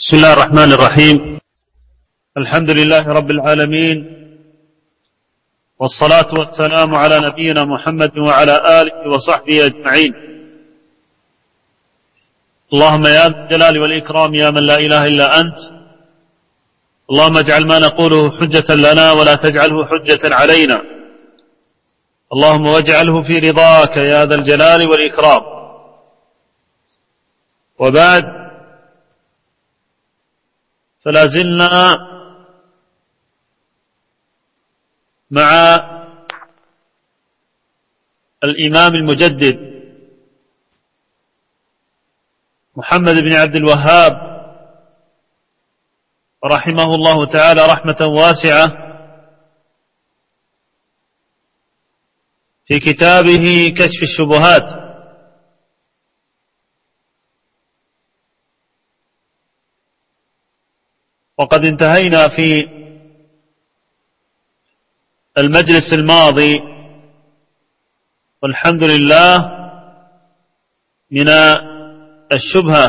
بسم الله الرحمن الرحيم. الحمد لله رب العالمين، والصلاة والسلام على نبينا محمد وعلى آله وصحبه أجمعين. اللهم يا ذا الجلال والإكرام يا من لا إله إلا أنت، اللهم اجعل ما نقوله حجة لنا ولا تجعله حجة علينا، اللهم واجعله في رضاك يا ذا الجلال والإكرام. وبعد، فلا زلنا مع الإمام المجدد محمد بن عبد الوهاب رحمه الله تعالى رحمة واسعة في كتابه كشف الشبهات. وقد انتهينا في المجلس الماضي والحمد لله من الشبهة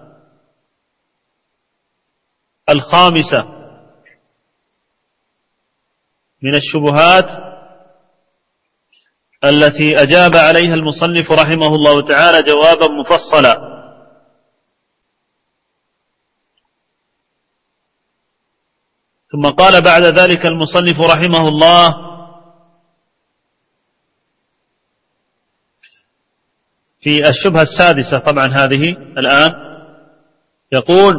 الخامسة من الشبهات التي أجاب عليها المصنف رحمه الله تعالى جوابا مفصلا. ثم قال بعد ذلك المصنف رحمه الله: في الشبهة السادسة، طبعا هذه الآن، يقول: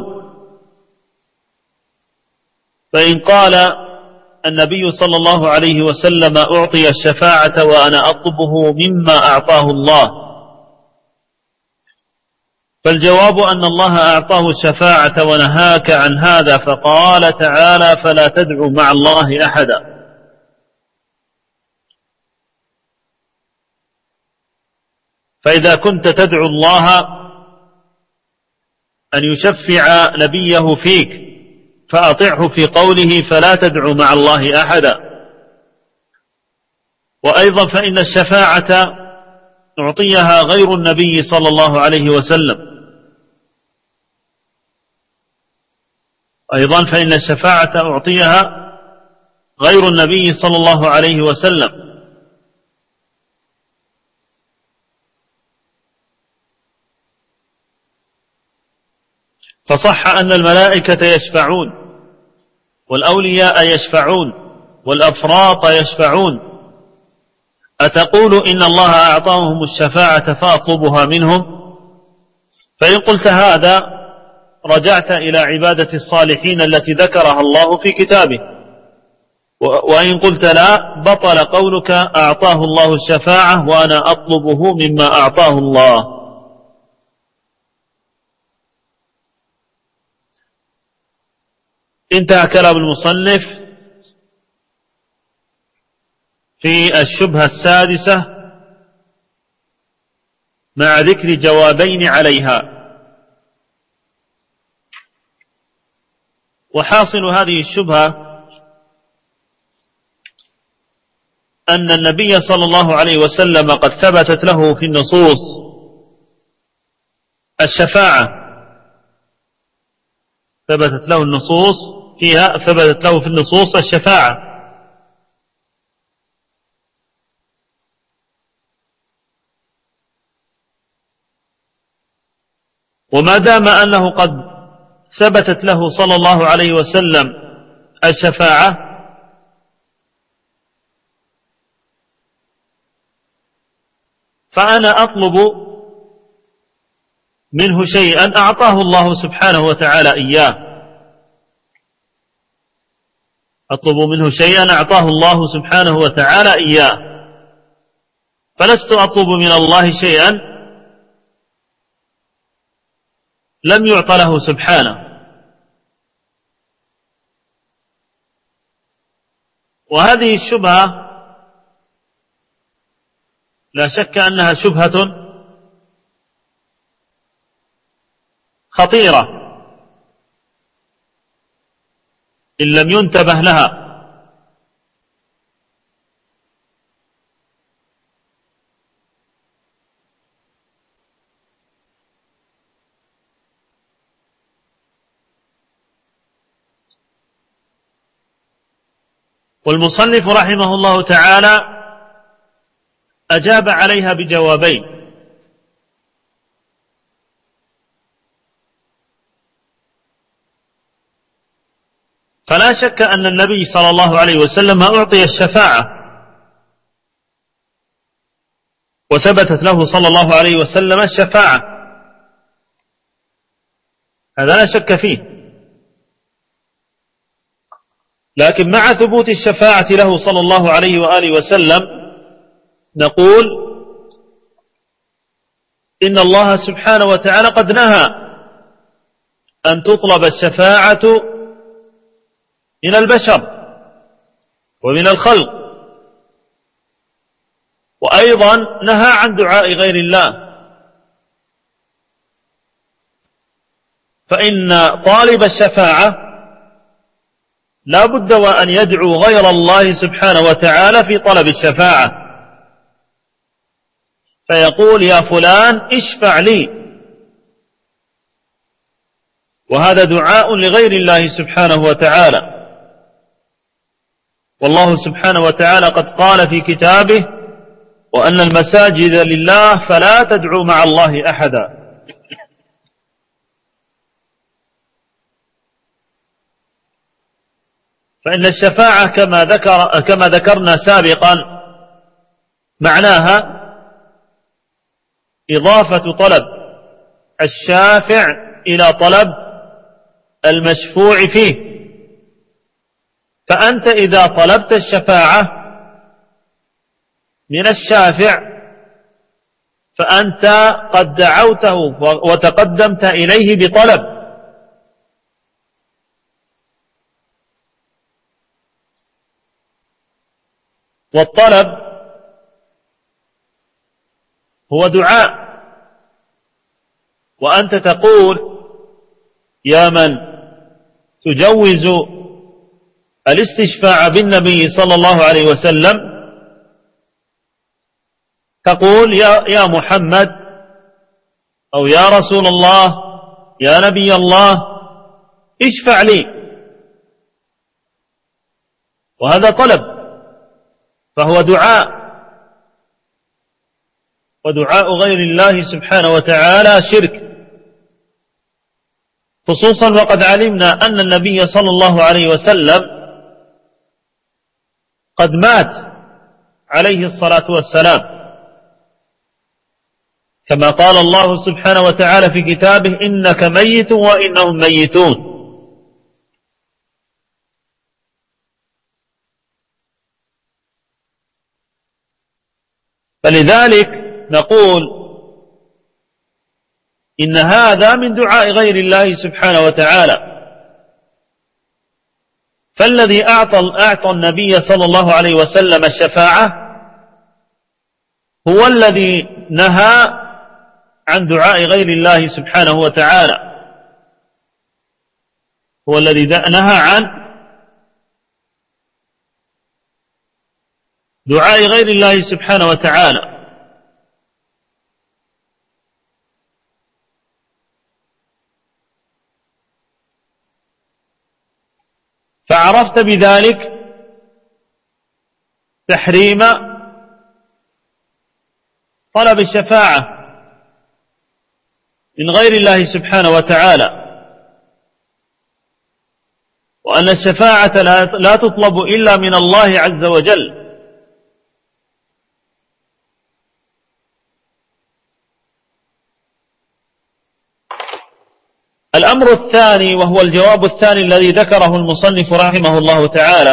فإن قال النبي صلى الله عليه وسلم أعطي الشفاعة وأنا أطلبه مما أعطاه الله، فالجواب أن الله أعطاه الشفاعة ونهاك عن هذا، فقال تعالى: فلا تدعوا مع الله أحدا. فإذا كنت تدعو الله أن يشفع نبيه فيك فأطعه في قوله فلا تدعوا مع الله أحدا. وأيضا فإن الشفاعة أعطيها غير النبي صلى الله عليه وسلم، أيضا فإن الشفاعة أعطيها غير النبي صلى الله عليه وسلم. فصح أن الملائكة يشفعون، والأولياء يشفعون، والأفراط يشفعون. أتقول إن الله أعطاهم الشفاعة فأطلبها منهم؟ فإن قلت هذا رجعت إلى عبادة الصالحين التي ذكرها الله في كتابه، وإن قلت لا بطل قولك أعطاه الله الشفاعة وأنا أطلبه مما أعطاه الله. انتهى كلام المصنف في الشبهة السادسة مع ذكر جوابين عليها. وحاصل هذه الشبهة أن النبي صلى الله عليه وسلم قد ثبتت له في النصوص الشفاعة، ثبتت له النصوص فيها، ثبتت له في النصوص الشفاعة. وما دام أنه قد ثبتت له صلى الله عليه وسلم الشفاعة، فأنا أطلب منه شيئا أعطاه الله سبحانه وتعالى إياه، أطلب منه شيئا أعطاه الله سبحانه وتعالى إياه، فلست أطلب من الله شيئا لم يعط له سبحانه. وهذه الشبهة لا شك أنها شبهة خطيرة إن لم ينتبه لها. والمصنف رحمه الله تعالى أجاب عليها بجوابين. فلا شك أن النبي صلى الله عليه وسلم أعطي الشفاعة، وثبتت له صلى الله عليه وسلم الشفاعة، هذا لا شك فيه. لكن مع ثبوت الشفاعة له صلى الله عليه وآله وسلم نقول إن الله سبحانه وتعالى قد نهى أن تطلب الشفاعة من البشر ومن الخلق، وأيضا نهى عن دعاء غير الله. فإن طالب الشفاعة لا بد وأن يدعو غير الله سبحانه وتعالى في طلب الشفاعة، فيقول يا فلان اشفع لي، وهذا دعاء لغير الله سبحانه وتعالى. والله سبحانه وتعالى قد قال في كتابه وأن المساجد لله فلا تدعوا مع الله أحدا. فإن الشفاعة كما ذكرنا سابقا معناها إضافة طلب الشافع إلى طلب المشفوع فيه. فأنت إذا طلبت الشفاعة من الشافع فأنت قد دعوته وتقدمت إليه بطلب، والطلب هو دعاء. وأنت تقول يا من تجوز الاستشفاع بالنبي صلى الله عليه وسلم، تقول يا محمد أو يا رسول الله يا نبي الله اشفع لي، وهذا طلب، فهو دعاء، ودعاء غير الله سبحانه وتعالى شرك، خصوصا وقد علمنا أن النبي صلى الله عليه وسلم قد مات عليه الصلاة والسلام، كما قال الله سبحانه وتعالى في كتابه إنك ميت وإنهم ميتون. فلذلك نقول إن هذا من دعاء غير الله سبحانه وتعالى. فالذي أعطى النبي صلى الله عليه وسلم الشفاعة هو الذي نهى عن دعاء غير الله سبحانه وتعالى، هو الذي نهى عن دعاء غير الله سبحانه وتعالى. فعرفت بذلك تحريم طلب الشفاعة من غير الله سبحانه وتعالى، وأن الشفاعة لا تطلب إلا من الله عز وجل. الأمر الثاني وهو الجواب الثاني الذي ذكره المصنف رحمه الله تعالى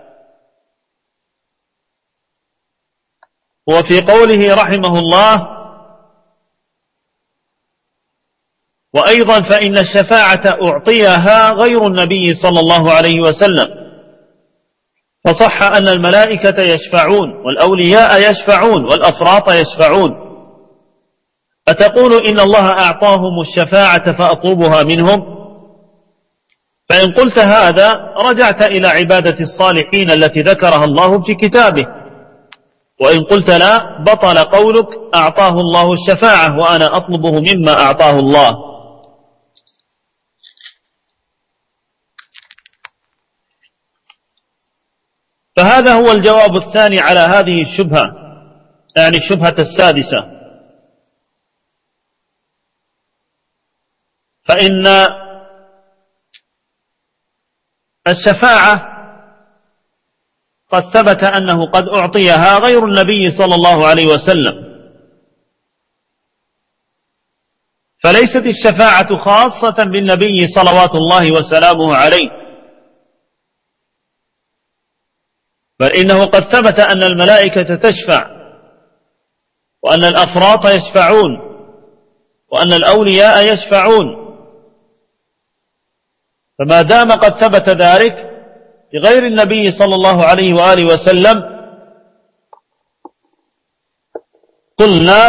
هو في قوله رحمه الله وأيضا فإن الشفاعة أعطيها غير النبي صلى الله عليه وسلم، فصح أن الملائكة يشفعون والأولياء يشفعون والأفراط يشفعون. أتقول إن الله أعطاهم الشفاعة فأطلبها منهم؟ فإن قلت هذا رجعت إلى عبادة الصالحين التي ذكرها الله في كتابه، وإن قلت لا بطل قولك أعطاه الله الشفاعة وأنا أطلبه مما أعطاه الله. فهذا هو الجواب الثاني على هذه الشبهة، يعني الشبهة السادسة. فإن الشفاعة قد ثبت أنه قد أعطيها غير النبي صلى الله عليه وسلم، فليست الشفاعة خاصة بالنبي صلوات الله وسلامه عليه، بل إنه قد ثبت أن الملائكة تشفع، وأن الأفراط يشفعون، وأن الأولياء يشفعون. فما دام قد ثبت ذلك لغير النبي صلى الله عليه وآله وسلم قلنا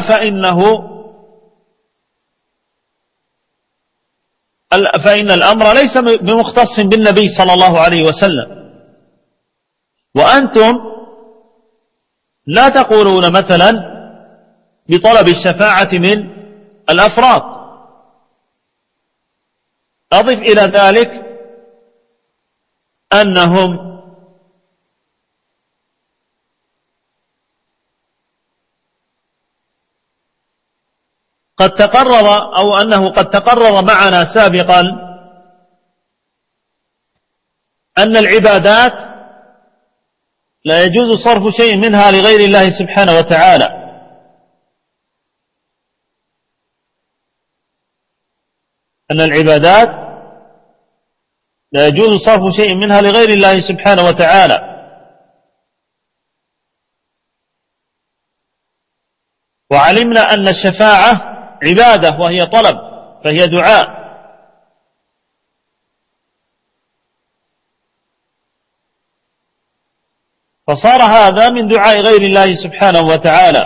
فإن الأمر ليس بمختص بالنبي صلى الله عليه وسلم. وأنتم لا تقولون مثلا بطلب الشفاعة من الأفراد. أضف إلى ذلك أنهم قد تقرر، أو أنه قد تقرر معنا سابقا أن العبادات لا يجوز صرف شيء منها لغير الله سبحانه وتعالى، أن العبادات لا يجوز صرف شيء منها لغير الله سبحانه وتعالى. وعلمنا أن الشفاعة عبادة وهي طلب، فهي دعاء. فصار هذا من دعاء غير الله سبحانه وتعالى،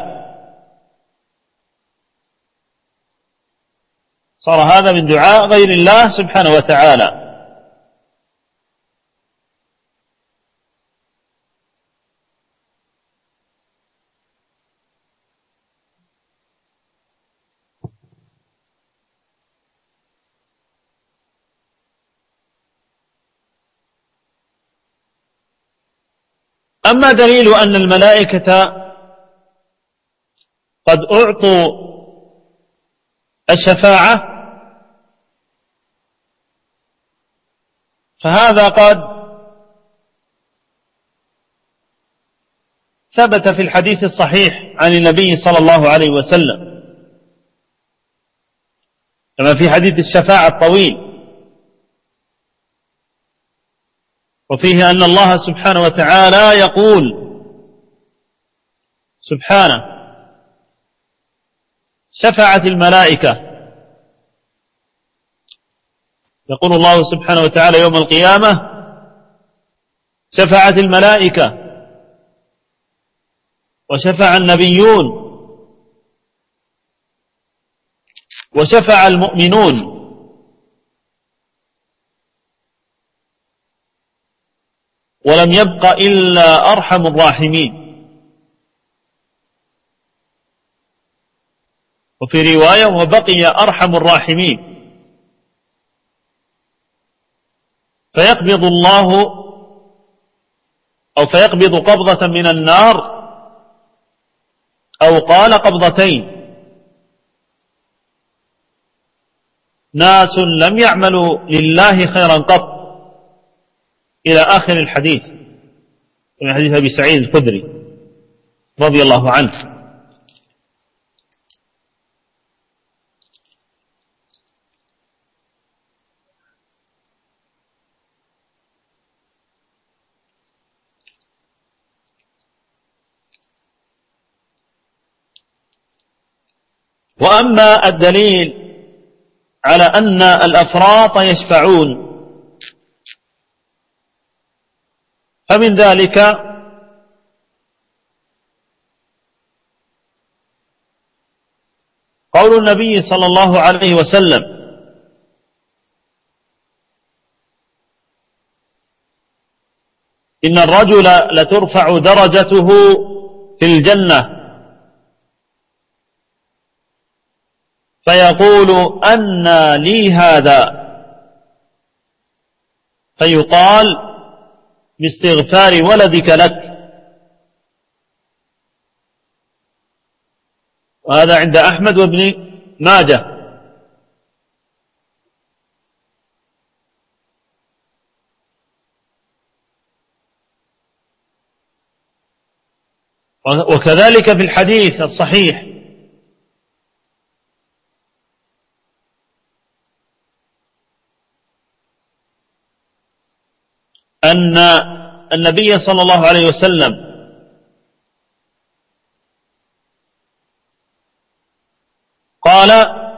صار هذا من دعاء غير الله سبحانه وتعالى. أما دليل أن الملائكة قد أعطوا الشفاعة فهذا قد ثبت في الحديث الصحيح عن النبي صلى الله عليه وسلم، كما في حديث الشفاعة الطويل، وفيه أن الله سبحانه وتعالى يقول سبحانه: شفعت الملائكة. يقول الله سبحانه وتعالى يوم القيامة: شفعت الملائكة، وشفع النبيون، وشفع المؤمنون، ولم يبق إلا أرحم الراحمين. وفي رواية: وبقي أرحم الراحمين. فيقبض الله، أو فيقبض قبضة من النار، أو قال قبضتين، ناس لم يعملوا لله خيرا قط، إلى آخر الحديث، من حديث أبي سعيد الخدري رضي الله عنه. وأما الدليل على أن الأفراط يشفعون فمن ذلك قول النبي صلى الله عليه وسلم: إن الرجل لترفع درجته في الجنة فيقول: أنى لي هذا؟ فيقال: باستغفار ولدك لك. وهذا عند أحمد وابن ماجه. وكذلك في الحديث الصحيح أن النبي صلى الله عليه وسلم قال: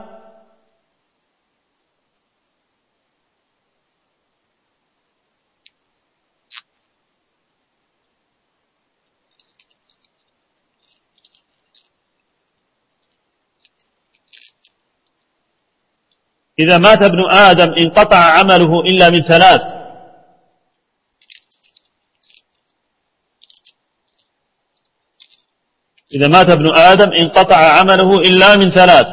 إذا مات ابن آدم انقطع عمله إلا من ثلاث: إذا مات ابن آدم انقطع عمله إلا من ثلاث.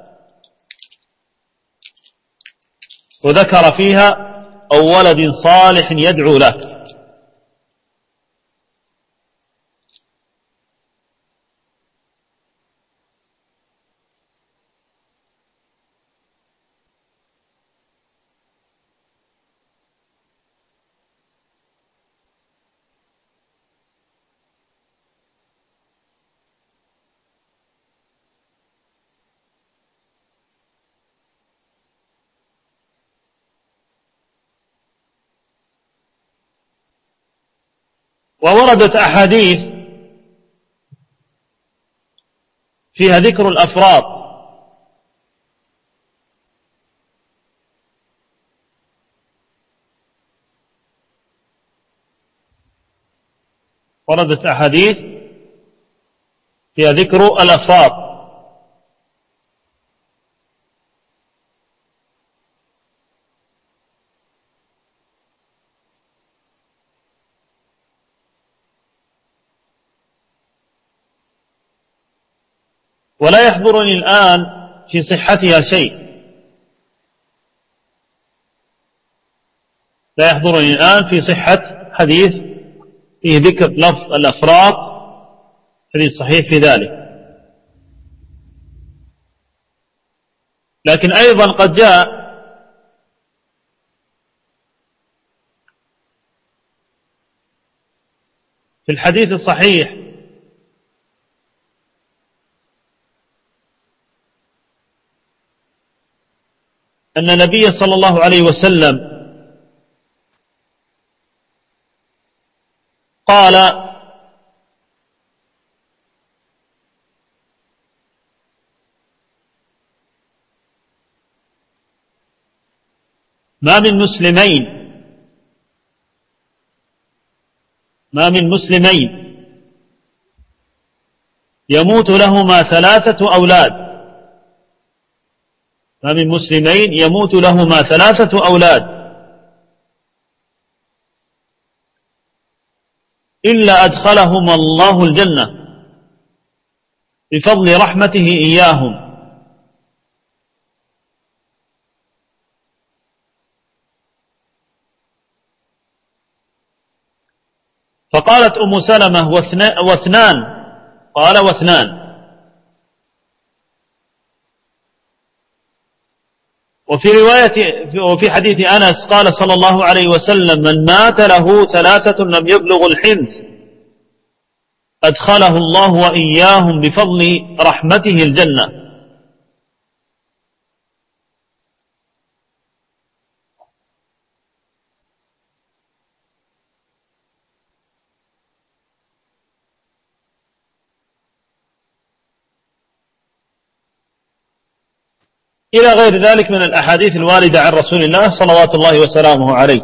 وذكر فيها: أو ولد صالح يدعو له. ووردت أحاديث فيها ذكر الأفراد، وردت أحاديث فيها ذكر الأفراد. ولا يحضرني الآن في صحتها شيء، لا يحضرني الآن في صحة حديث فيه ذكر لفظ الأفراد، حديث صحيح في ذلك. لكن أيضا قد جاء في الحديث الصحيح أن النبي صلى الله عليه وسلم قال: ما من مسلمين يموت لهما ثلاثة أولاد، ما من مسلمين يموت لهما ثلاثة أولاد إلا أدخلهما الله الجنة بفضل رحمته إياهم. فقالت أم سلمة: واثنان؟ قال: واثنان. وفي حديث أنس قال صلى الله عليه وسلم: من مات له ثلاثة لم يبلغ الحنث أدخله الله وإياهم بفضل رحمته الجنة. إلى غير ذلك من الأحاديث الواردة عن رسول الله صلوات الله وسلامه عليه.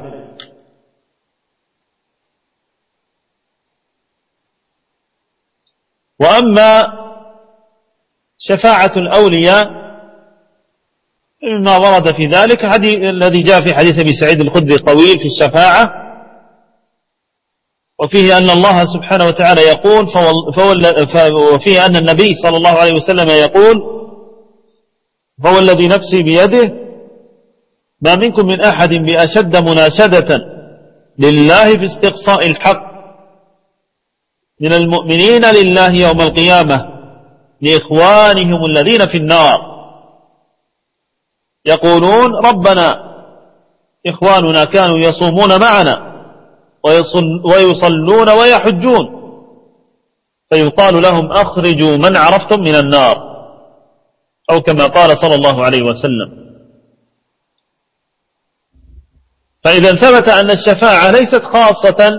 وأما شفاعة الأولياء مما ورد في ذلك الذي جاء في حديث أبي سعيد الخدري طويل في الشفاعة، وفيه أن الله سبحانه وتعالى يقول وفيه أن النبي صلى الله عليه وسلم يقول: فهو الذي نفسي بيده ما منكم من أحد بأشد مناشدة لله في استقصاء الحق من المؤمنين لله يوم القيامة لإخوانهم الذين في النار، يقولون ربنا إخواننا كانوا يصومون معنا ويصلون ويحجون، فيقال لهم أخرجوا من عرفتم من النار، أو كما قال صلى الله عليه وسلم. فإذا ثبت أن الشفاعة ليست خاصة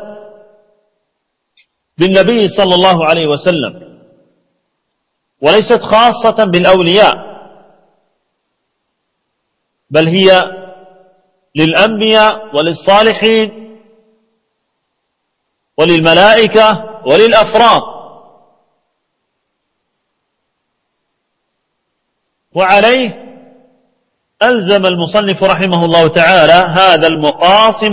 بالنبي صلى الله عليه وسلم وليست خاصة بالأولياء، بل هي للأنبياء وللصالحين وللملائكة وللأفراد. وعليه ألزم المصنف رحمه الله تعالى هذا المقاسم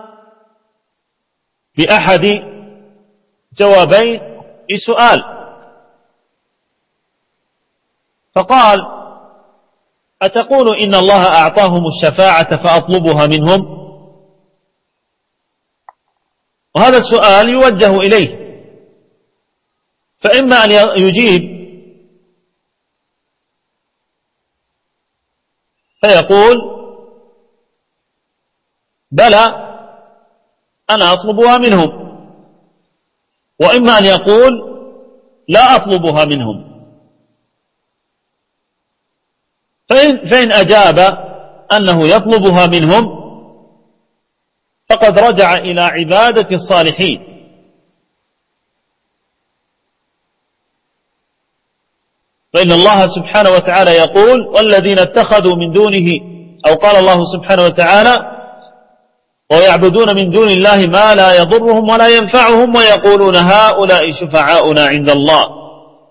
بأحد جوابين لسؤال، فقال أتقول إن الله أعطاهم الشفاعة فأطلبها منهم؟ وهذا السؤال يوجه إليه، فإما أن يجيب فيقول بلى أنا أطلبها منهم، وإما أن يقول لا أطلبها منهم. فإن أجاب أنه يطلبها منهم فقد رجع إلى عبادة الصالحين، فإن الله سبحانه وتعالى يقول والذين اتخذوا من دونه، أو قال الله سبحانه وتعالى ويعبدون من دون الله ما لا يضرهم ولا ينفعهم ويقولون هؤلاء شفعاؤنا عند الله.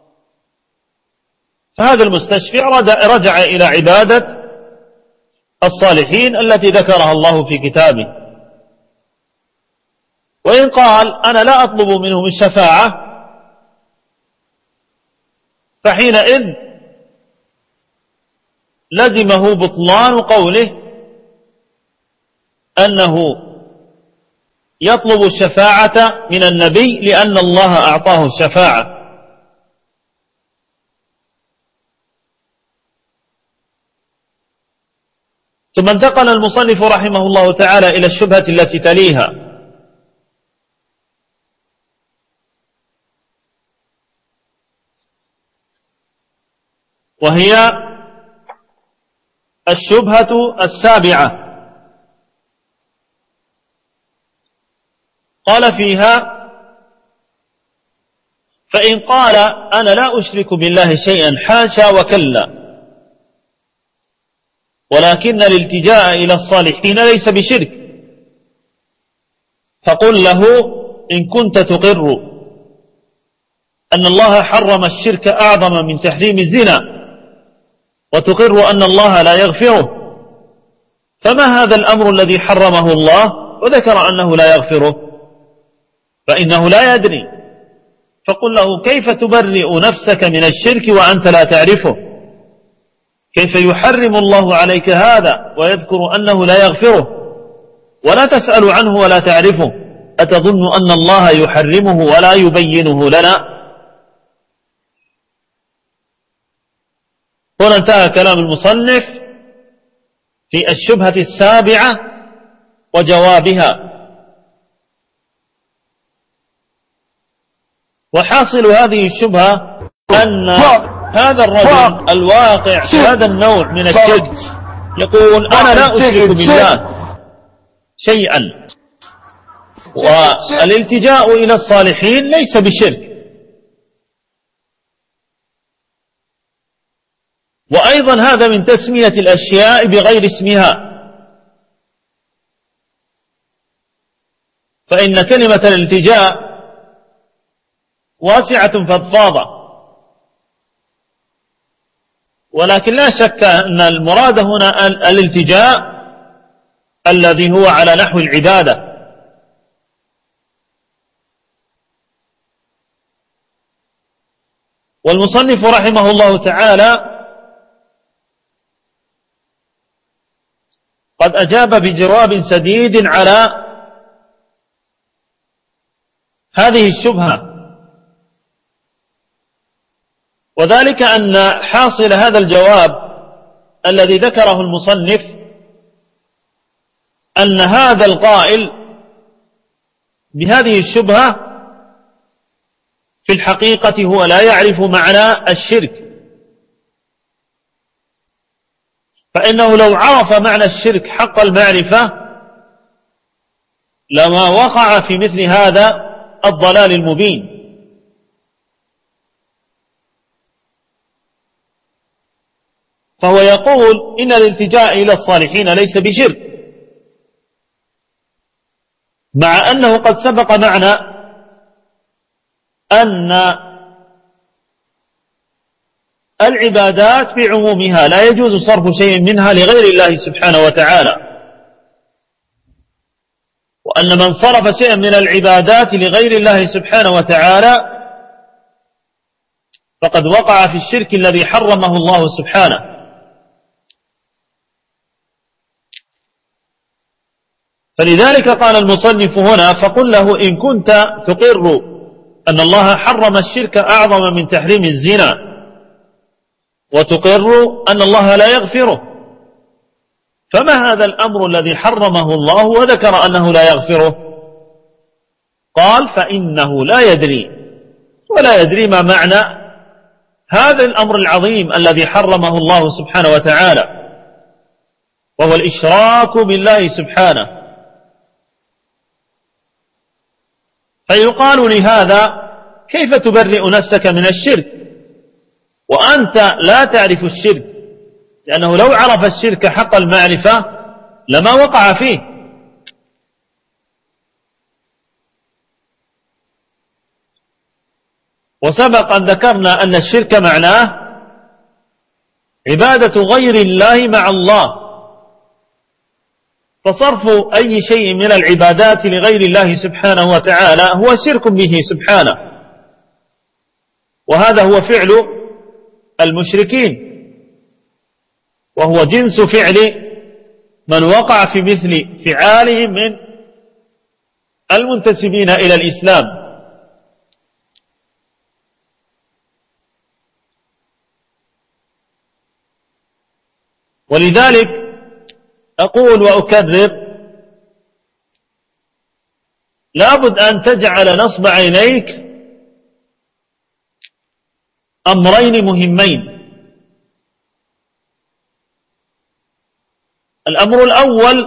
فهذا المستشفع رجع إلى عبادة الصالحين التي ذكرها الله في كتابه. وإن قال أنا لا أطلب منهم الشفاعة فحينئذ لزمه بطلان قوله أنه يطلب الشفاعة من النبي لأن الله أعطاه الشفاعة. ثم انتقل المصنف رحمه الله تعالى إلى الشبهة التي تليها، وهي الشبهة السابعة. قال فيها فإن قال أنا لا أشرك بالله شيئا حاشا وكلا، ولكن الالتجاء إلى الصالحين ليس بشرك، فقل له إن كنت تقر أن الله حرم الشرك أعظم من تحريم الزنا وتقر أن الله لا يغفره، فما هذا الأمر الذي حرمه الله وذكر أنه لا يغفره؟ فإنه لا يدري، فقل له كيف تبرئ نفسك من الشرك وأنت لا تعرفه؟ كيف يحرم الله عليك هذا ويذكر أنه لا يغفره ولا تسأل عنه ولا تعرفه؟ أتظن أن الله يحرمه ولا يبينه لنا؟ هنا انتهى كلام المصنف في الشبهة السابعة وجوابها. وحاصل هذه الشبهة أن هذا الرجل الواقع في هذا النوع من الشرك يقول أنا لا أشرك بالله شيئا، والالتجاء إلى الصالحين ليس بشرك. وأيضا هذا من تسمية الأشياء بغير اسمها، فإن كلمة الالتجاء واسعة فضفاضة، ولكن لا شك أن المراد هنا الالتجاء الذي هو على نحو العبادة. والمصنف رحمه الله تعالى قد أجاب بجواب سديد على هذه الشبهة، وذلك أن حاصل هذا الجواب الذي ذكره المصنف أن هذا القائل بهذه الشبهة في الحقيقة هو لا يعرف معنى الشرك، فإنه لو عرف معنى الشرك حق المعرفة لما وقع في مثل هذا الضلال المبين. فهو يقول إن الالتجاء إلى الصالحين ليس بشرك، مع أنه قد سبق معنا أن العبادات بعمومها لا يجوز صرف شيء منها لغير الله سبحانه وتعالى، وأن من صرف شيئا من العبادات لغير الله سبحانه وتعالى فقد وقع في الشرك الذي حرمه الله سبحانه. فلذلك قال المصنف هنا: فقل له إن كنت تقر أن الله حرم الشرك أعظم من تحريم الزنا، وتقر أن الله لا يغفره، فما هذا الأمر الذي حرمه الله وذكر أنه لا يغفره؟ قال: فإنه لا يدري، ولا يدري ما معنى هذا الأمر العظيم الذي حرمه الله سبحانه وتعالى، وهو الإشراك بالله سبحانه. فيقال لهذا: كيف تبرئ نفسك من الشرك وأنت لا تعرف الشرك؟ لأنه لو عرف الشرك حق المعرفة لما وقع فيه. وسبق أن ذكرنا أن الشرك معناه عبادة غير الله مع الله، فصرف أي شيء من العبادات لغير الله سبحانه وتعالى هو شرك به سبحانه، وهذا هو فعل المشركين، وهو جنس فعل من وقع في مثل فعالهم من المنتسبين إلى الإسلام. ولذلك أقول وأكرر: لابد أن تجعل نصب عينيك أمرين مهمين. الأمر الأول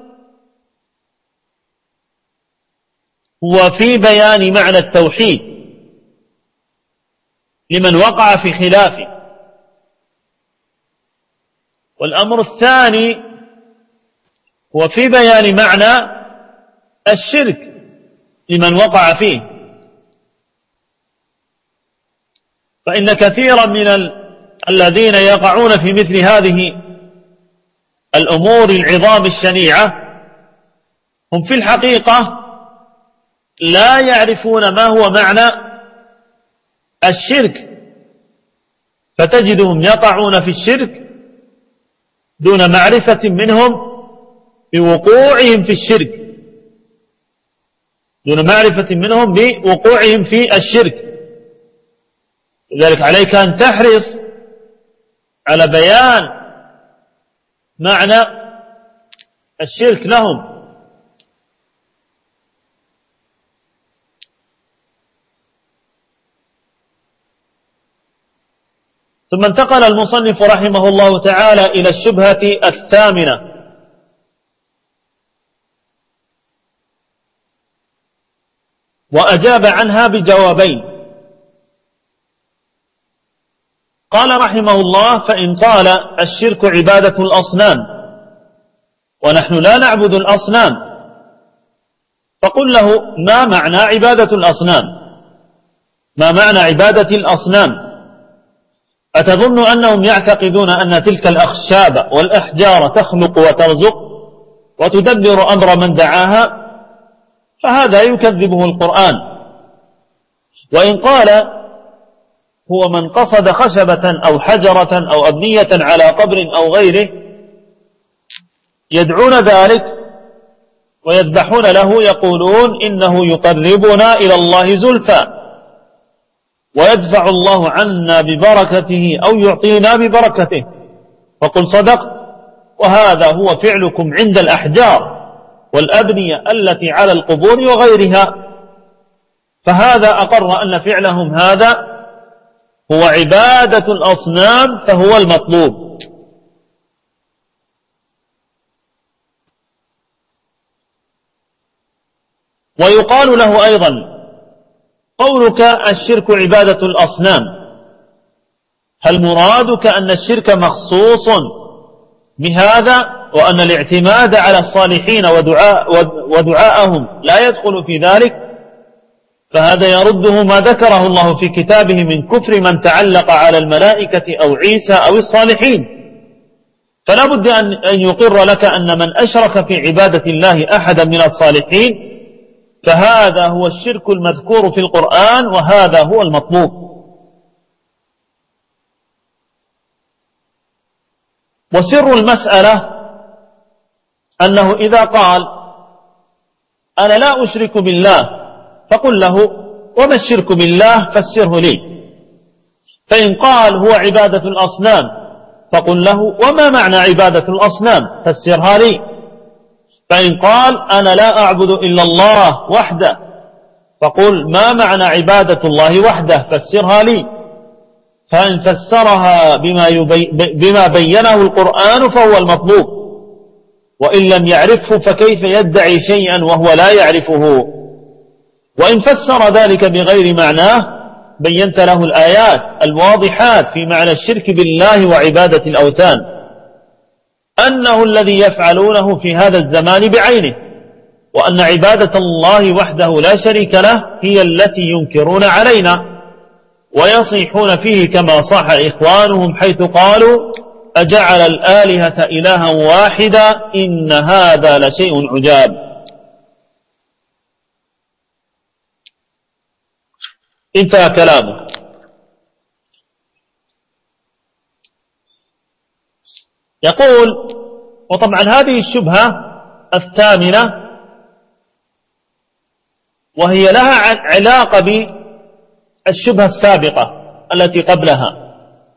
هو في بيان معنى التوحيد لمن وقع في خلافه، والأمر الثاني هو في بيان معنى الشرك لمن وقع فيه. فإن كثيرا من الذين يقعون في مثل هذه الأمور العظام الشنيعة هم في الحقيقة لا يعرفون ما هو معنى الشرك، فتجدهم يقعون في الشرك دون معرفة منهم بوقوعهم في الشرك، دون معرفة منهم بوقوعهم في الشرك. لذلك عليك أن تحرص على بيان معنى الشرك لهم. ثم انتقل المصنف رحمه الله تعالى إلى الشبهة الثامنة، وأجاب عنها بجوابين. قال رحمه الله: فإن قال الشرك عبادة الأصنام ونحن لا نعبد الأصنام، فقل له: ما معنى عبادة الأصنام؟ ما معنى عبادة الأصنام؟ أتظن أنهم يعتقدون أن تلك الأخشاب والأحجار تخلق وترزق وتدبر أمر من دعاها؟ فهذا يكذبه القرآن. وإن قال هو من قصد خشبة أو حجرة أو أبنية على قبر أو غيره يدعون ذلك ويذبحون له يقولون إنه يقربنا إلى الله زلفى ويدفع الله عنا ببركته أو يعطينا ببركته. فقل صدقت، وهذا هو فعلكم عند الأحجار والأبنية التي على القبور وغيرها. فهذا أقر أن فعلهم هذا هو عبادة الأصنام، فهو المطلوب. ويقال له أيضا قولك الشرك عبادة الأصنام، هل مرادك أن الشرك مخصوص بهذا وأن الاعتماد على الصالحين ودعاءهم لا يدخل في ذلك؟ فهذا يرده ما ذكره الله في كتابه من كفر من تعلق على الملائكة أو عيسى أو الصالحين. فلا بد أن يقر لك أن من أشرك في عبادة الله أحدا من الصالحين فهذا هو الشرك المذكور في القرآن، وهذا هو المطلوب. وسر المسألة أنه إذا قال أنا لا أشرك بالله فقل له وما الشرك بالله فسره لي. فإن قال هو عبادة الأصنام فقل له وما معنى عبادة الأصنام فسرها لي. فإن قال أنا لا أعبد إلا الله وحده فقل ما معنى عبادة الله وحده فسرها لي. فإن فسرها بما بينه القرآن فهو المطلوب، وإن لم يعرفه فكيف يدعي شيئا وهو لا يعرفه؟ وإن فسر ذلك بغير معناه بينت له الآيات الواضحات في معنى الشرك بالله وعبادة الأوثان، أنه الذي يفعلونه في هذا الزمان بعينه، وأن عبادة الله وحده لا شريك له هي التي ينكرون علينا ويصيحون فيه كما صاح إخوانهم حيث قالوا أجعل الآلهة إلها واحدا إن هذا لشيء عجاب. انتهى كلامه. يقول وطبعا هذه الشبهة الثامنة وهي لها علاقة بالشبهة السابقة التي قبلها.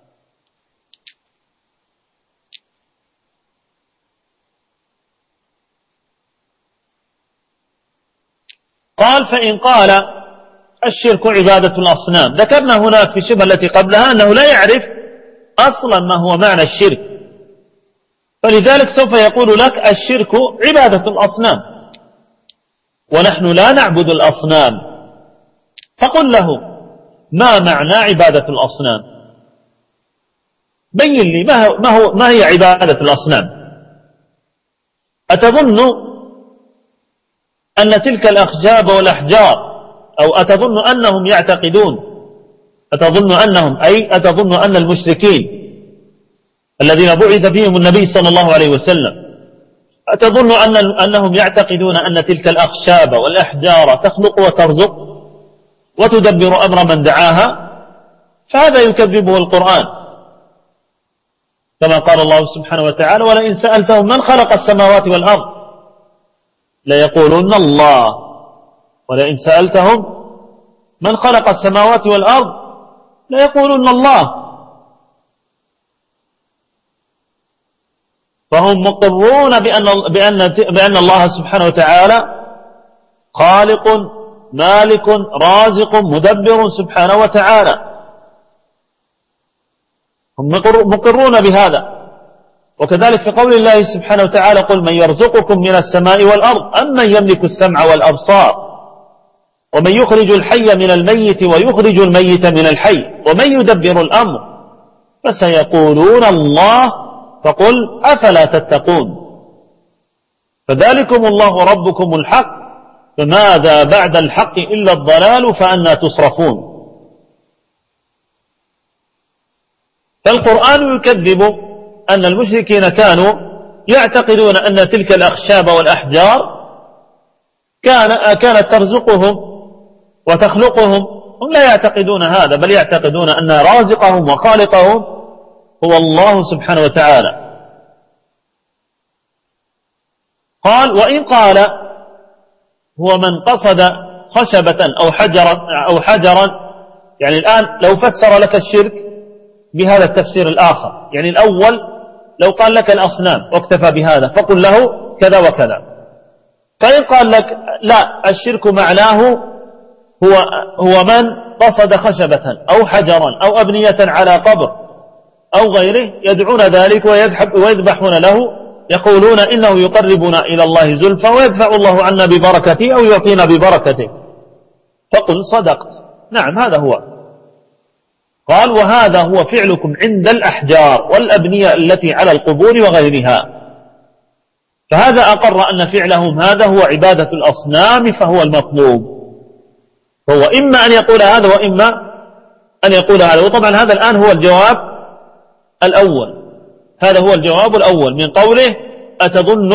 قال فإن قال الشرك عبادة الأصنام، ذكرنا هناك في الشبهة التي قبلها أنه لا يعرف أصلا ما هو معنى الشرك، فلذلك سوف يقول لك الشرك عبادة الأصنام ونحن لا نعبد الأصنام. فقل له ما معنى عبادة الأصنام؟ بين لي ما هي عبادة الأصنام؟ أتظن أن تلك الأخشاب والأحجار أو أتظن أنهم يعتقدون، أتظن أن المشركين الذين بعث فيهم النبي صلى الله عليه وسلم أتظن أنهم يعتقدون أن تلك الأخشاب والأحجار تخلق وترزق وتدبر أمر من دعاها؟ فهذا يكذبه القرآن، كما قال الله سبحانه وتعالى ولئن سألتهم من خلق السماوات والأرض ليقولون الله، ولئن سألتهم من خلق السماوات والأرض ليقولون الله. فهم مقرون بأن الله سبحانه وتعالى خالق مالك رازق مدبر سبحانه وتعالى، هم مقرون بهذا. وكذلك في قول الله سبحانه وتعالى قل من يرزقكم من السماء والأرض أمن يملك السمع والأبصار ومن يخرج الحي من الميت ويخرج الميت من الحي ومن يدبر الأمر فسيقولون الله فقل أفلا تتقون. فذلكم الله ربكم الحق فماذا بعد الحق إلا الضلال فأنى تصرفون. فالقرآن يكذب أن المشركين كانوا يعتقدون أن تلك الأخشاب والأحجار كانت ترزقهم وتخلقهم. هم لا يعتقدون هذا، بل يعتقدون أن رازقهم وخالقهم هو الله سبحانه وتعالى. قال وإن قال هو من قصد خشبة أو حجرا. يعني الآن لو فسر لك الشرك بهذا التفسير الآخر، يعني الأول لو قال لك الأصنام واكتفى بهذا فقل له كذا وكذا. فإن قال لك لا، الشرك معناه هو من قصد خشبة أو حجرا أو أبنية على قبر أو غيره يدعون ذلك ويذبحون له، يقولون إنه يقربنا إلى الله زلفى ويدفع الله عنا ببركته أو يعطينا ببركته، فقل صدقت، نعم هذا هو. قال وهذا هو فعلكم عند الأحجار والأبنية التي على القبور وغيرها. فهذا أقر أن فعلهم هذا هو عبادة الأصنام فهو المطلوب. فهو إما أن يقول هذا وإما أن يقول هذا. وطبعا هذا الآن هو الجواب الأول، هذا هو الجواب الأول من قوله أتظن،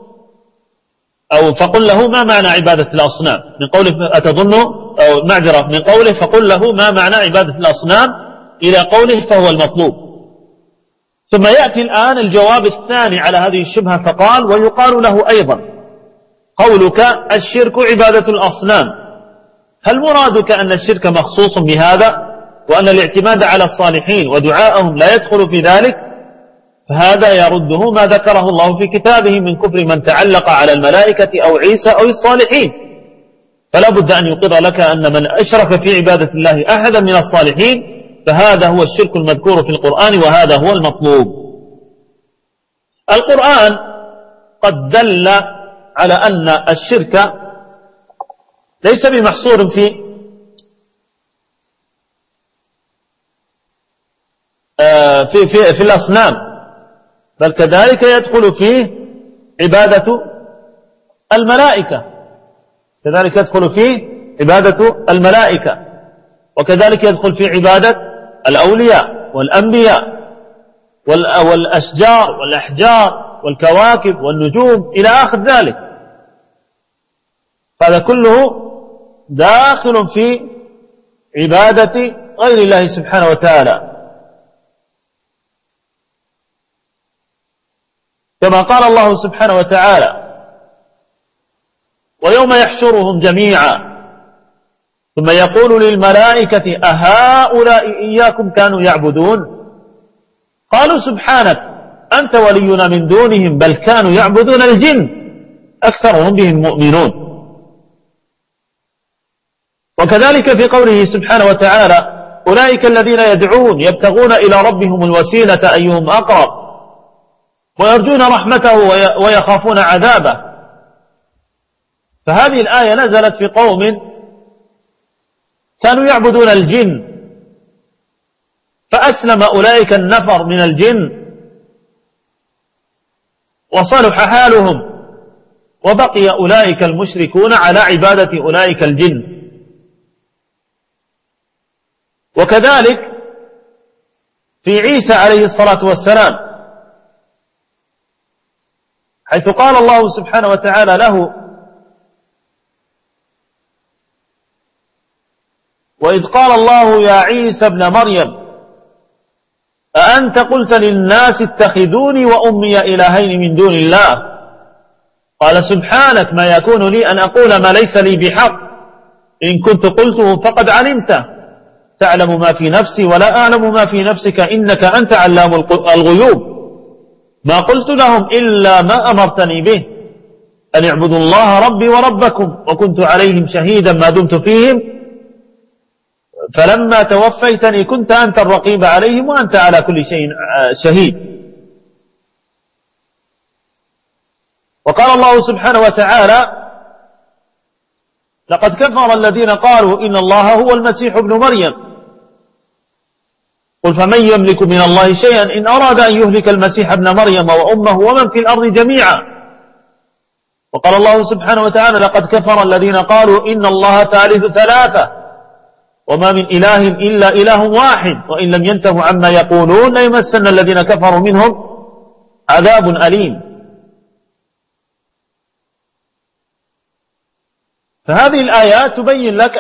أو فقل له ما معنى عبادة الأصنام، من قوله أتظن، أو معذرة من قوله فقل له ما معنى عبادة الأصنام إلى قوله فهو المطلوب. ثم يأتي الآن الجواب الثاني على هذه الشبهة، فقال ويقال له أيضا قولك الشرك عبادة الأصنام، هل مرادك أن الشرك مخصوص بهذا وأن الاعتماد على الصالحين ودعاءهم لا يدخل في ذلك؟ فهذا يرده ما ذكره الله في كتابه من كفر من تعلق على الملائكة أو عيسى أو الصالحين. فلا بد أن يقر لك أن من أشرك في عبادة الله أحدا من الصالحين فهذا هو الشرك المذكور في القرآن وهذا هو المطلوب. القرآن قد دل على أن الشرك ليس بمحصور في الأصنام، بل كذلك يدخل فيه عبادة الملائكة، كذلك يدخل فيه عبادة الملائكة، وكذلك يدخل في عبادة الأولياء والأنبياء والأشجار والأحجار والكواكب والنجوم إلى آخر ذلك. هذا كله داخل في عبادة غير الله سبحانه وتعالى، كما قال الله سبحانه وتعالى ويوم يحشرهم جميعا ثم يقول للملائكة أهؤلاء إياكم كانوا يعبدون قالوا سبحانك أنت ولينا من دونهم بل كانوا يعبدون الجن أكثرهم بهم مؤمنون. وكذلك في قوله سبحانه وتعالى أولئك الذين يدعون يبتغون إلى ربهم الوسيلة أيهم أقرب ويرجون رحمته ويخافون عذابه. فهذه الآية نزلت في قوم كانوا يعبدون الجن فأسلم أولئك النفر من الجن وصلح حالهم، وبقي أولئك المشركون على عبادة أولئك الجن. وكذلك في عيسى عليه الصلاة والسلام حيث قال الله سبحانه وتعالى له وإذ قال الله يا عيسى ابن مريم أأنت قلت للناس اتخذوني وأمي إلهين من دون الله قال سبحانك ما يكون لي أن أقول ما ليس لي بحق إن كنت قلته فقد علمته تعلم ما في نفسي ولا أعلم ما في نفسك إنك أنت علام الغيوب ما قلت لهم إلا ما أمرتني به أن اعبدوا الله ربي وربكم وكنت عليهم شهيدا ما دمت فيهم فلما توفيتني كنت أنت الرقيب عليهم وأنت على كل شيء شهيد. وقال الله سبحانه وتعالى لقد كفر الذين قالوا إن الله هو المسيح ابن مريم قل فمن يملك من الله شيئا إن أراد أن يهلك المسيح ابن مريم وأمه ومن في الأرض جميعا. وقال الله سبحانه وتعالى لقد كفر الذين قالوا إن الله ثالث ثلاثة وما من إله إلا إله واحد وإن لم ينتهوا عما يقولون ليمسن الذين كفروا منهم عذاب أليم. فهذه الآيات تبين لك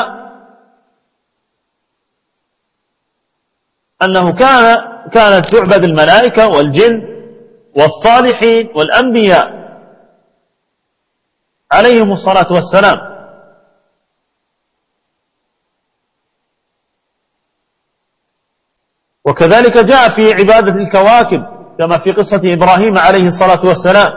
أنه كانت تعبد الملائكة والجن والصالحين والأنبياء عليهم الصلاة والسلام. وكذلك جاء في عبادة الكواكب كما في قصة إبراهيم عليه الصلاة والسلام،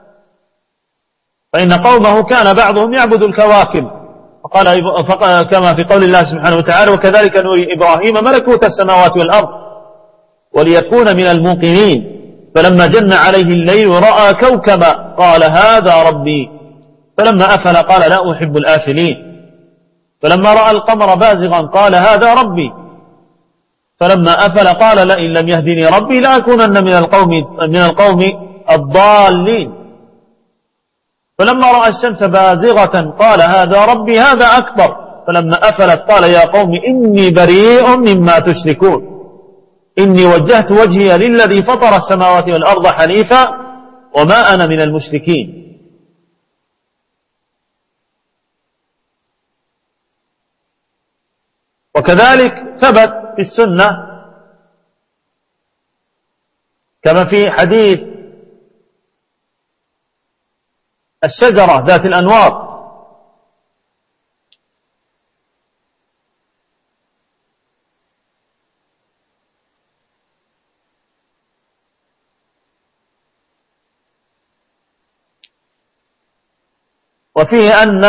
فإن قومه كان بعضهم يعبد الكواكب، كما في قول الله سبحانه وتعالى: وكذلك نري إبراهيم ملكوت السماوات والأرض وليكون من الموقنين فلما جن عليه الليل رأى كوكبا قال هذا ربي فلما أفل قال لا أحب الآفلين فلما رأى القمر بازغا قال هذا ربي فلما أفل قال لئن لم يهدني ربي لأكونن من القوم الضالين فلما رأى الشمس بازغة قال هذا ربي هذا أكبر فلما أفلت قال يا قوم إني بريء مما تشركون إني وجهت وجهي للذي فطر السماوات والأرض حنيفا وما أنا من المشركين. وكذلك ثبت في السنة كما في حديث الشجرة ذات الأنوار وفيه أن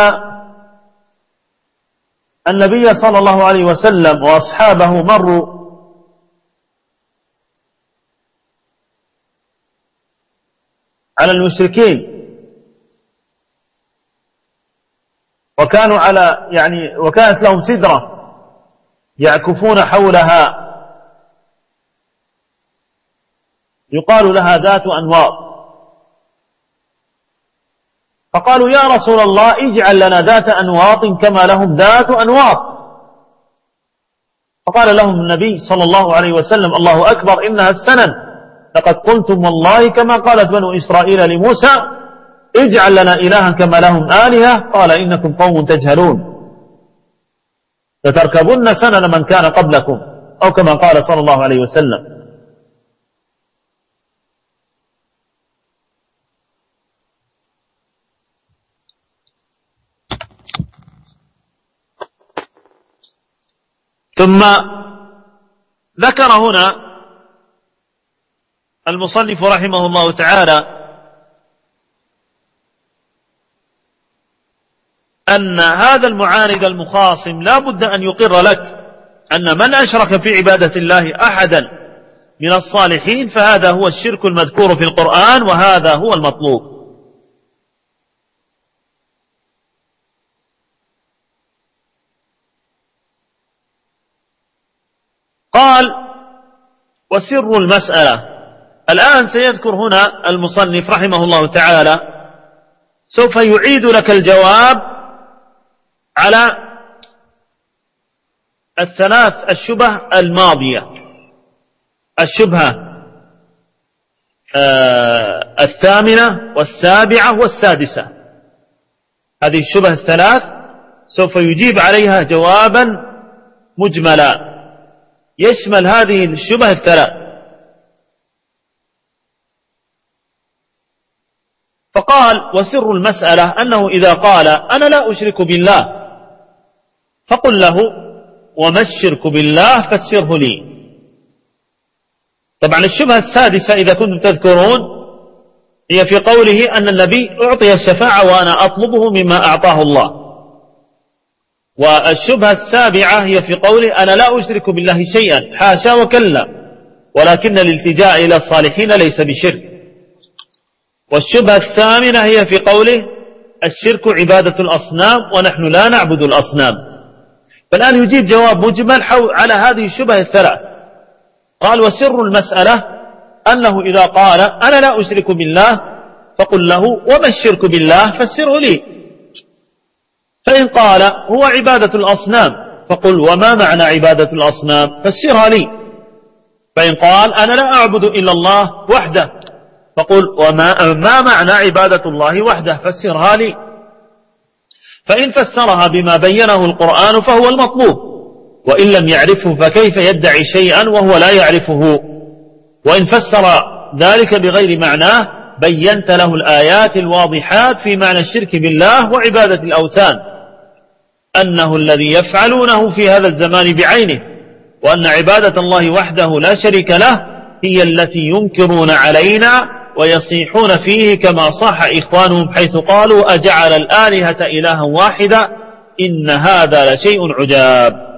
النبي صلى الله عليه وسلم وأصحابه مروا على المشركين وكانوا وكانت لهم سدرة يعكفون حولها يقال لها ذات أنواط فقالوا يا رسول الله اجعل لنا ذات أنواط كما لهم ذات أنواط فقال لهم النبي صلى الله عليه وسلم الله أكبر إنها السنن لقد قلتم والله كما قالت بنو إسرائيل لموسى اجعل لنا إلها كما لهم آلهة قال إنكم قوم تجهلون فتركبن سنن من كان قبلكم أو كما قال صلى الله عليه وسلم. ثم ذكر هنا المصنف رحمه الله تعالى أن هذا المعاند المخاصم لا بد أن يقر لك أن من أشرك في عبادة الله أحدا من الصالحين فهذا هو الشرك المذكور في القرآن وهذا هو المطلوب. قال وسر المسألة. الآن سيذكر هنا المصنف رحمه الله تعالى سوف يعيد لك الجواب على الثلاث الشبه الماضية الشبهة الثامنة والسابعة والسادسة هذه الشبه الثلاث سوف يجيب عليها جوابا مجملا يشمل هذه الشبه الثلاث. فقال وسر المسألة أنه إذا قال أنا لا أشرك بالله فقل له وما الشرك بالله فسره لي. طبعا الشبهة السادسة إذا كنتم تذكرون هي في قوله أن النبي أعطي الشفاعة وأنا أطلبه مما أعطاه الله. والشبهة السابعة هي في قوله أنا لا أشرك بالله شيئا حاشا وكلا ولكن الالتجاء إلى الصالحين ليس بشرك. والشبهة الثامنة هي في قوله الشرك عبادة الأصنام ونحن لا نعبد الأصنام. فالآن يجيب جواب مجمل على هذه الشبهة الثلاث. قال وسر المسألة أنه إذا قال أنا لا أشرك بالله فقل له وما الشرك بالله فسره لي. فإن قال هو عبادة الأصنام فقل وما معنى عبادة الأصنام فسرها لي. فإن قال أنا لا أعبد إلا الله وحده فقل ما معنى عبادة الله وحده فسرها لي. فإن فسرها بما بينه القرآن فهو المطلوب وإن لم يعرفه فكيف يدعي شيئا وهو لا يعرفه. وإن فسر ذلك بغير معناه بينت له الآيات الواضحات في معنى الشرك بالله وعبادة الأوثان، أنه الذي يفعلونه في هذا الزمان بعينه، وأن عبادة الله وحده لا شريك له هي التي ينكرون علينا ويصيحون فيه، كما صاح إخوانهم حيث قالوا أجعل الآلهة إلها واحدا إن هذا لشيء عجاب.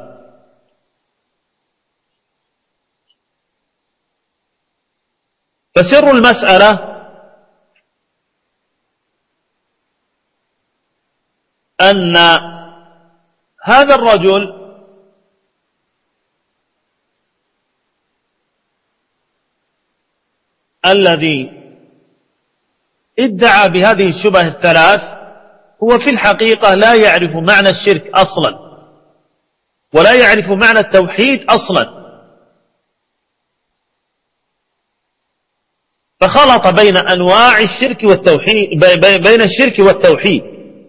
فسر المسألة أن هذا الرجل الذي ادعى بهذه الشبه الثلاث هو في الحقيقة لا يعرف معنى الشرك أصلا، ولا يعرف معنى التوحيد أصلا، فخلط بين أنواع الشرك والتوحيد، بين الشرك والتوحيد،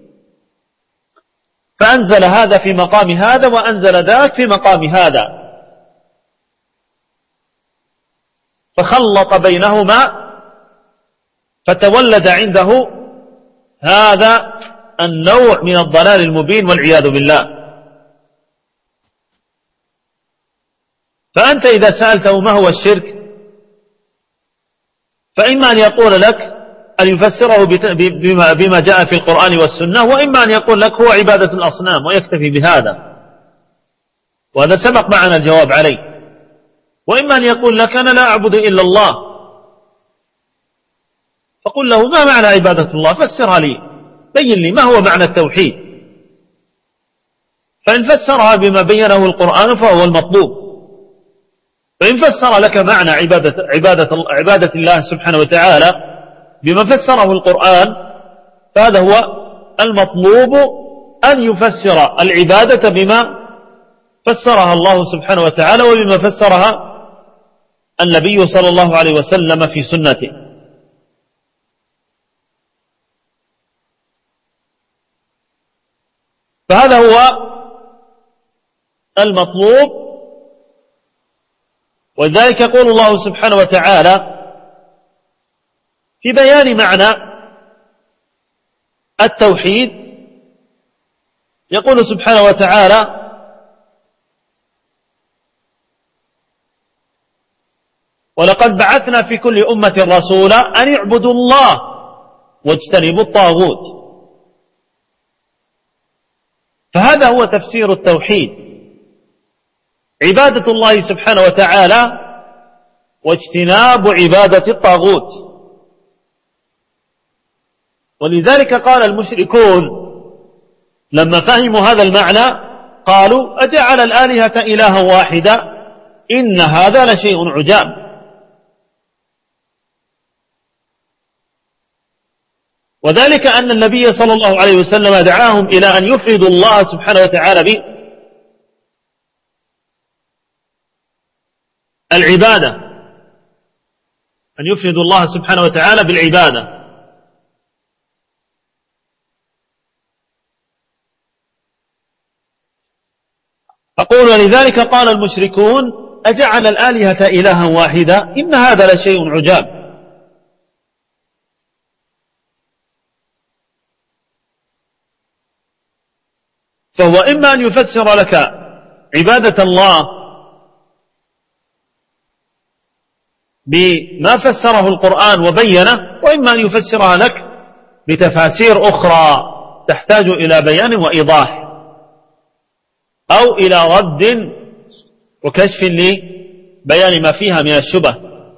فأنزل هذا في مقام هذا وأنزل ذاك في مقام هذا، فخلط بينهما، فتولد عنده هذا النوع من الضلال المبين والعياذ بالله. فأنت إذا سألته ما هو الشرك، فإما أن يقول لك أن يفسره بما جاء في القرآن والسنة، وإما أن يقول لك هو عبادة الأصنام ويكتفي بهذا، وهذا سبق معنا الجواب عليه. وإما أن يقول لك أنا لا أعبد إلا الله، فقل له ما معنى عبادة الله، فسرها لي، بين لي ما هو معنى التوحيد. فإن فسرها بما بينه القرآن فهو المطلوب، فإن فسر لك معنى عبادة الله سبحانه وتعالى بما فسره القرآن فهذا هو المطلوب، أن يفسر العبادة بما فسرها الله سبحانه وتعالى وبما فسرها النبي صلى الله عليه وسلم في سنته. فهذا هو المطلوب. ولذلك يقول الله سبحانه وتعالى في بيان معنى التوحيد، يقول سبحانه وتعالى ولقد بعثنا في كل أمة رسولا أن يعبدوا الله واجتنبوا الطاغوت. فهذا هو تفسير التوحيد، عبادة الله سبحانه وتعالى واجتناب عبادة الطاغوت. ولذلك قال المشركون لما فهموا هذا المعنى قالوا أجعل الآلهة إلها واحدا إن هذا لشيء عجاب. وذلك أن النبي صلى الله عليه وسلم دعاهم إلى أن يفردوا الله سبحانه وتعالى بالعبادة، أن يفردوا الله سبحانه وتعالى بالعبادة. أقول ولذلك قال المشركون أجعل الآلهة إلها واحدا إن هذا لشيء عجاب. فهو إما أن يفسر لك عبادة الله بما فسره القرآن وبينه، وإما أن يفسرها لك بتفاسير أخرى تحتاج إلى بيان وإيضاح أو إلى رد وكشف لبيان ما فيها من الشبه.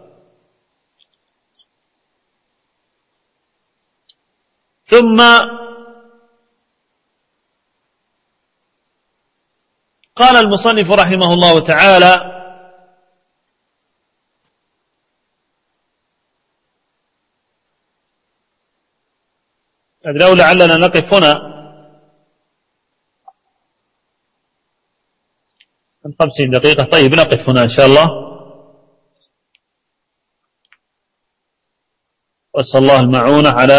ثم قال المصنف رحمه الله تعالى لو لعلنا نقف هنا من 50 دقيقة. طيب نقف هنا إن شاء الله، وأسأل الله المعونة على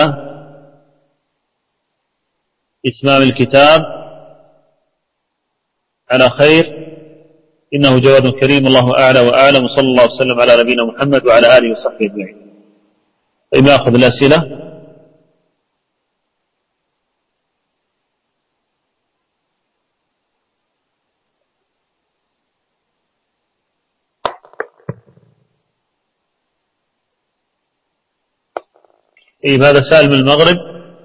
إتمام الكتاب على خير، إنه جواد كريم. الله أعلى وأعلم، وصلى الله وسلم على نبينا محمد وعلى آله وصحبه أجمعين. طيب نأخذ الأسئلة. طيب هذا سائل من المغرب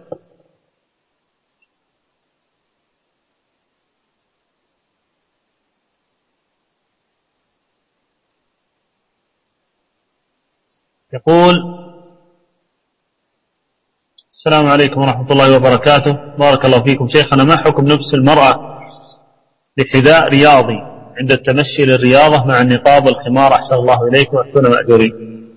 يقول: السلام عليكم ورحمة الله وبركاته. بارك الله فيكم شيخنا، ما حكم لبس المرأة بحذاء رياضي عند التمشي للرياضة مع النقاب والخمار؟ أحسن الله إليكم وأحسن مأجورين.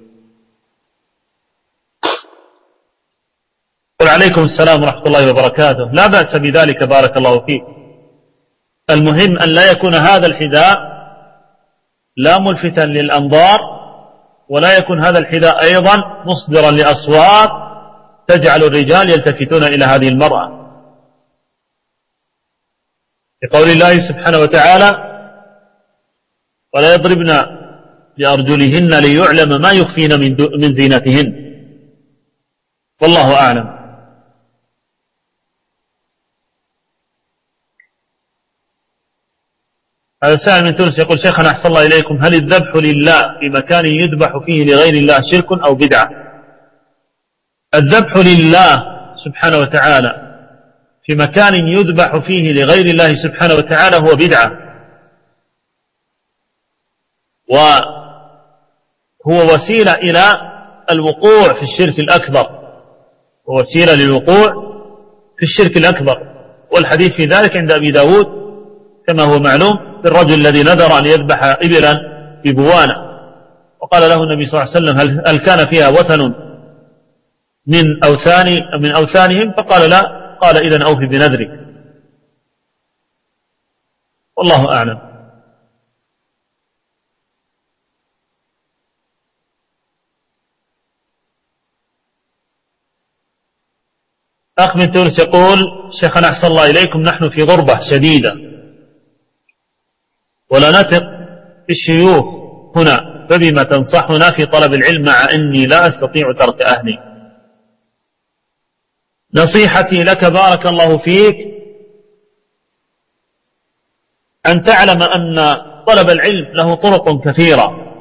وعليكم السلام ورحمة الله وبركاته. لا بأس بذلك، بارك الله فيك. المهم أن لا يكون هذا الحذاء لا ملفتا للأنظار، ولا يكون هذا الحذاء أيضا مصدرا لأصوات تجعل الرجال يلتفتون إلى هذه المرأة، لقول الله سبحانه وتعالى: ولا يضربن بأرجلهن ليعلم ما يخفين من زينتهن. والله أعلم. هذا سائل من تونس يقول: شيخنا أحسن الله إليكم، هل الذبح لله في مكان يذبح فيه لغير الله شرك أو بدعة؟ الذبح لله سبحانه وتعالى في مكان يذبح فيه لغير الله سبحانه وتعالى هو بدعة، وهو وسيلة إلى الوقوع في الشرك الأكبر، ووسيلة للوقوع في الشرك الأكبر. والحديث في ذلك عند أبي داود كما هو معلوم في الرجل الذي نذر أن يذبح إبلا ببوانة، وقال له النبي صلى الله عليه وسلم: هل كان فيها وثن من أوثانهم؟ فقال: لا. قال: إذن أوفي بنذرك. والله أعلم. أخ من تونس يقول: شيخنا أحسن الله إليكم، نحن في غربة شديدة ولا نثق في الشيوخ هنا، فبما تنصحنا في طلب العلم مع أني لا أستطيع ترك أهلي؟ نصيحتي لك بارك الله فيك أن تعلم أن طلب العلم له طرق كثيرة،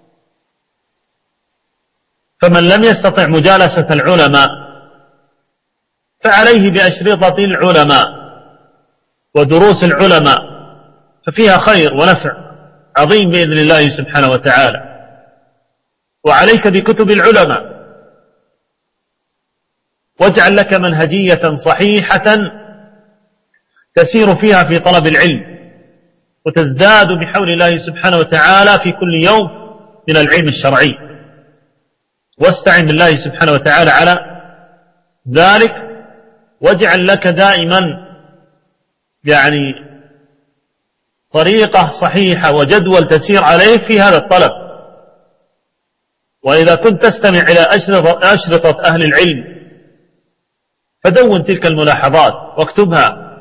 فمن لم يستطع مجالسة العلماء فعليه بأشرطة العلماء ودروس العلماء، ففيها خير ونفع عظيم بإذن الله سبحانه وتعالى. وعليك بكتب العلماء، واجعل لك منهجية صحيحة تسير فيها في طلب العلم، وتزداد بحول الله سبحانه وتعالى في كل يوم من العلم الشرعي، واستعن بالله سبحانه وتعالى على ذلك، واجعل لك دائما طريقة صحيحة وجدول تسير عليه في هذا الطلب. وإذا كنت تستمع إلى أشرطة أهل العلم فدون تلك الملاحظات واكتبها،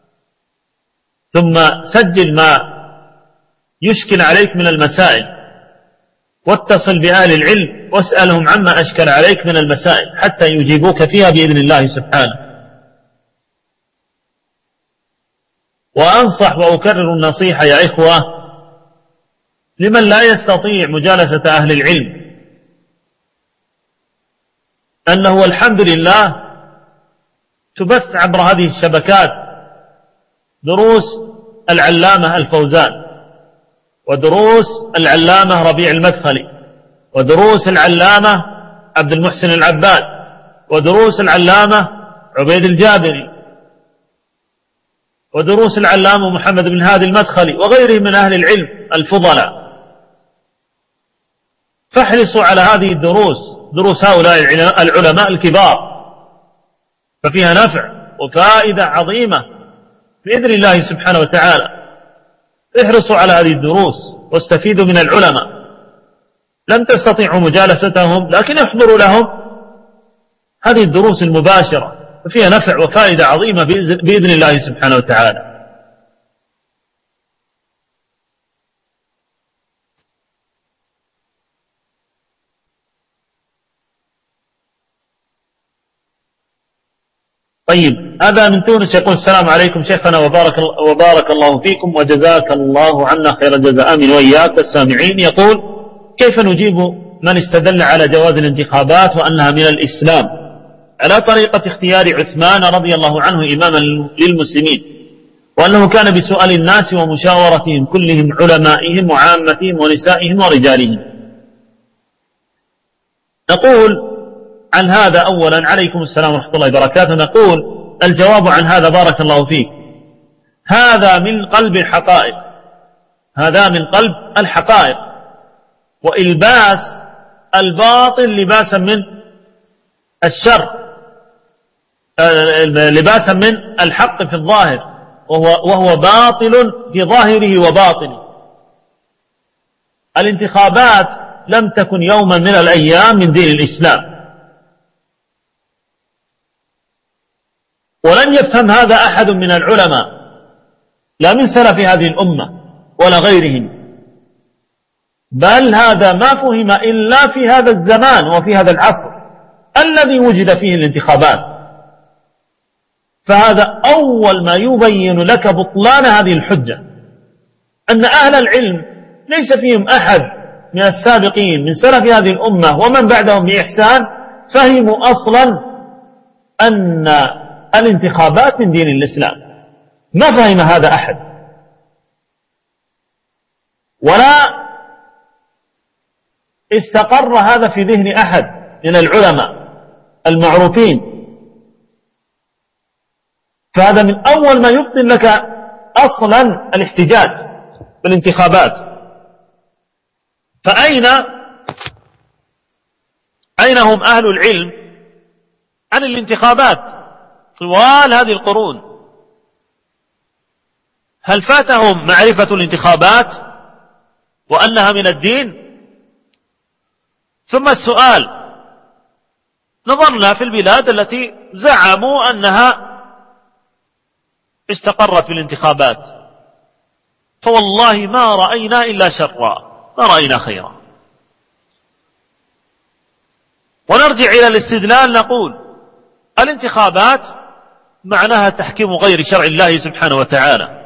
ثم سجل ما يشكل عليك من المسائل، واتصل بأهل العلم واسألهم عما أشكل عليك من المسائل حتى يجيبوك فيها بإذن الله سبحانه. وأنصح وأكرر النصيحة يا إخوة لمن لا يستطيع مجالسة أهل العلم، أنه الحمد لله تبث عبر هذه الشبكات دروس العلامة الفوزان، ودروس العلامة ربيع المدخلي، ودروس العلامة عبد المحسن العباد، ودروس العلامة عبيد الجابري، ودروس العلامة محمد بن هادي المدخلي، وغيرهم من أهل العلم الفضلاء. فاحرصوا على هذه الدروس، دروس هؤلاء العلماء الكبار، ففيها نفع وفائدة عظيمة بإذن الله سبحانه وتعالى. احرصوا على هذه الدروس واستفيدوا من العلماء. لم تستطيعوا مجالستهم لكن احضروا لهم هذه الدروس المباشرة، ففيها نفع وفائدة عظيمة بإذن الله سبحانه وتعالى. طيب، هذا من تونس يقول: السلام عليكم شيخنا، وبارك الله فيكم وجزاك الله عنا خير الجزاء. آمين وإياك السامعين. يقول: كيف نجيب من استدل على جواز الانتخابات وأنها من الإسلام على طريقة اختيار عثمان رضي الله عنه إماما للمسلمين، وأنه كان بسؤال الناس ومشاورتهم كلهم، علمائهم وعامتهم ونسائهم ورجالهم؟ نقول عن هذا أولا: عليكم السلام ورحمة الله وبركاته. نقول الجواب عن هذا بارك الله فيك: هذا من قلب الحقائق، هذا من قلب الحقائق، وإلباس الباطل لباسا من الشر، لباسا من الحق في الظاهر، وهو باطل في ظاهره وباطنه. الانتخابات لم تكن يوما من الأيام من دين الإسلام، ولن يفهم هذا أحد من العلماء لا من سلف هذه الأمة ولا غيرهم، بل هذا ما فهم إلا في هذا الزمان وفي هذا العصر الذي وجد فيه الانتخابات. فهذا أول ما يبين لك بطلان هذه الحجة، أن أهل العلم ليس فيهم أحد من السابقين من سلف هذه الأمة ومن بعدهم بإحسان فهموا أصلا أن الانتخابات من دين الإسلام. ما فهم هذا أحد، ولا استقر هذا في ذهن أحد من العلماء المعروفين. فهذا من أول ما يبطل لك أصلا الاحتجاج بالانتخابات. فأين هم أهل العلم عن الانتخابات طوال هذه القرون؟ هل فاتهم معرفة الانتخابات وأنها من الدين؟ ثم السؤال: نظرنا في البلاد التي زعموا أنها استقرت بالانتخابات، فوالله ما رأينا إلا شرا، ما رأينا خيرا. ونرجع إلى الاستدلال، نقول الانتخابات معناها تحكيم غير شرع الله سبحانه وتعالى.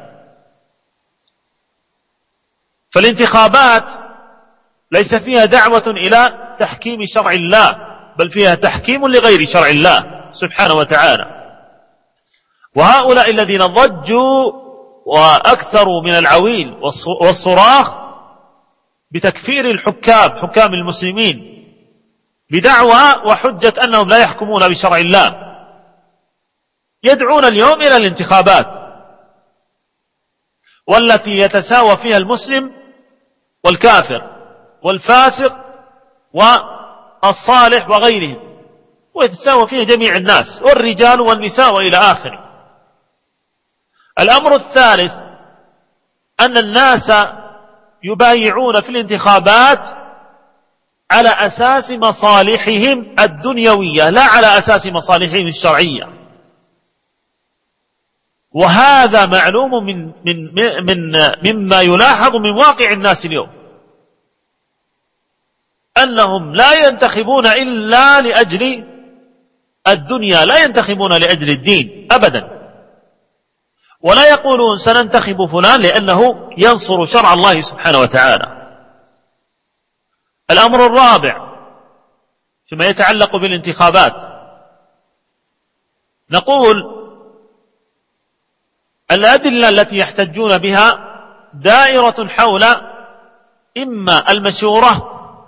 فالانتخابات ليس فيها دعوة إلى تحكيم شرع الله، بل فيها تحكيم لغير شرع الله سبحانه وتعالى. وهؤلاء الذين ضجوا وأكثروا من العويل والصراخ بتكفير حكام المسلمين بدعوى وحجة أنهم لا يحكمون بشرع الله، يدعون اليوم إلى الانتخابات، والتي يتساوى فيها المسلم والكافر والفاسق والصالح وغيرهم، ويتساوى فيها جميع الناس والرجال والنساء وإلى آخره. الأمر الثالث: أن الناس يبايعون في الانتخابات على أساس مصالحهم الدنيوية، لا على أساس مصالحهم الشرعية. وهذا معلوم مما يلاحظ من واقع الناس اليوم، أنهم لا ينتخبون إلا لأجل الدنيا، لا ينتخبون لأجل الدين أبدا، ولا يقولون سننتخب فلان لأنه ينصر شرع الله سبحانه وتعالى. الأمر الرابع فيما يتعلق بالانتخابات، نقول الأدلة التي يحتجون بها دائرة حول إما المشورة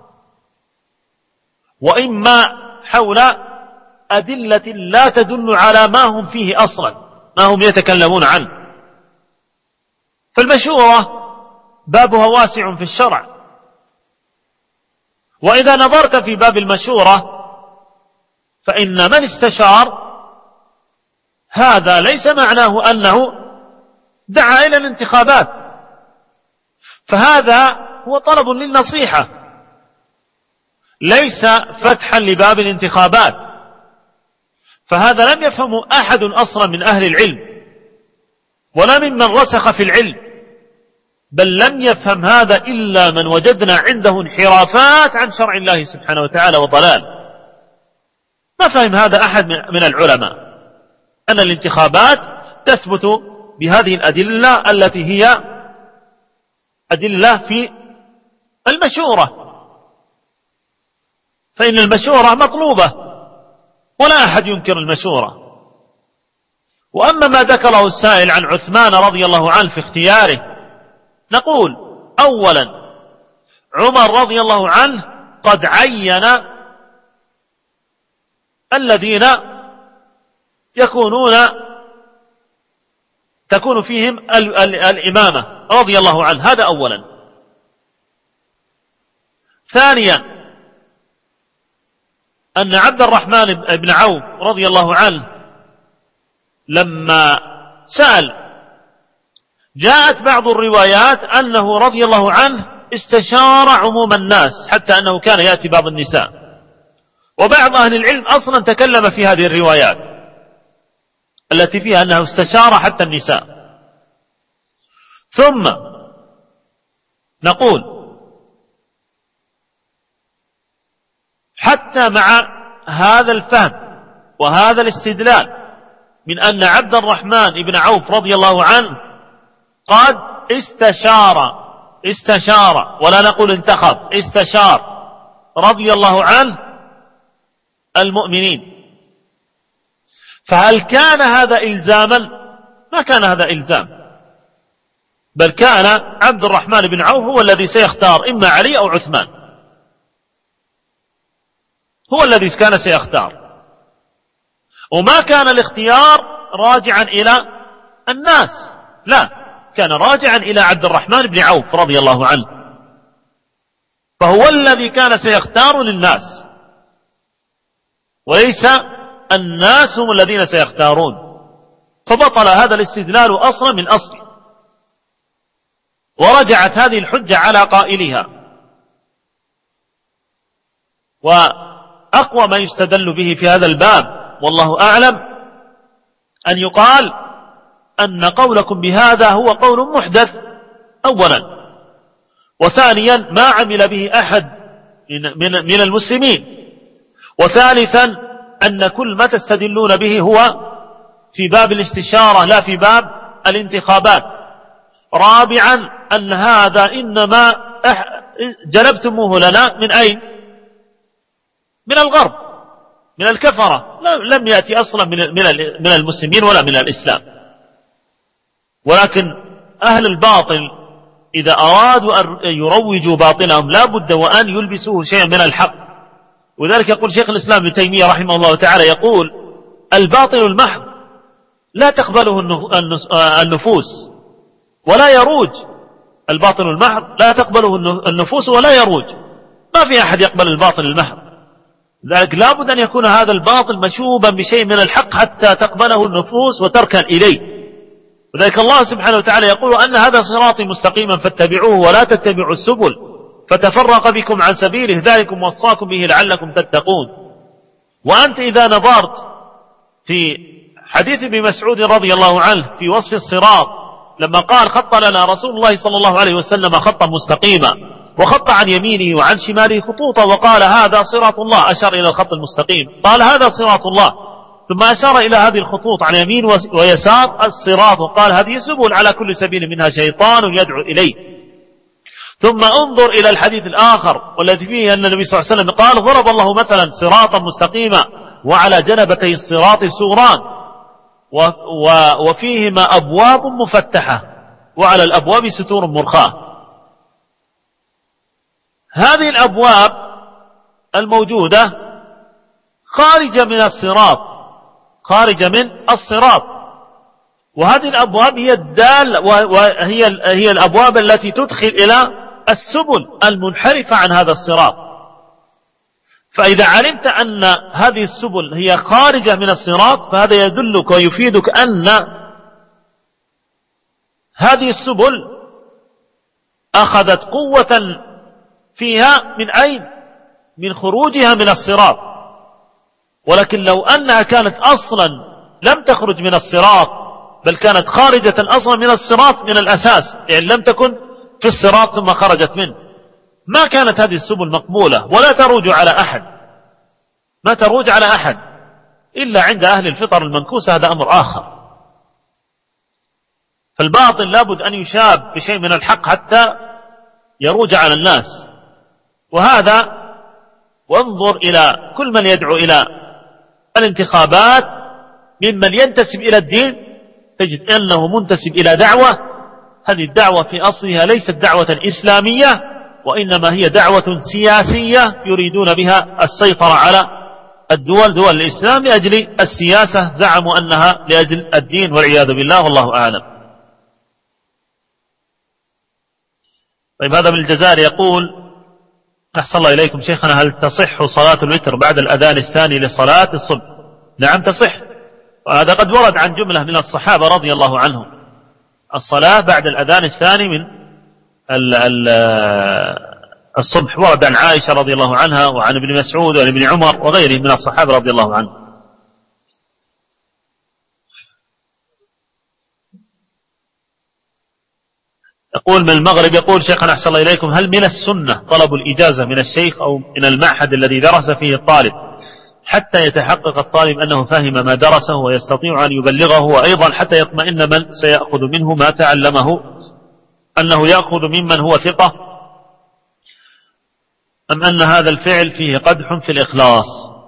وإما حول أدلة لا تدل على ما هم فيه أصلا، ما هم يتكلمون عنه. فالمشورة بابها واسع في الشرع، وإذا نظرت في باب المشورة فإن من استشار هذا ليس معناه أنه دعا إلى الانتخابات، فهذا هو طلب للنصيحة، ليس فتحا لباب الانتخابات. فهذا لم يفهمه أحد أصلا من أهل العلم ولا ممن رسخ في العلم، بل لم يفهم هذا إلا من وجدنا عنده انحرافات عن شرع الله سبحانه وتعالى وضلال. ما فهم هذا أحد من العلماء. أن الانتخابات تثبت بهذه الأدلة التي هي أدلة في المشورة، فإن المشورة مطلوبة ولا أحد ينكر المشورة. وأما ما ذكره السائل عن عثمان رضي الله عنه في اختياره، نقول أولا عمر رضي الله عنه قد عين الذين تكون فيهم الإمامة رضي الله عنه، هذا أولا. ثانيا أن عبد الرحمن بن عوف رضي الله عنه لما سأل جاءت بعض الروايات أنه رضي الله عنه استشار عموم الناس، حتى أنه كان يأتي بعض النساء، وبعض أهل العلم أصلا تكلم في هذه الروايات التي فيها أنه استشار حتى النساء. ثم نقول حتى مع هذا الفهم وهذا الاستدلال من أن عبد الرحمن بن عوف رضي الله عنه قد استشار ولا نقول انتخب، استشار رضي الله عنه المؤمنين، فهل كان هذا إلزاما؟ ما كان هذا إلزام، بل كان عبد الرحمن بن عوف هو الذي سيختار إما علي أو عثمان، هو الذي كان سيختار، وما كان الاختيار راجعا إلى الناس، لا، كان راجعا إلى عبد الرحمن بن عوف رضي الله عنه، فهو الذي كان سيختار للناس، وليس الناس هم الذين سيختارون. فبطل هذا الاستدلال أصلا من أصل، ورجعت هذه الحجة على قائلها. وأقوى ما يستدل به في هذا الباب والله أعلم أن يقال أن قولكم بهذا هو قول محدث أولا، وثانيا ما عمل به أحد من المسلمين، وثالثا أن كل ما تستدلون به هو في باب الاستشارة لا في باب الانتخابات. رابعا أن هذا إنما جلبتموه لنا من أين؟ من الغرب، من الكفرة، لم يأتي أصلا من المسلمين ولا من الإسلام. ولكن أهل الباطل إذا أرادوا أن يروجوا باطلهم لا بد وأن يلبسوه شيئا من الحق. وذلك يقول شيخ الإسلام ابن تيمية رحمه الله تعالى، يقول الباطل المحض لا تقبله النفوس ولا يروج، الباطل المحض لا تقبله النفوس ولا يروج، ما في أحد يقبل الباطل المحض، لذلك لا بد أن يكون هذا الباطل مشوبا بشيء من الحق حتى تقبله النفوس وتركن إليه. وذلك الله سبحانه وتعالى يقول أن هذا صراطي مستقيما فاتبعوه ولا تتبعوا السبل فتفرق بكم عن سبيله ذلكم وصاكم به لعلكم تتقون. وأنت إذا نظرت في حديث ابن مسعود رضي الله عنه في وصف الصراط لما قال خط لنا رسول الله صلى الله عليه وسلم خطا مستقيما، وخط عن يمينه وعن شماله خطوطا، وقال هذا صراط الله، أشار إلى الخط المستقيم، قال هذا صراط الله، ثم أشار إلى هذه الخطوط عن يمين ويسار الصراط، وقال هذه سبل على كل سبيل منها شيطان يدعو إليه. ثم انظر إلى الحديث الآخر والذي فيه أن النبي صلى الله عليه وسلم قال ضرب الله مثلا صراطا مستقيما وعلى جنبتي الصراط سوران وفيهما أبواب مفتحة وعلى الأبواب ستور مرخاة. هذه الأبواب الموجودة خارجة من الصراط، خارجة من الصراط، وهذه الأبواب هي الدال وهي الأبواب التي تدخل إلى السبل المنحرفة عن هذا الصراط. فإذا علمت أن هذه السبل هي خارجة من الصراط فهذا يدلك ويفيدك أن هذه السبل أخذت قوة فيها من أين؟ من خروجها من الصراط. ولكن لو أنها كانت أصلا لم تخرج من الصراط بل كانت خارجة أصلا من الصراط من الأساس، يعني لم تكن في الصراط ثم خرجت منه، ما كانت هذه السبل مقبولة ولا تروج على أحد، ما تروج على أحد، إلا عند أهل الفطر المنكوسة هذا أمر آخر. فالباطل لابد أن يشاب بشيء من الحق حتى يروج على الناس. وهذا وانظر إلى كل من يدعو إلى الانتخابات ممن ينتسب إلى الدين تجد أنه منتسب إلى دعوة، هذه الدعوة في أصلها ليست دعوة إسلامية، وإنما هي دعوة سياسية يريدون بها السيطرة على دول الإسلام لأجل السياسة، زعموا أنها لأجل الدين والعياذ بالله، والله أعلم. طيب هذا من الجزائر يقول: أحسن الله إليكم شيخنا، هل تصح صلاة الوتر بعد الأذان الثاني لصلاة الصبح؟ نعم تصح، وهذا قد ورد عن جملة من الصحابة رضي الله عنهم الصلاة بعد الأذان الثاني من الصبح، ورد عن عائشة رضي الله عنها وعن ابن مسعود وعن ابن عمر وغيره من الصحابة رضي الله عنهم. يقول من المغرب، يقول: شيخنا أحسن الله إليكم، هل من السنة طلب الإجازة من الشيخ أو من المعهد الذي درس فيه الطالب حتى يتحقق الطالب أنه فهم ما درسه ويستطيع أن يبلغه، وأيضا حتى يطمئن من سيأخذ منه ما تعلمه أنه يأخذ ممن هو ثقة، أم أن هذا الفعل فيه قدح في الإخلاص؟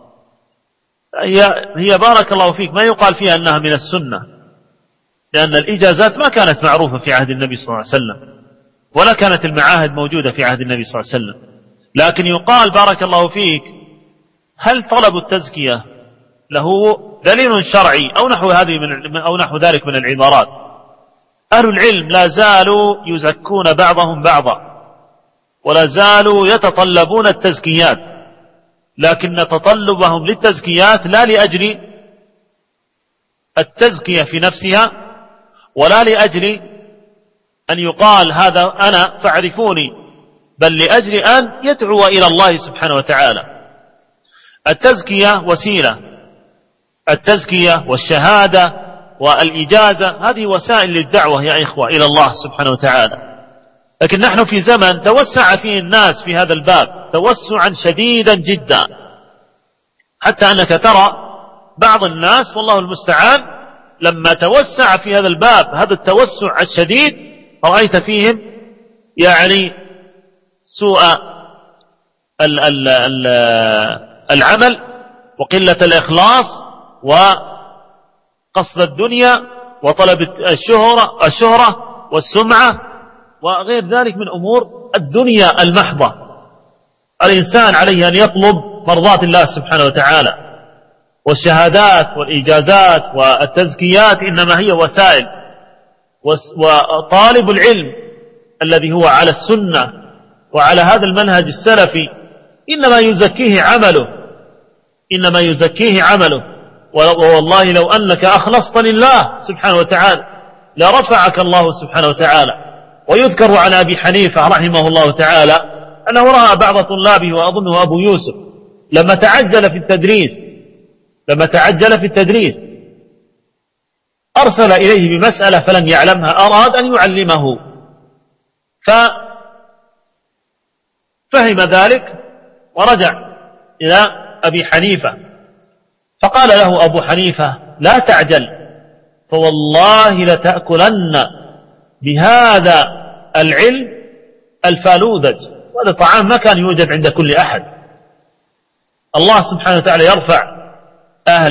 هي بارك الله فيك ما يقال فيها أنها من السنة، لأن الإجازات ما كانت معروفة في عهد النبي صلى الله عليه وسلم، ولا كانت المعاهد موجودة في عهد النبي صلى الله عليه وسلم. لكن يقال بارك الله فيك: هل طلب التزكية له دليل شرعي أو نحو ذلك من العبارات؟ أهل العلم لا زالوا يزكون بعضهم بعضا، ولا زالوا يتطلبون التزكيات، لكن تطلبهم للتزكيات لا لأجل التزكية في نفسها، ولا لأجل أن يقال هذا أنا فاعرفوني، بل لأجل أن يدعو إلى الله سبحانه وتعالى. التزكية وسيلة، التزكية والشهادة والإجازة هذه وسائل للدعوة يا إخوة إلى الله سبحانه وتعالى. لكن نحن في زمن توسع فيه الناس في هذا الباب توسعا شديدا جدا، حتى أنك ترى بعض الناس والله المستعان لما توسع في هذا الباب هذا التوسع الشديد رأيت فيهم يعني سوء العمل وقلة الإخلاص وقصد الدنيا وطلب الشهرة والسمعة وغير ذلك من أمور الدنيا المحضة. الإنسان عليه أن يطلب مرضات الله سبحانه وتعالى، والشهادات والإجازات والتزكيات إنما هي وسائل، وطالب العلم الذي هو على السنة وعلى هذا المنهج السلفي إنما يزكيه عمله. والله لو أنك أخلصت لله سبحانه وتعالى لرفعك الله سبحانه وتعالى. ويذكر عن أبي حنيفة رحمه الله تعالى أنه رأى بعض طلابه وأظنه أبو يوسف لما تعجل في التدريس أرسل إليه بمسألة فلم يعلمها، أراد أن يعلمه، ففهم ذلك ورجع إلى أبي حنيفة فقال له أبو حنيفة: لا تعجل، فوالله لتأكلن بهذا العلم الفالوذج، وهذا طعام ما كان يوجد عند كل أحد. الله سبحانه وتعالى يرفع أهل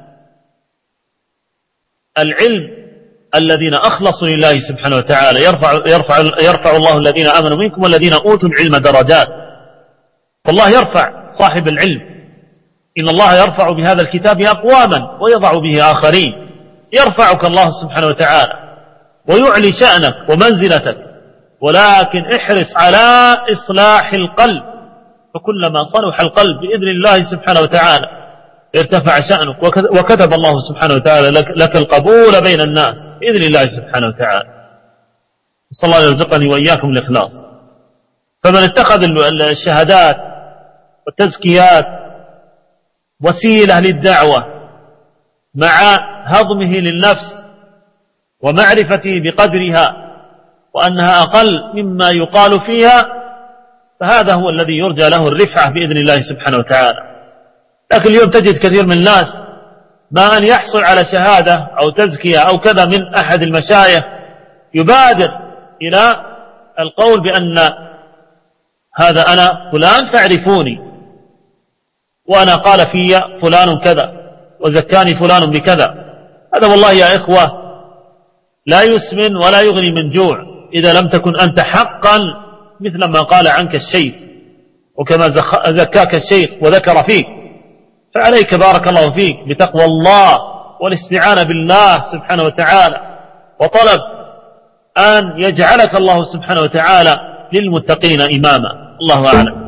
العلم الذين أخلصوا لله سبحانه وتعالى، يرفع الله الذين آمنوا منكم والذين أوتوا العلم درجات. فالله يرفع صاحب العلم، إن الله يرفع بهذا الكتاب أقواما ويضع به آخرين. يرفعك الله سبحانه وتعالى ويعلي شأنك ومنزلتك، ولكن احرص على إصلاح القلب، فكلما صلح القلب بإذن الله سبحانه وتعالى ارتفع شأنك، وكتب الله سبحانه وتعالى لك القبول بين الناس بإذن الله سبحانه وتعالى. صلى الله يرزقني وإياكم الإخلاص. فمن اتخذ الشهادات والتزكيات وسيلة للدعوة مع هضمه للنفس ومعرفته بقدرها وأنها أقل مما يقال فيها، فهذا هو الذي يرجى له الرفعة بإذن الله سبحانه وتعالى. لكن اليوم تجد كثير من الناس ما أن يحصل على شهادة أو تزكية أو كذا من أحد المشايخ يبادر إلى القول بأن هذا أنا فلان فاعرفوني، وأنا قال في فلان كذا وزكاني فلان بكذا. هذا والله يا إخوة لا يسمن ولا يغني من جوع إذا لم تكن أنت حقا مثل ما قال عنك الشيخ وكما زكاك الشيخ وذكر فيك. فعليك بارك الله فيك بتقوى الله والاستعانة بالله سبحانه وتعالى، وطلب أن يجعلك الله سبحانه وتعالى للمتقين إماما. الله أعلم.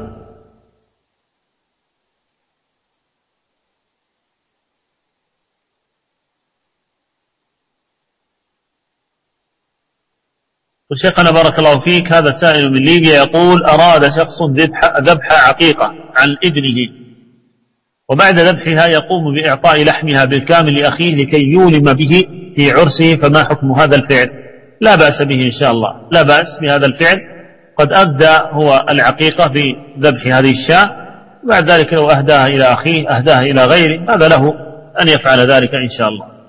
وشيخنا بارك الله فيك، هذا سائل من ليبيا يقول: أراد شخص ذبح عقيقة عن ابنه، وبعد ذبحها يقوم بإعطاء لحمها بالكامل لأخيه لكي يولم به في عرسه، فما حكم هذا الفعل؟ لا بأس به إن شاء الله، لا بأس بهذا الفعل. قد أبدى هو العقيقة بذبح هذه الشاة، وبعد ذلك لو أهداها إلى أخيه أهداها إلى غيره، هذا له أن يفعل ذلك إن شاء الله.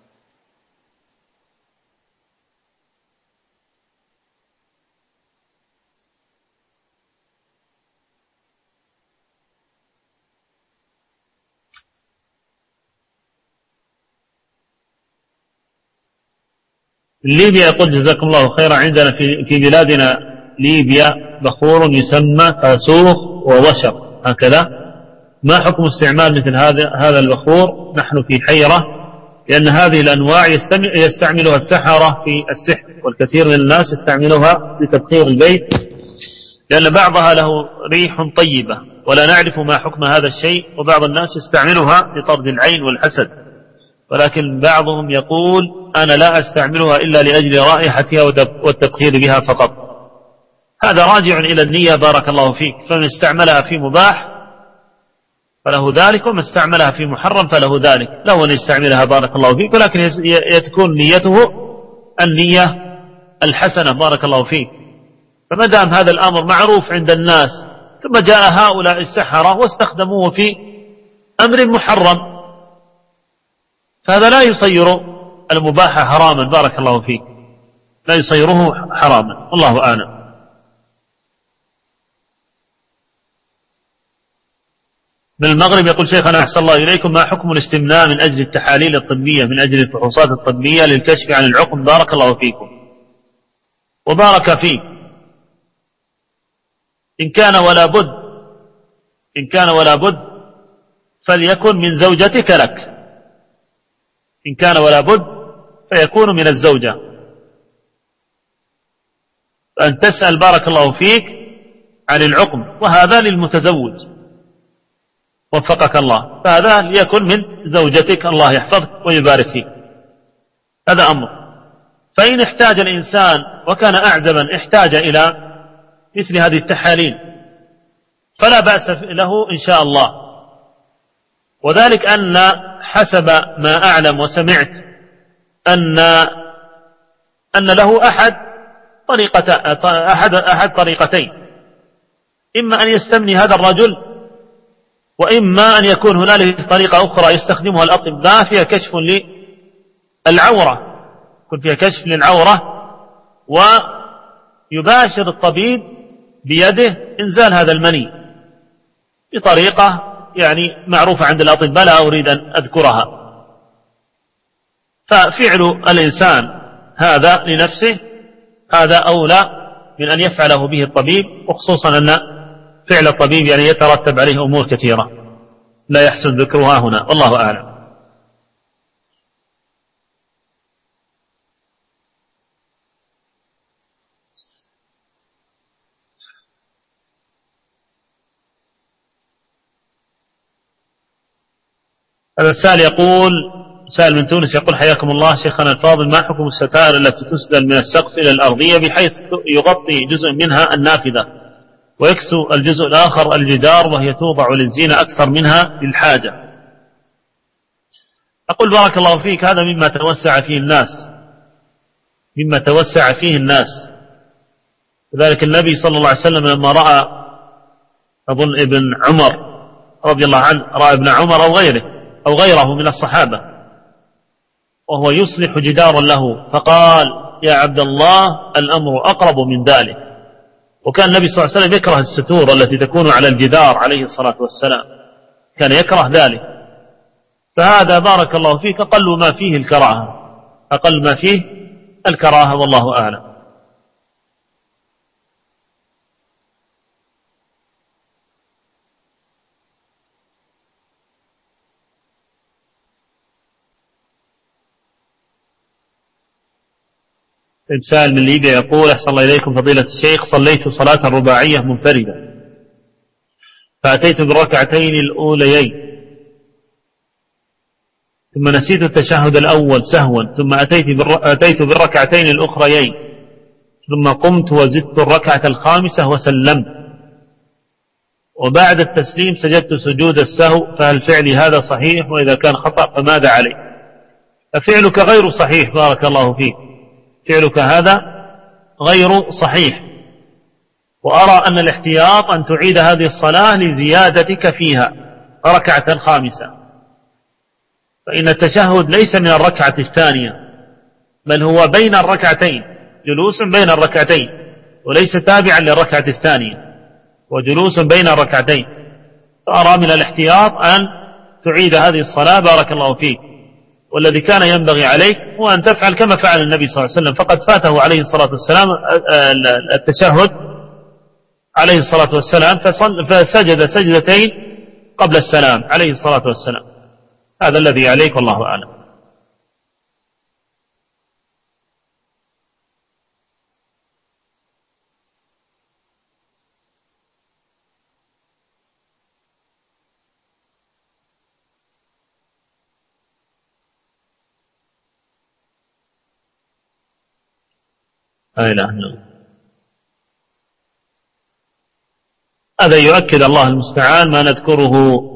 ليبيا يقول: جزاكم الله خيرا، عندنا في بلادنا ليبيا بخور يسمى فاسوخ ووشر هكذا، ما حكم استعمال مثل هذا البخور؟ نحن في حيرة، لأن هذه الأنواع يستعملها السحرة في السحر، والكثير من الناس يستعملها لتبخير البيت، لأن بعضها له ريح طيبة ولا نعرف ما حكم هذا الشيء، وبعض الناس يستعملها لطرد العين والحسد، ولكن بعضهم يقول: أنا لا أستعملها إلا لأجل رائحتها والتبخير بها فقط. هذا راجع إلى النية بارك الله فيك، فمن استعملها في مباح فله ذلك، ومن استعملها في محرم فله ذلك، له أن يستعملها بارك الله فيك، ولكن تكون نيته النية الحسنة بارك الله فيك. فما دام هذا الأمر معروف عند الناس، ثم جاء هؤلاء السحرة واستخدموه في أمر محرم، فهذا لا يصير المباح حراما بارك الله فيك، لا يصيره حراما، والله أعلم. من المغرب يقول: شيخنا أحسن الله إليكم، ما حكم الاستمناء من أجل التحاليل الطبية، من أجل الفحوصات الطبية للكشف عن العقم؟ بارك الله فيكم وبارك فيك. إن كان ولا بد فليكن من زوجتك لك، إن كان ولا بد فيكون من الزوجة، أن تسأل بارك الله فيك عن العقم، وهذا للمتزوج وفقك الله، فهذا ليكن من زوجتك، الله يحفظك ويبارك فيك، هذا أمر. فإن احتاج الإنسان وكان أعزبا احتاج إلى مثل هذه التحاليل فلا بأس له إن شاء الله، وذلك أن حسب ما أعلم وسمعت أن له أحد طريقتين، إما أن يستمني هذا الرجل، وإما أن يكون هنالك طريقة أخرى يستخدمها الأطباء فيها كشف للعورة، يكون فيها كشف للعورة، ويباشر الطبيب بيده إنزال هذا المني بطريقة يعني معروفة عند الأطباء، لا أريد أن أذكرها. ففعل الإنسان هذا لنفسه هذا أولى من أن يفعله به الطبيب، وخصوصا أن فعل الطبيب يعني يترتب عليه أمور كثيرة لا يحسن ذكرها هنا، والله أعلم. هذا السائل يقول، سائل من تونس يقول: حياكم الله شيخنا الفاضل، ما حكم الستائر التي تسدل من السقف إلى الأرضية بحيث يغطي جزء منها النافذة ويكسو الجزء الآخر الجدار، وهي توضع للزينة أكثر منها للحاجة؟ أقول بارك الله فيك، هذا مما توسع فيه الناس، لذلك النبي صلى الله عليه وسلم لما رأى أظن ابن عمر رضي الله عنه، رأى ابن عمر أو غيره أو غيره من الصحابة وهو يصلح جدارا له، فقال: يا عبد الله الأمر أقرب من ذلك. وكان النبي صلى الله عليه وسلم يكره الستور التي تكون على الجدار عليه الصلاة والسلام، كان يكره ذلك. فهذا بارك الله فيك أقل ما فيه الكراهة، أقل ما فيه الكراهة، والله أعلم. سائل من ليبيا يقول: أحسن الله إليكم فضيلة الشيخ، صليت صلاة رباعية منفردة فأتيت بالركعتين الأوليين ثم نسيت التشهد الأول سهوا، ثم أتيت بالركعتين الأخريين ثم قمت وزدت الركعة الخامسة وسلمت، وبعد التسليم سجدت سجود السهو، فهل فعلي هذا صحيح؟ وإذا كان خطأ فماذا علي؟ ففعلك غير صحيح بارك الله فيك، فعلك هذا غير صحيح. وأرى أن الاحتياط أن تعيد هذه الصلاة لزيادتك فيها ركعة خامسة، فإن التشهد ليس من الركعة الثانية، بل هو بين الركعتين، جلوس بين الركعتين، وليس تابعا للركعة الثانية، وجلوس بين الركعتين. فأرى من الاحتياط أن تعيد هذه الصلاة بارك الله فيك، والذي كان ينبغي عليك هو أن تفعل كما فعل النبي صلى الله عليه وسلم، فقد فاته عليه الصلاة والسلام التشهد عليه الصلاة والسلام فسجد سجدتين قبل السلام عليه الصلاة والسلام. هذا الذي عليك والله أعلم. لا إله إلا الله. هذا يؤكد الله المستعان ما نذكره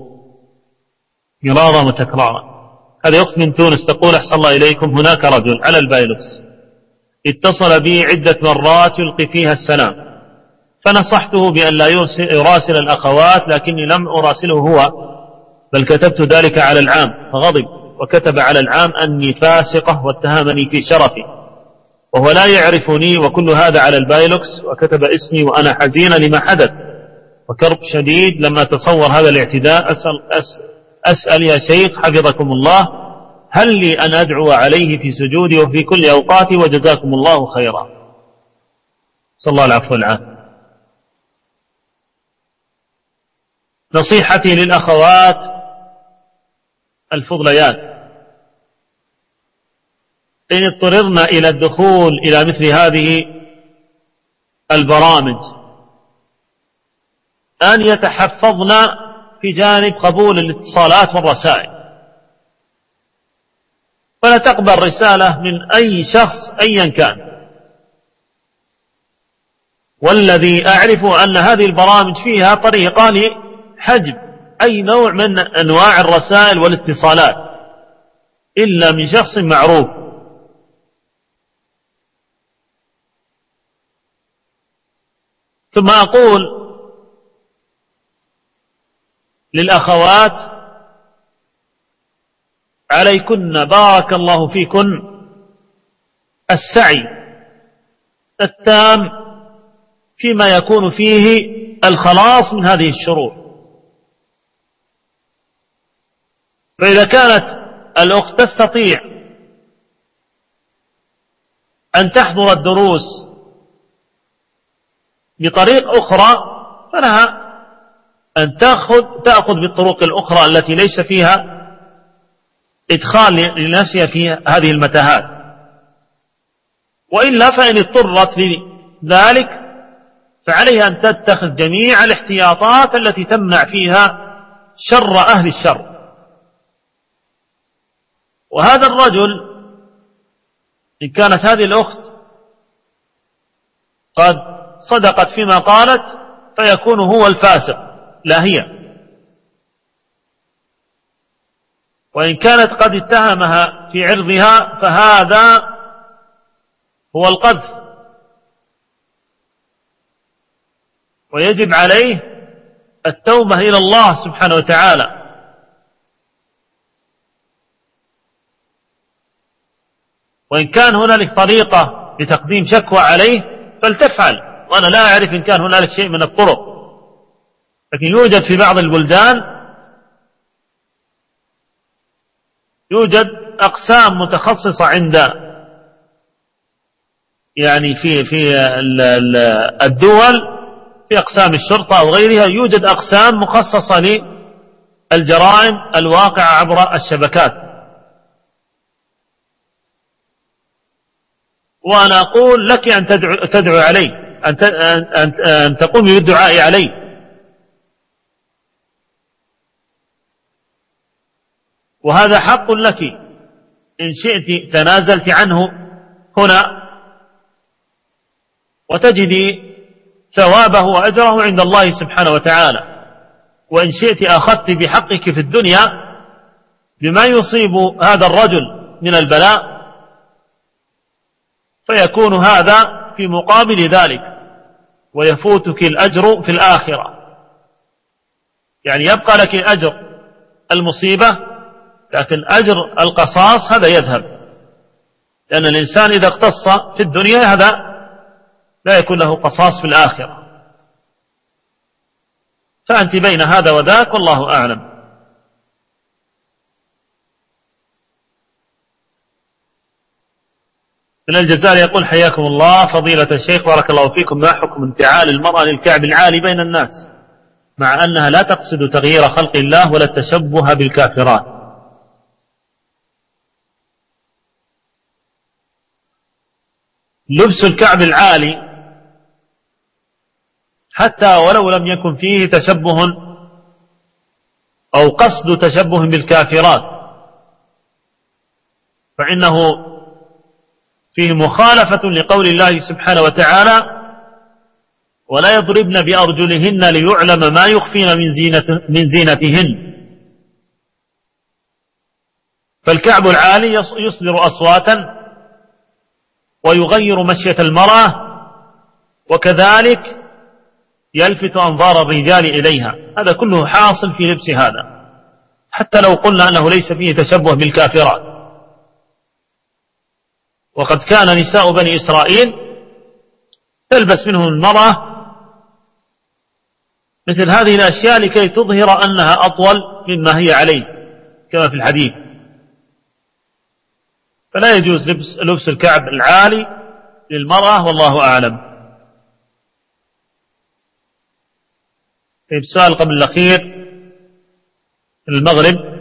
مرارا وتكرارا. هذا أخت من تونس تقول: أحسن الله إليكم، هناك رجل على البايلوكس اتصل بي عدة مرات يلقي فيها السلام، فنصحته بأن لا يراسل الأخوات، لكني لم أراسله هو، بل كتبت ذلك على العام، فغضب وكتب على العام أني فاسقة واتهمني في شرفي، وهو لا يعرفني، وكل هذا على البايلوكس، وكتب اسمي وأنا حزينة لما حدث وكرب شديد لما تصور هذا الاعتداء. أسأل يا شيخ حفظكم الله، هل لي أن أدعو عليه في سجودي وفي كل أوقاتي؟ وجزاكم الله خيرا. صلى الله العفو والعافية. نصيحتي للأخوات الفضليات: إن اضطررنا إلى الدخول إلى مثل هذه البرامج أن يتحفظن في جانب قبول الاتصالات والرسائل، فلا تقبل رسالة من أي شخص أيا كان. والذي أعرف أن هذه البرامج فيها طريقة لحجب أي نوع من أنواع الرسائل والاتصالات إلا من شخص معروف. ثم أقول للأخوات: عليكن بارك الله فيكن السعي التام فيما يكون فيه الخلاص من هذه الشرور. فإذا كانت الأخت تستطيع أن تحضر الدروس بطريق أخرى فلها أن تأخذ بالطرق الأخرى التي ليس فيها إدخال لنفسها في هذه المتاهات، وإلا فإن اضطرت لذلك فعليها أن تتخذ جميع الاحتياطات التي تمنع فيها شر أهل الشر. وهذا الرجل إن كانت هذه الأخت قد صدقت فيما قالت فيكون هو الفاسق لا هي، وإن كانت قد اتهمها في عرضها فهذا هو القذف، ويجب عليه التوبة إلى الله سبحانه وتعالى. وإن كان هنالك طريقة لتقديم شكوى عليه فلتفعل، وأنا لا أعرف إن كان هنالك شيء من الطرق، لكن يوجد في بعض البلدان يوجد أقسام متخصصة عند يعني في الدول، في أقسام الشرطة أو غيرها يوجد أقسام مخصصة للجرائم الواقعة عبر الشبكات. وأنا أقول لك أن تدعو علي، أن تقومي بالدعاء علي. وهذا حق لك، إن شئت تنازلت عنه هنا وتجدي ثوابه وأجره عند الله سبحانه وتعالى، وإن شئت أخذت بحقك في الدنيا بما يصيب هذا الرجل من البلاء، فيكون هذا في مقابل ذلك، ويفوتك الأجر في الآخرة. يعني يبقى لك أجر المصيبة، لكن أجر القصاص هذا يذهب، لأن الإنسان إذا اقتص في الدنيا هذا لا يكون له قصاص في الآخرة. فأنت بين هذا وذاك والله أعلم. من الجزائر يقول: حياكم الله فضيلة الشيخ بارك الله فيكم، ما حكم انتعال المرأة للكعب العالي بين الناس مع أنها لا تقصد تغيير خلق الله ولا التشبه بالكافرات؟ لبس الكعب العالي حتى ولو لم يكن فيه تشبه أو قصد تشبه بالكافرات فإنه فيه مخالفة لقول الله سبحانه وتعالى: ولا يضربن بأرجلهن ليعلم ما يخفين من زينتهن. فالكعب العالي يصدر أصواتا ويغير مشية المرأة، وكذلك يلفت أنظار الرجال إليها. هذا كله حاصل في لبس هذا، حتى لو قلنا أنه ليس فيه تشبه بالكافرات. وقد كان نساء بني إسرائيل تلبس منهم المرأة مثل هذه الأشياء لكي تظهر أنها أطول مما هي عليه كما في الحديث. فلا يجوز لبس الكعب العالي للمرأة والله أعلم. السؤال قبل الأخير في المغرب: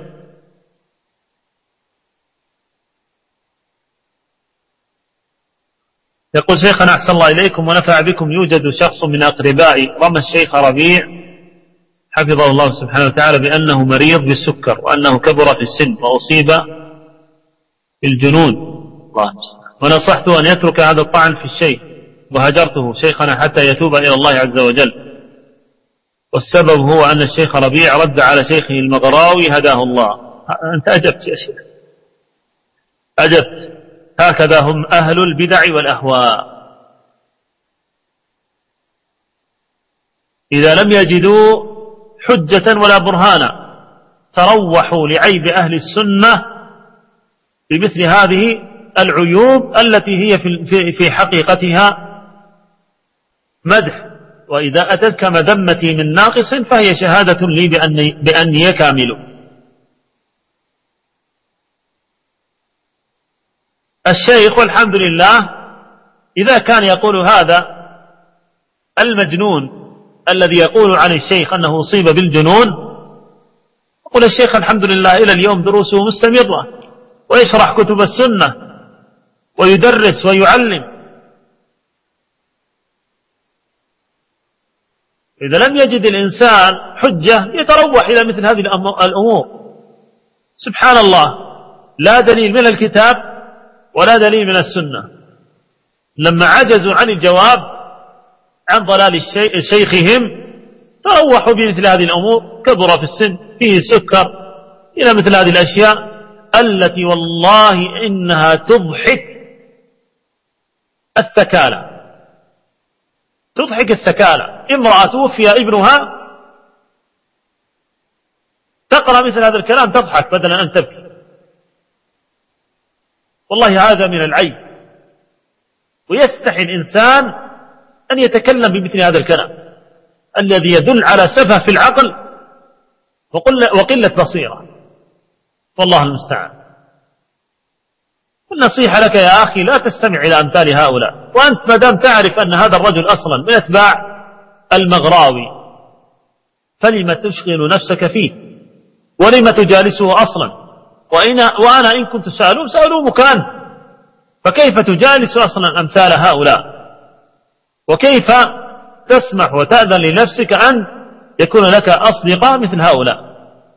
يقول: شيخنا أحسن الله إليكم ونفع بكم، يوجد شخص من أقربائي رمى الشيخ ربيع حفظه الله سبحانه وتعالى بأنه مريض بالسكر وأنه كبر في السن وأصيب بالجنون، الله، ونصحته أن يترك هذا الطعن في الشيخ، وهجرته شيخنا حتى يتوب إلى الله عز وجل، والسبب هو أن الشيخ ربيع رد على شيخه المغراوي هداه الله. أنت أجبت يا شيخ، أجبت. هكذا هم أهل البدع والأهواء، إذا لم يجدوا حجة ولا برهانا تروحوا لعيب أهل السنة بمثل هذه العيوب التي هي في حقيقتها مدح. وإذا أتتك مذمتي من ناقص فهي شهادة لي بأني كامل. الشيخ والحمد لله إذا كان يقول هذا المجنون الذي يقول عن الشيخ أنه أصيب بالجنون، يقول الشيخ الحمد لله إلى اليوم دروسه مستمرة ويشرح كتب السنة ويدرس ويعلم. إذا لم يجد الإنسان حجة يتروح إلى مثل هذه الأمور. سبحان الله، لا دليل من الكتاب ولا دليل من السنة. لما عجزوا عن الجواب عن ضلال شيخهم تروحوا بمثل هذه الأمور، كبر في السن، فيه سكر، إلى مثل هذه الأشياء التي والله إنها تضحك الثكالة، تضحك الثكالة. امرأة توفي ابنها تقرأ مثل هذا الكلام تضحك بدلا أن تبكي. والله هذا من العيب، ويستحي الإنسان أن يتكلم بمثل هذا الكلام الذي يدل على سفه في العقل وقلة بصيرة، والله المستعان. النصيحة لك يا أخي لا تستمع إلى أمثال هؤلاء، وأنت ما دام تعرف أن هذا الرجل أصلا من أتباع المغراوي فلم تشغل نفسك فيه، ولم تجالسه أصلا؟ وأنا إن كنت سألومك أنت، فكيف تجالس أصلا أمثال هؤلاء؟ وكيف تسمح وتأذن لنفسك أن يكون لك أصدقاء مثل هؤلاء؟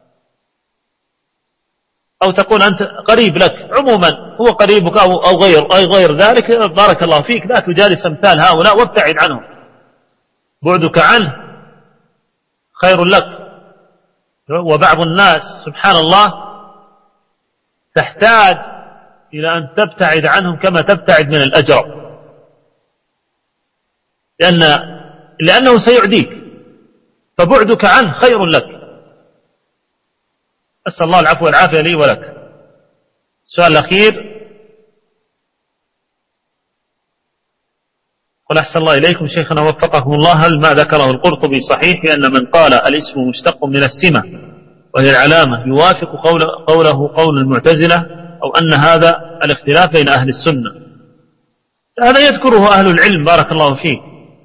أو تكون أنت قريب لك عموما هو قريبك أو غير ذلك، بارك الله فيك، لا تجالس أمثال هؤلاء وابتعد عنهم، بعدك عنه خير لك. وبعض الناس سبحان الله تحتاج إلى أن تبتعد عنهم كما تبتعد من الأجرب، لأنه سيعديك، فبعدك عنه خير لك. أسأل الله العفو والعافية لي ولك. السؤال الأخير، قل أحسن الله إليكم شيخنا وفقكم الله، هل ما ذكره القرطبي صحيح بأن من قال الاسم مشتق من السمة وهي العلامة يوافق قوله قول المعتزلة، أو أن هذا الاختلاف بين أهل السنة؟ هذا يذكره أهل العلم بارك الله فيه،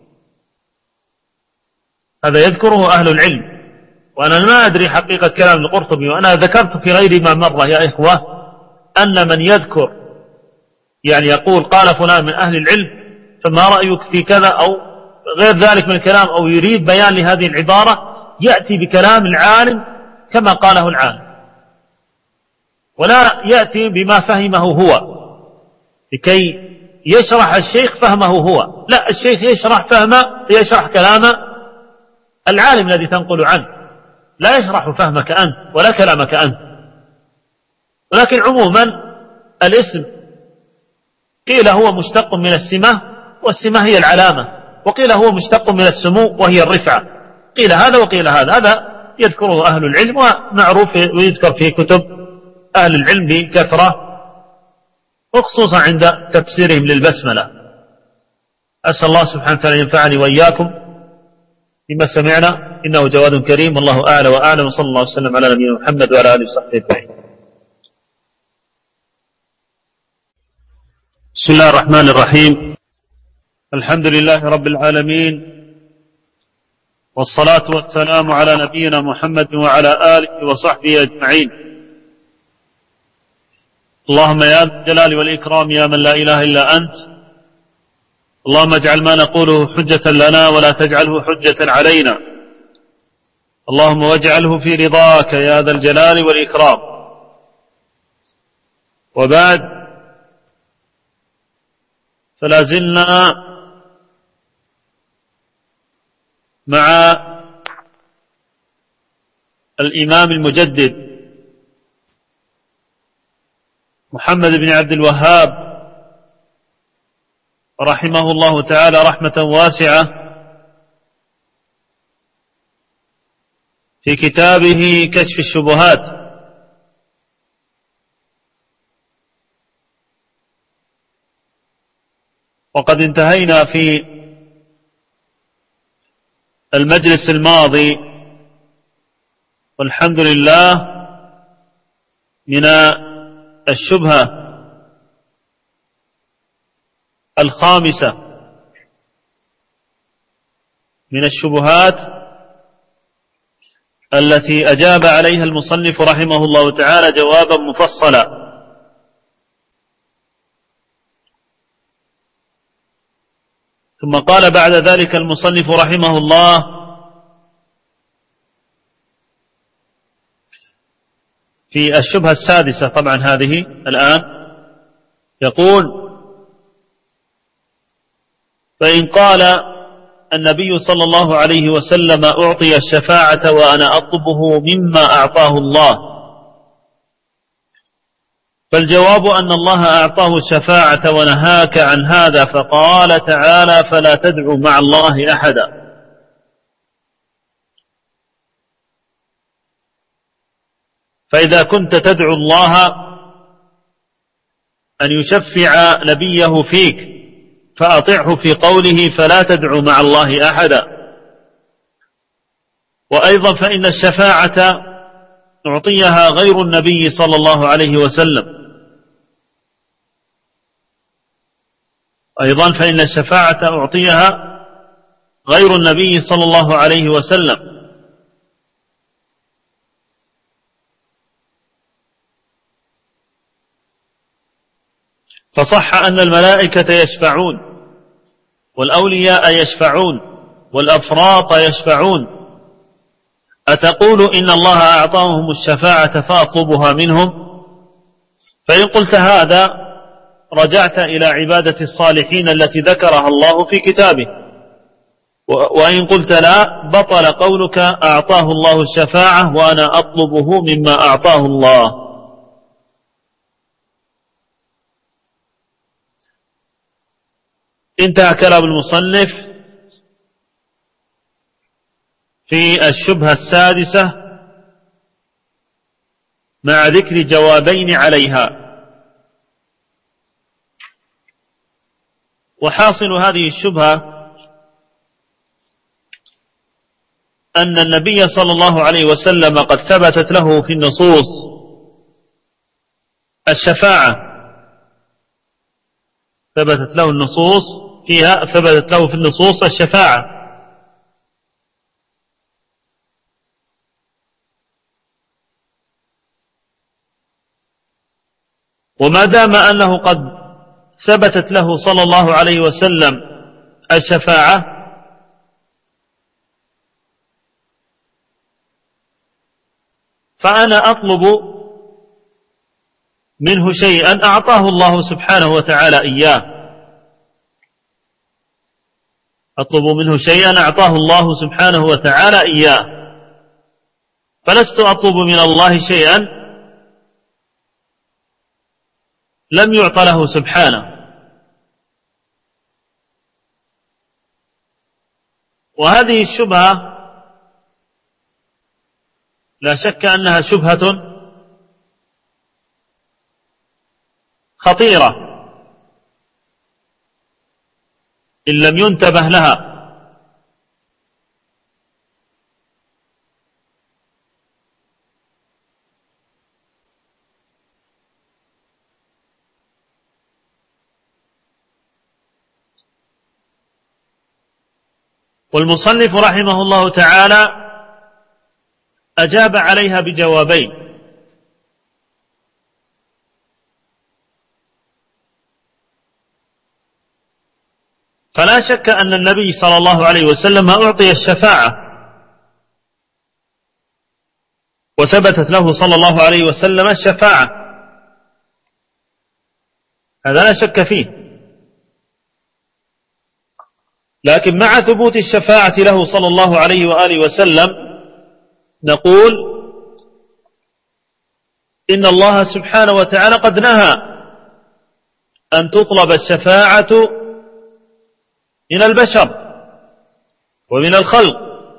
هذا يذكره أهل العلم، وأنا ما أدري حقيقة كلام القرطبي، وأنا ذكرت في غير ما مرة يا إخوة أن من يذكر يعني يقول قال فلان من أهل العلم فما رأيك في كذا أو غير ذلك من الكلام، أو يريد بيان لهذه العبارة، يأتي بكلام العالم كما قاله العالم، ولا يأتي بما فهمه هو لكي يشرح الشيخ فهمه هو، لا، الشيخ يشرح كلام العالم الذي تنقل عنه، لا يشرح فهمك أنت ولا كلامك أنت. ولكن عموما الاسم قيل هو مشتق من السمة، والسمة هي العلامة، وقيل هو مشتق من السمو وهي الرفعة، قيل هذا وقيل هذا يذكره أهل العلم، ومعروف ويذكر في كتب أهل العلم بكثرة، وخصوصا عند تفسيرهم للبسملة. أسأل الله سبحانه وتعالى ينفعني وإياكم بما سمعنا، إنه جواد كريم، والله أعلى وأعلم، وصلى الله وسلم على نبينا محمد وعلى آله وصحبه أجمعين. بسم الله الرحمن الرحيم، الحمد لله رب العالمين، والصلاة والسلام على نبينا محمد وعلى آله وصحبه أجمعين. اللهم يا ذا الجلال والإكرام يا من لا إله إلا أنت، اللهم اجعل ما نقوله حجة لنا ولا تجعله حجة علينا، اللهم واجعله في رضاك يا ذا الجلال والإكرام. وبعد، فلا زلنا مع الإمام المجدد محمد بن عبد الوهاب رحمه الله تعالى رحمة واسعة في كتابه كشف الشبهات، وقد انتهينا في المجلس الماضي والحمد لله من الشبهة الخامسة من الشبهات التي أجاب عليها المصنف رحمه الله تعالى جوابا مفصلا. ثم قال بعد ذلك المصنف رحمه الله: في الشبهة السادسة، طبعا هذه الآن، يقول: فإن قال النبي صلى الله عليه وسلم أعطي الشفاعة وأنا أطلبه مما أعطاه الله، فالجواب أن الله أعطاه الشفاعة ونهاك عن هذا، فقال تعالى: فلا تدعوا مع الله أحدا. فإذا كنت تدعو الله أن يشفع نبيه فيك فأطعه في قوله فلا تدعو مع الله أحدا. وأيضا فإن الشفاعة أعطيها غير النبي صلى الله عليه وسلم. أيضا فإن الشفاعة أعطيها غير النبي صلى الله عليه وسلم. فصح أن الملائكة يشفعون والأولياء يشفعون والأفراط يشفعون. أتقول إن الله أعطاهم الشفاعة فأطلبها منهم؟ فإن قلت هذا رجعت إلى عبادة الصالحين التي ذكرها الله في كتابه، وإن قلت لا بطل قولك أعطاه الله الشفاعة وأنا أطلبه مما أعطاه الله. انتهى كلام المصنف في الشبهة السادسة مع ذكر جوابين عليها. وحاصل هذه الشبهة أن النبي صلى الله عليه وسلم قد ثبتت له في النصوص الشفاعة، ثبتت له في النصوص الشفاعة. وما دام أنه قد ثبتت له صلى الله عليه وسلم الشفاعة فأنا أطلب منه شيئا أعطاه الله سبحانه وتعالى إياه، أطلب منه شيئا أعطاه الله سبحانه وتعالى إياه، فلست أطلب من الله شيئا لم يعط له سبحانه. وهذه الشبهة لا شك أنها شبهة خطيرة إن لم ينتبه لها. والمصنف رحمه الله تعالى أجاب عليها بجوابين. فلا شك أن النبي صلى الله عليه وسلم أعطي الشفاعة وثبتت له صلى الله عليه وسلم الشفاعة، هذا لا شك فيه. لكن مع ثبوت الشفاعة له صلى الله عليه وآله وسلم نقول إن الله سبحانه وتعالى قد نهى أن تطلب الشفاعة من البشر ومن الخلق،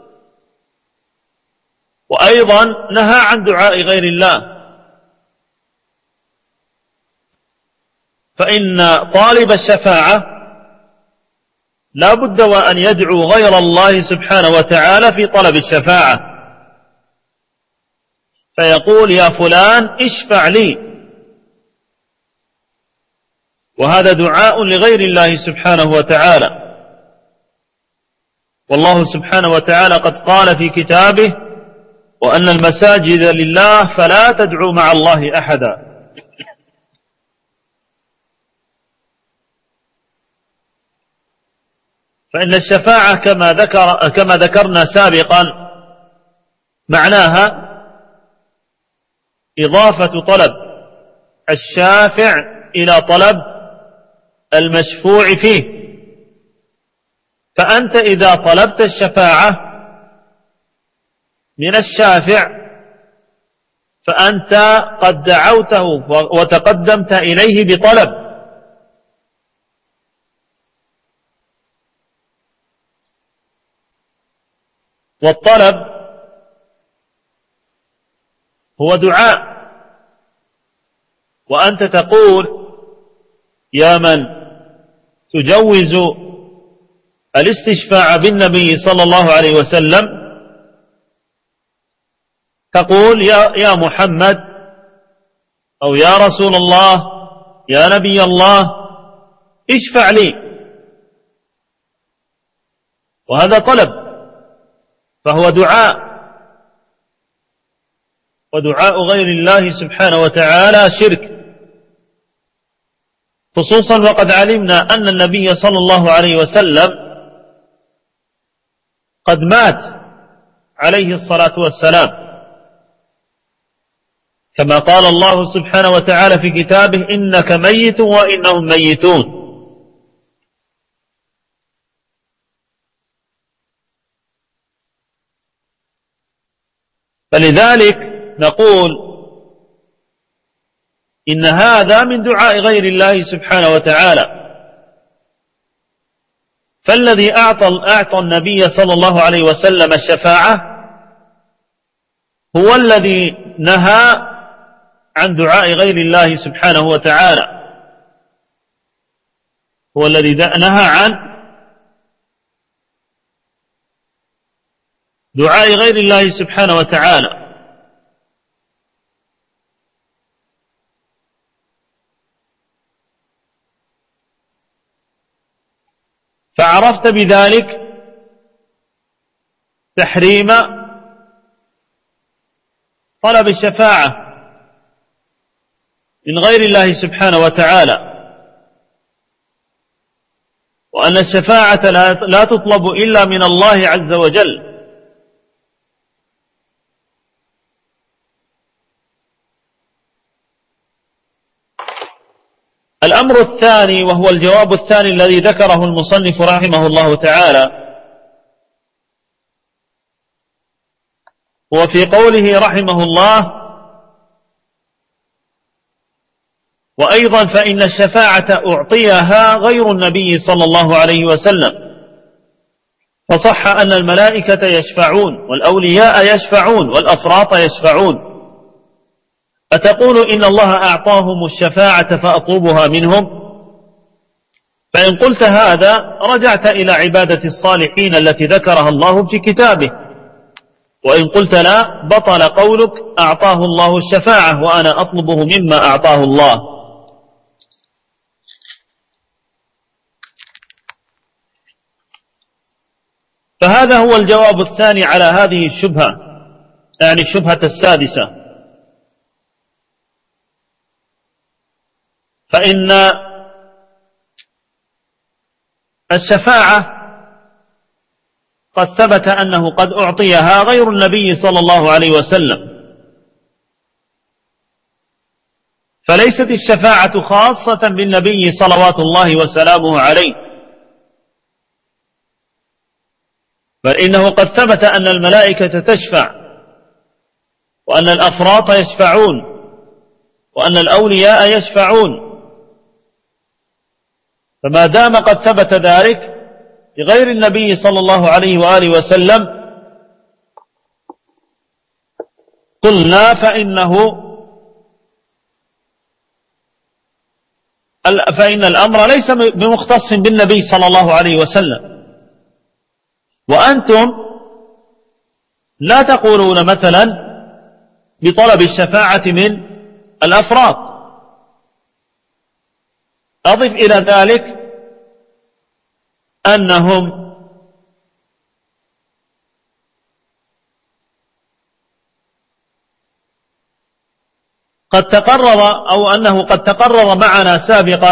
وأيضا نهى عن دعاء غير الله. فإن طالب الشفاعة لا بد وأن يدعو غير الله سبحانه وتعالى في طلب الشفاعة، فيقول يا فلان اشفع لي، وهذا دعاء لغير الله سبحانه وتعالى. والله سبحانه وتعالى قد قال في كتابه وأن المساجد لله فلا تدعوا مع الله أحدا. فإن الشفاعة كما ذكرنا سابقا معناها إضافة طلب الشافع إلى طلب المشفوع فيه. فأنت إذا طلبت الشفاعة من الشافع فأنت قد دعوته وتقدمت إليه بطلب، والطلب هو دعاء. وأنت تقول يا من تجوز الاستشفاع بالنبي صلى الله عليه وسلم، تقول يا محمد أو يا رسول الله يا نبي الله اشفع لي، وهذا طلب، فهو دعاء، ودعاء غير الله سبحانه وتعالى شرك، خصوصا وقد علمنا أن النبي صلى الله عليه وسلم قد مات عليه الصلاة والسلام، كما قال الله سبحانه وتعالى في كتابه إنك ميت وإنهم ميتون. فلذلك نقول إن هذا من دعاء غير الله سبحانه وتعالى. فالذي أعطى النبي صلى الله عليه وسلم الشفاعة هو الذي نهى عن دعاء غير الله سبحانه وتعالى، هو الذي نهى عن دعاء غير الله سبحانه وتعالى. فعرفت بذلك تحريم طلب الشفاعة من غير الله سبحانه وتعالى، وأن الشفاعة لا تطلب إلا من الله عز وجل. الأمر الثاني، وهو الجواب الثاني الذي ذكره المصنف رحمه الله تعالى، هو في قوله رحمه الله: وأيضا فإن الشفاعة أعطيها غير النبي صلى الله عليه وسلم، فصح أن الملائكة يشفعون والأولياء يشفعون والأفراط يشفعون. أتقول إن الله أعطاهم الشفاعة فأطلبها منهم؟ فإن قلت هذا رجعت إلى عبادة الصالحين التي ذكرها الله في كتابه، وإن قلت لا بطل قولك أعطاه الله الشفاعة وأنا أطلبه مما أعطاه الله. فهذا هو الجواب الثاني على هذه الشبهة، يعني الشبهة السادسة. فإن الشفاعة قد ثبت أنه قد أعطيها غير النبي صلى الله عليه وسلم، فليست الشفاعة خاصة بالنبي صلوات الله وسلامه عليه، بل إنه قد ثبت أن الملائكة تشفع، وأن الأفراط يشفعون، وأن الأولياء يشفعون. فما دام قد ثبت ذلك لغير النبي صلى الله عليه وآله وسلم قلنا فإن الأمر ليس بمختص بالنبي صلى الله عليه وسلم. وأنتم لا تقولون مثلا بطلب الشفاعة من الأفراد. أضف إلى ذلك أنهم قد تقرر، أو أنه قد تقرر معنا سابقا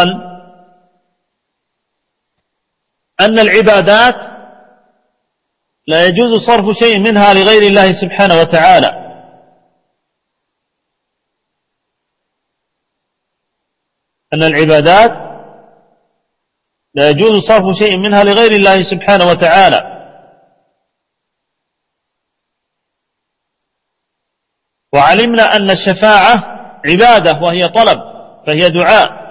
أن العبادات لا يجوز صرف شيء منها لغير الله سبحانه وتعالى، أن العبادات لا يجوز صرف شيء منها لغير الله سبحانه وتعالى. وعلمنا أن الشفاعة عبادة وهي طلب، فهي دعاء.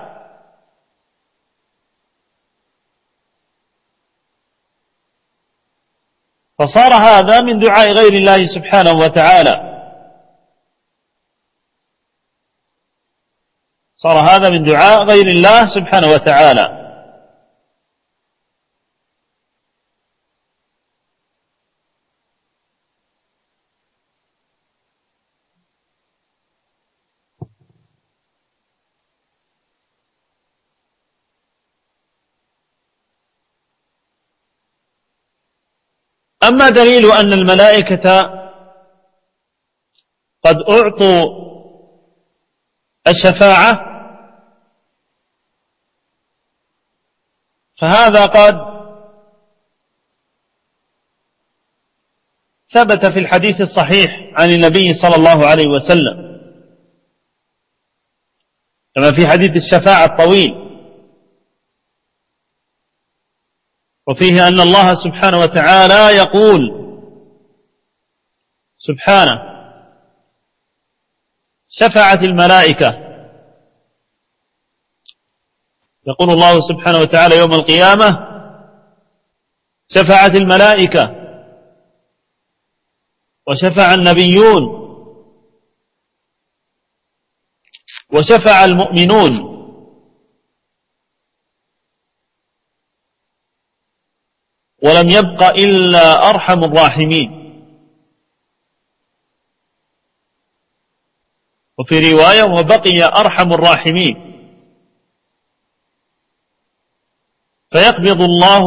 فصار هذا من دعاء غير الله سبحانه وتعالى، صار هذا من دعاء غير الله سبحانه وتعالى. أما دليل أن الملائكة قد أعطوا الشفاعة فهذا قد ثبت في الحديث الصحيح عن النبي صلى الله عليه وسلم، كما في حديث الشفاعة الطويل، وفيه أن الله سبحانه وتعالى يقول سبحانه: شفعت الملائكة. يقول الله سبحانه وتعالى يوم القيامة: شفعت الملائكة وشفع النبيون وشفع المؤمنون، ولم يبق إلا أرحم الراحمين. وفي رواية: وبقي أرحم الراحمين. فيقبض الله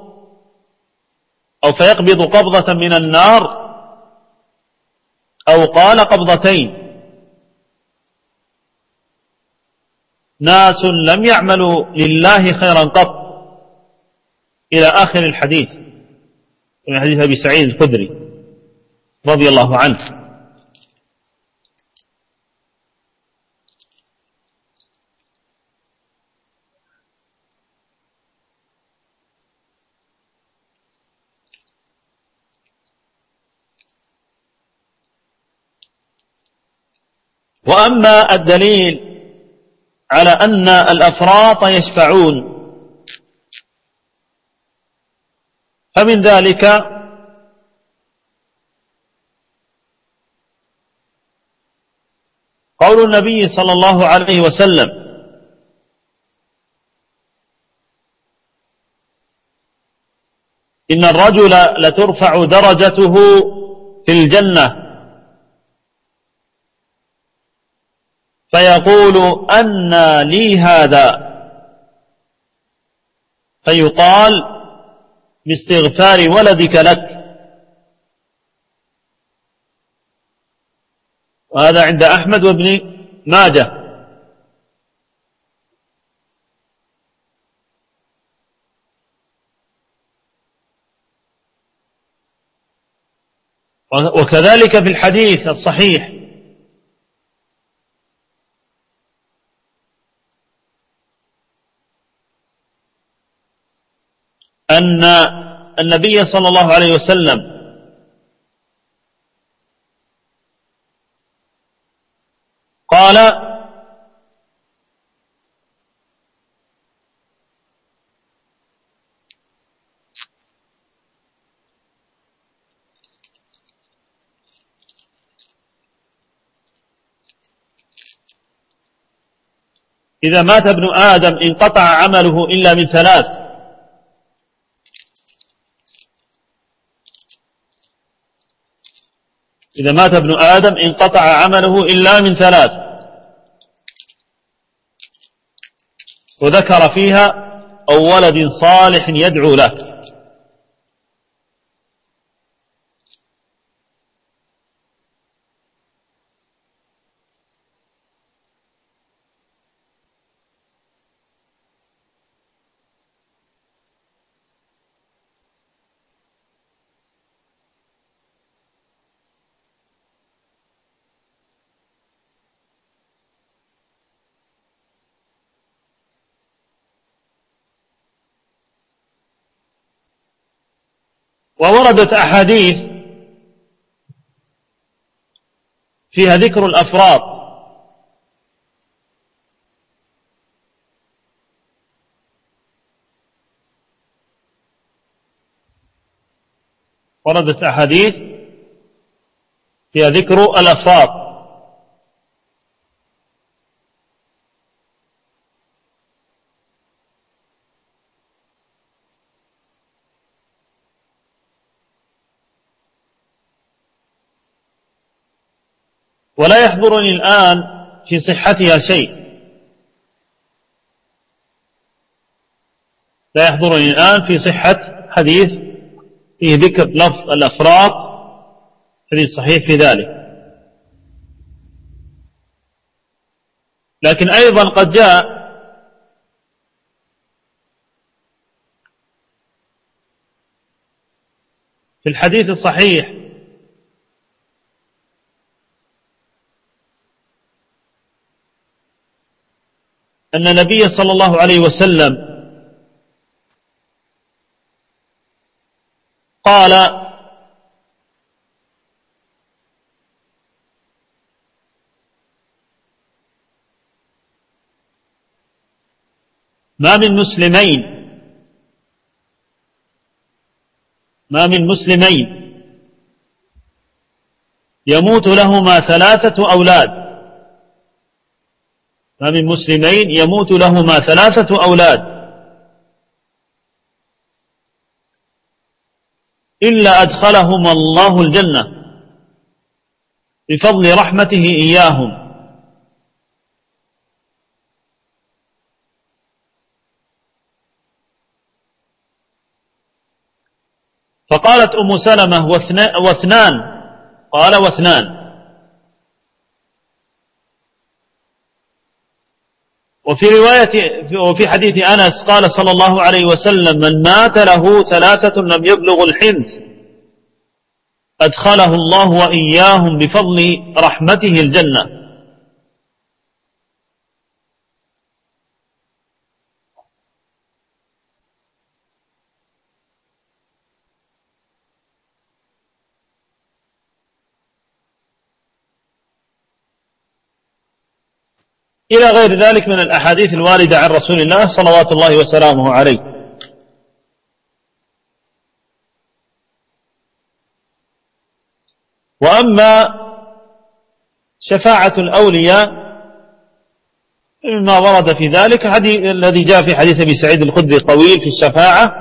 أو فيقبض قبضة من النار، أو قال قبضتين، ناس لم يعملوا لله خيرا قط، إلى آخر الحديث، من حديث أبي سعيد الخدري رضي الله عنه. وأما الدليل على أن الأفراط يشفعون فمن ذلك قول النبي صلى الله عليه وسلم: إن الرجل لترفع درجته في الجنة فيقول: أنى لي هذا؟ فيقال: باستغفار ولدك لك. وهذا عند أحمد وابن ماجه. وكذلك في الحديث الصحيح أن النبي صلى الله عليه وسلم قال: إذا مات ابن آدم انقطع عمله إلا من ثلاث: إذا مات ابن آدم انقطع عمله إلا من ثلاث. وذكر فيها: أو ولد صالح يدعو له. ووردت أحاديث فيها ذكر الأفراط، وردت أحاديث فيها ذكر الأفراط. ولا يحضرني الآن في صحتها شيء، لا يحضرني الآن في صحة حديث فيه ذكر لفظ الأفراط، حديث صحيح في ذلك. لكن أيضا قد جاء في الحديث الصحيح أن النبي صلى الله عليه وسلم قال: ما من مسلمين يموت لهما 3 أولاد، ما من مسلمين يموت لهما 3 أولاد إلا أدخلهما الله الجنة بفضل رحمته إياهم. فقالت أم سلمة: واثنان؟ قال: واثنان. وفي حديث أنس قال صلى الله عليه وسلم: من مات له 3 لم يبلغ الحنث أدخله الله وإياهم بفضل رحمته الجنة. إلى غير ذلك من الأحاديث الواردة عن رسول الله صلوات الله وسلامه عليه. وأما شفاعة الأولياء مما ورد في ذلك الذي جاء في حديث أبي سعيد الخدري طويل في الشفاعة،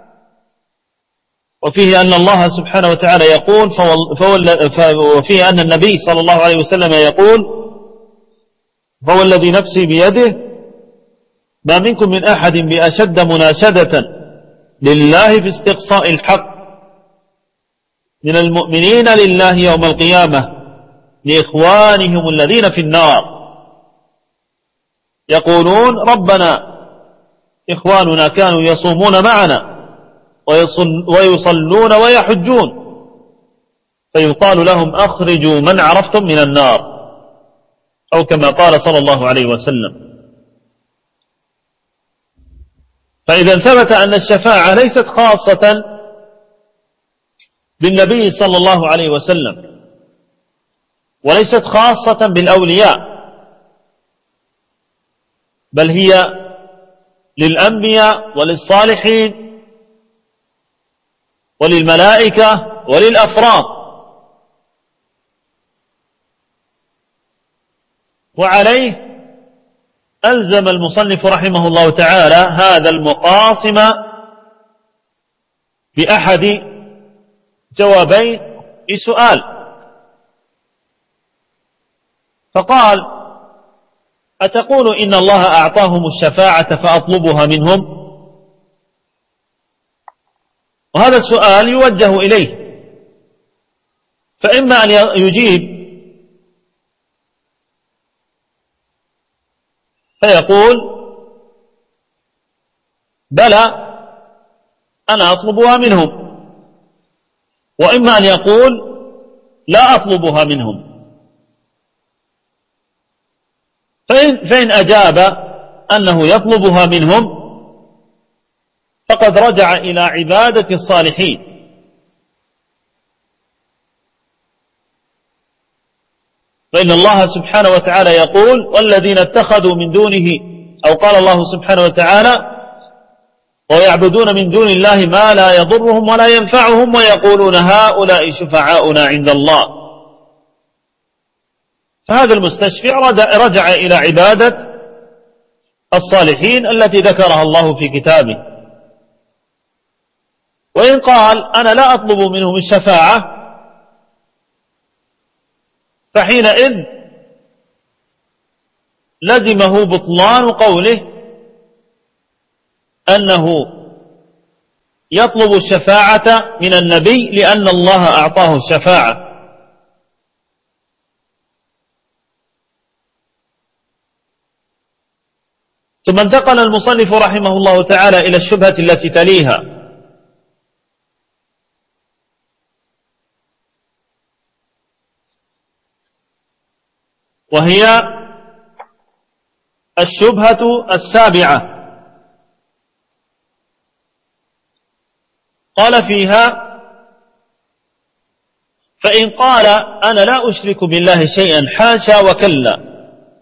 وفيه أن الله سبحانه وتعالى يقول وفيه أن النبي صلى الله عليه وسلم يقول: فهو الذي نفسي بيده ما منكم من أحد بأشد مناشدة لله في استقصاء الحق من المؤمنين لله يوم القيامة لإخوانهم الذين في النار، يقولون: ربنا إخواننا كانوا يصومون معنا ويصلون ويحجون، فيقال لهم: أخرجوا من عرفتم من النار، أو كما قال صلى الله عليه وسلم. فإذا ثبت أن الشفاعة ليست خاصة بالنبي صلى الله عليه وسلم وليست خاصة بالأولياء، بل هي للأنبياء وللصالحين وللملائكة وللأفراد. وعليه ألزم المصنف رحمه الله تعالى هذا المقاسم بأحد جوابين لسؤال، فقال: أتقول إن الله أعطاهم الشفاعة فأطلبها منهم؟ وهذا السؤال يوجه إليه، فإما أن يجيب فيقول: بلى أنا أطلبها منهم، وإما أن يقول: لا أطلبها منهم. فإن أجاب أنه يطلبها منهم فقد رجع إلى عبادة الصالحين، فإن الله سبحانه وتعالى يقول: والذين اتخذوا من دونه، أو قال الله سبحانه وتعالى: ويعبدون من دون الله ما لا يضرهم ولا ينفعهم ويقولون هؤلاء شفعاؤنا عند الله. فهذا المستشفع رجع إلى عبادة الصالحين التي ذكرها الله في كتابه. وإن قال: أنا لا أطلب منهم الشفاعة، فحينئذ لزمه بطلان قوله أنه يطلب الشفاعة من النبي لأن الله أعطاه الشفاعة. ثم انتقل المصنف رحمه الله تعالى إلى الشبهة التي تليها، وهي الشبهة السابعة. قال فيها: فإن قال أنا لا أشرك بالله شيئا حاشا وكلا،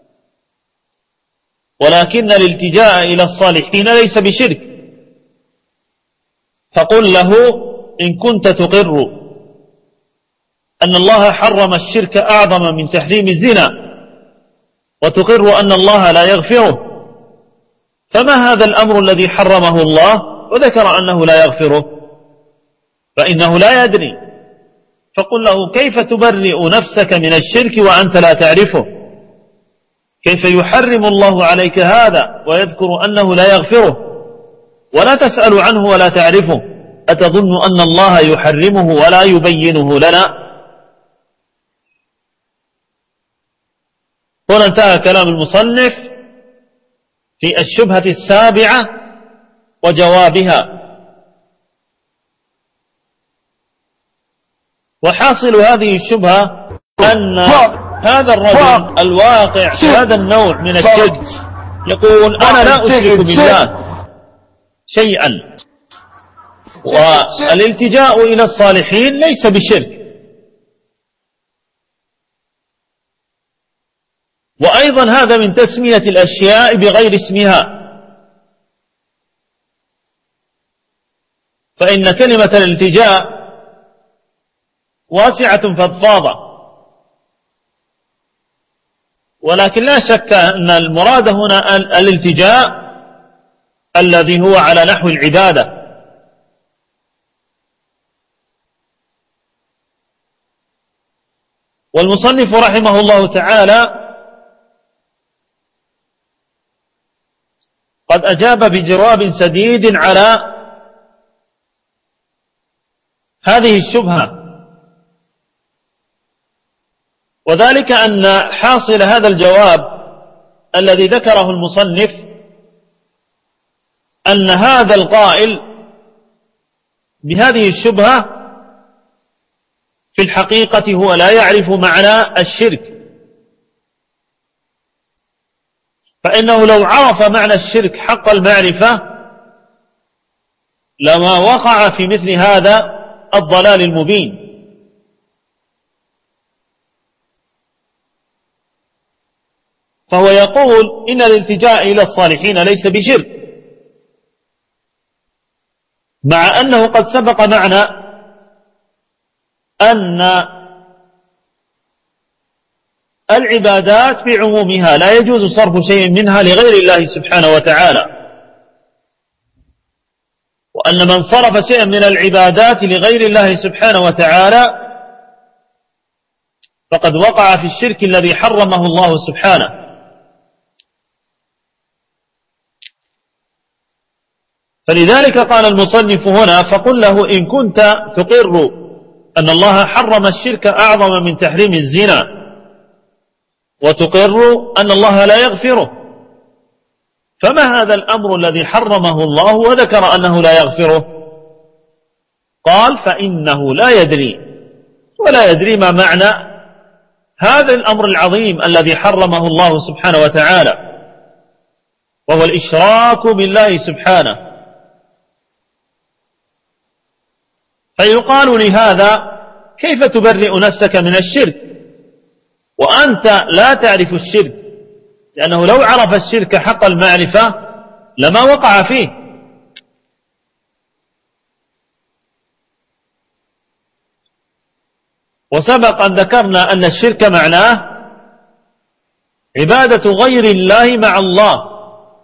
ولكن الالتجاء إلى الصالحين ليس بشرك، فقل له إن كنت تقر أن الله حرم الشرك أعظم من تحريم الزنا، وتقر أن الله لا يغفره، فما هذا الأمر الذي حرمه الله وذكر أنه لا يغفره؟ فإنه لا يدري. فقل له: كيف تبرئ نفسك من الشرك وأنت لا تعرفه؟ كيف يحرم الله عليك هذا ويذكر أنه لا يغفره ولا تسأل عنه ولا تعرفه؟ أتظن أن الله يحرمه ولا يبينه لنا؟ هنا انتهى كلام المصنف في الشبهة السابعة وجوابها. وحاصل هذه الشبهة أن هذا الرجل الواقع في هذا النوع من الشرك يقول: أنا لا أشرك بالله شيئا، والالتجاء إلى الصالحين ليس بشرك. وأيضا هذا من تسمية الأشياء بغير اسمها، فإن كلمة الالتجاء واسعة فضفاضة، ولكن لا شك أن المراد هنا الالتجاء الذي هو على نحو العبادة. والمصنف رحمه الله تعالى قد أجاب بجواب سديد على هذه الشبهة، وذلك أن حاصل هذا الجواب الذي ذكره المصنف أن هذا القائل بهذه الشبهة في الحقيقة هو لا يعرف معنى الشرك، فإنه لو عرف معنى الشرك حق المعرفة لما وقع في مثل هذا الضلال المبين. فهو يقول إن الالتجاء إلى الصالحين ليس بشرك، مع أنه قد سبق معنى أن العبادات بعمومها لا يجوز صرف شيء منها لغير الله سبحانه وتعالى، وأن من صرف شيئا من العبادات لغير الله سبحانه وتعالى فقد وقع في الشرك الذي حرمه الله سبحانه. فلذلك قال المصنف هنا: فقل له إن كنت تقر أن الله حرم الشرك أعظم من تحريم الزنا، وتقر أن الله لا يغفره، فما هذا الأمر الذي حرمه الله وذكر أنه لا يغفره؟ قال: فإنه لا يدري، ولا يدري ما معنى هذا الأمر العظيم الذي حرمه الله سبحانه وتعالى، وهو الإشراك بالله سبحانه. فيقال لهذا: كيف تبرئ نفسك من الشرك وأنت لا تعرف الشرك؟ لأنه لو عرف الشرك حق المعرفة لما وقع فيه. وسبق أن ذكرنا أن الشرك معناه عبادة غير الله مع الله،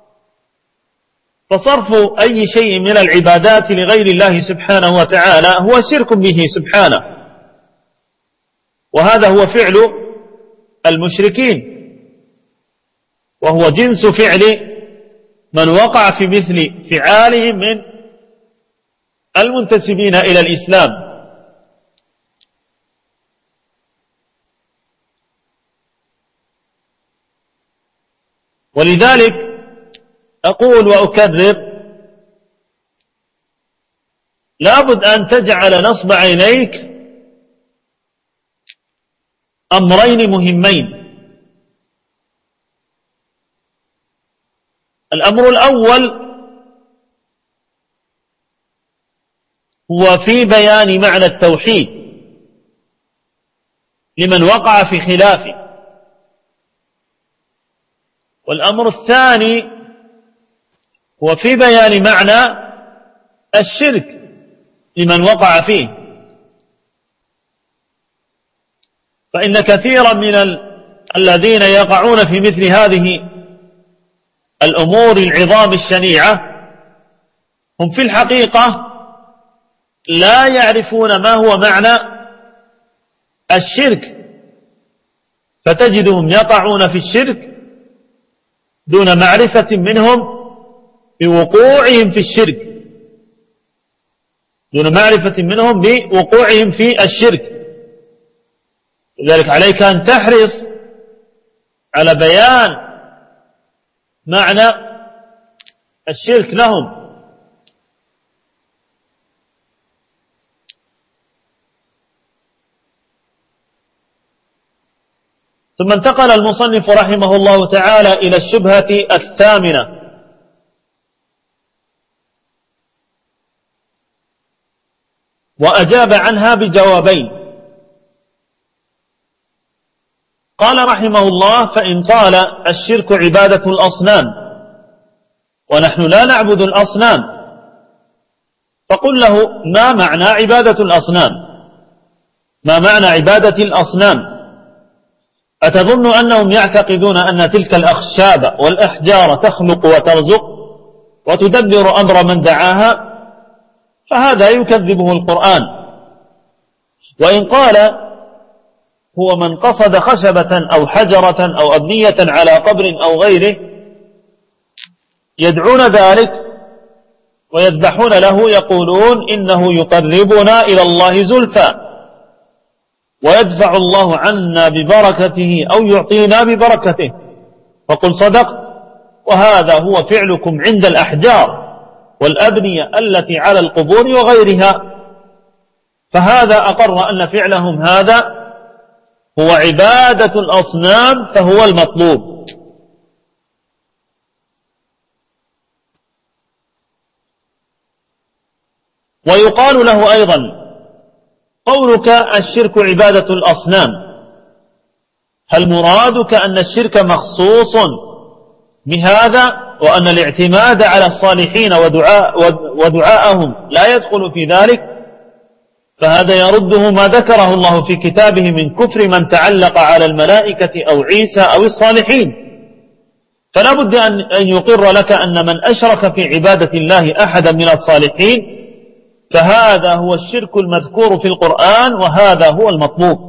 فصرف أي شيء من العبادات لغير الله سبحانه وتعالى هو شرك به سبحانه، وهذا هو فعل المشركين، وهو جنس فعل من وقع في مثل فعالهم من المنتسبين إلى الإسلام. ولذلك أقول وأكرر: لابد أن تجعل نصب عينيك أمرين مهمين. الأمر الأول هو في بيان معنى التوحيد لمن وقع في خلافه، والأمر الثاني هو في بيان معنى الشرك لمن وقع فيه. فإن كثيرا من الذين يقعون في مثل هذه الأمور العظام الشنيعة هم في الحقيقة لا يعرفون ما هو معنى الشرك، فتجدهم يقعون في الشرك دون معرفة منهم بوقوعهم في الشرك، دون معرفة منهم بوقوعهم في الشرك. لذلك عليك أن تحرص على بيان معنى الشرك لهم. ثم انتقل المصنف رحمه الله تعالى إلى الشبهة الثامنة، وأجاب عنها بجوابين. قال رحمه الله: فإن قال الشرك عبادة الأصنام ونحن لا نعبد الأصنام، فقل له: ما معنى عبادة الأصنام؟ ما معنى عبادة الأصنام؟ أتظن أنهم يعتقدون أن تلك الأخشاب والأحجار تخلق وترزق وتدبر أمر من دعاها؟ فهذا يكذبه القرآن. وإن قال هو من قصد خشبة أو حجرة أو أبنية على قبر أو غيره يدعون ذلك ويذبحون له، يقولون إنه يقربنا إلى الله زلفى ويدفع الله عنا ببركته أو يعطينا ببركته، فقل صدقت، وهذا هو فعلكم عند الأحجار والأبنية التي على القبور وغيرها. فهذا أقر أن فعلهم هذا هو عبادة الأصنام، فهو المطلوب. ويقال له أيضا: قولك الشرك عبادة الأصنام، هل مرادك أن الشرك مخصوص بهذا، وأن الاعتماد على الصالحين ودعاءهم لا يدخل في ذلك؟ فهذا يرده ما ذكره الله في كتابه من كفر من تعلق على الملائكة أو عيسى أو الصالحين. فلا بد أن يقر لك أن من أشرك في عبادة الله أحدا من الصالحين فهذا هو الشرك المذكور في القرآن، وهذا هو المطلوب.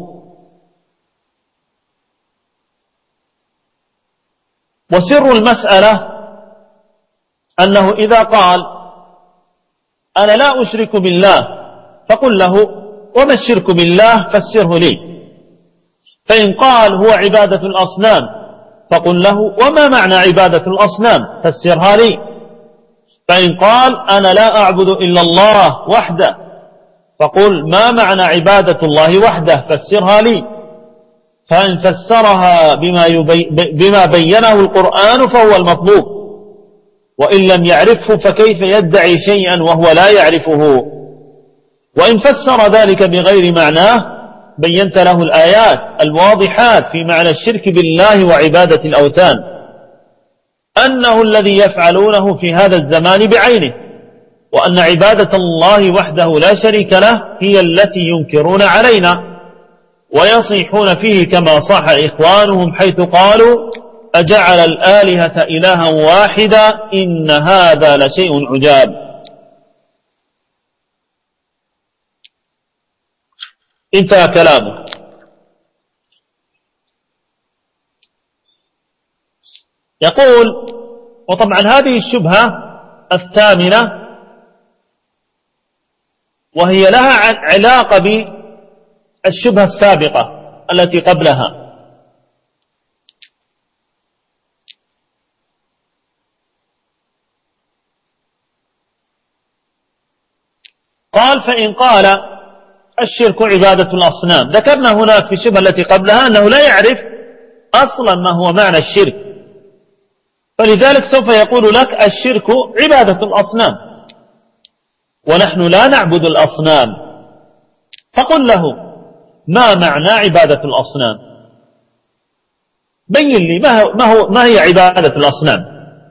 وسر المسألة أنه إذا قال أنا لا أشرك بالله، فقل له: وما الشرك بالله؟ فسره لي. فإن قال هو عبادة الأصنام، فقل له: وما معنى عبادة الأصنام؟ فسرها لي. فإن قال أنا لا أعبد إلا الله وحده، فقل: ما معنى عبادة الله وحده؟ فسرها لي. فإن فسرها بما بينه القرآن فهو المطلوب، وإن لم يعرفه فكيف يدعي شيئا وهو لا يعرفه؟ وإن فسر ذلك بغير معناه بينت له الآيات الواضحات في معنى الشرك بالله وعبادة الأوثان، أنه الذي يفعلونه في هذا الزمان بعينه، وأن عبادة الله وحده لا شريك له هي التي ينكرون علينا ويصيحون فيه كما صاح إخوانهم حيث قالوا: أجعل الآلهة إلها واحدا إن هذا لشيء عجاب. انتهى كلامه. يقول: وطبعا هذه الشبهة الثامنة وهي لها علاقة بالشبهة السابقة التي قبلها. قال: فإن قال الشرك عبادة الأصنام، ذكرنا هناك في الشبهة التي قبلها أنه لا يعرف أصلا ما هو معنى الشرك، فلذلك سوف يقول لك الشرك عبادة الأصنام ونحن لا نعبد الأصنام. فقل له: ما معنى عبادة الأصنام؟ بين لي ما هي عبادة الأصنام؟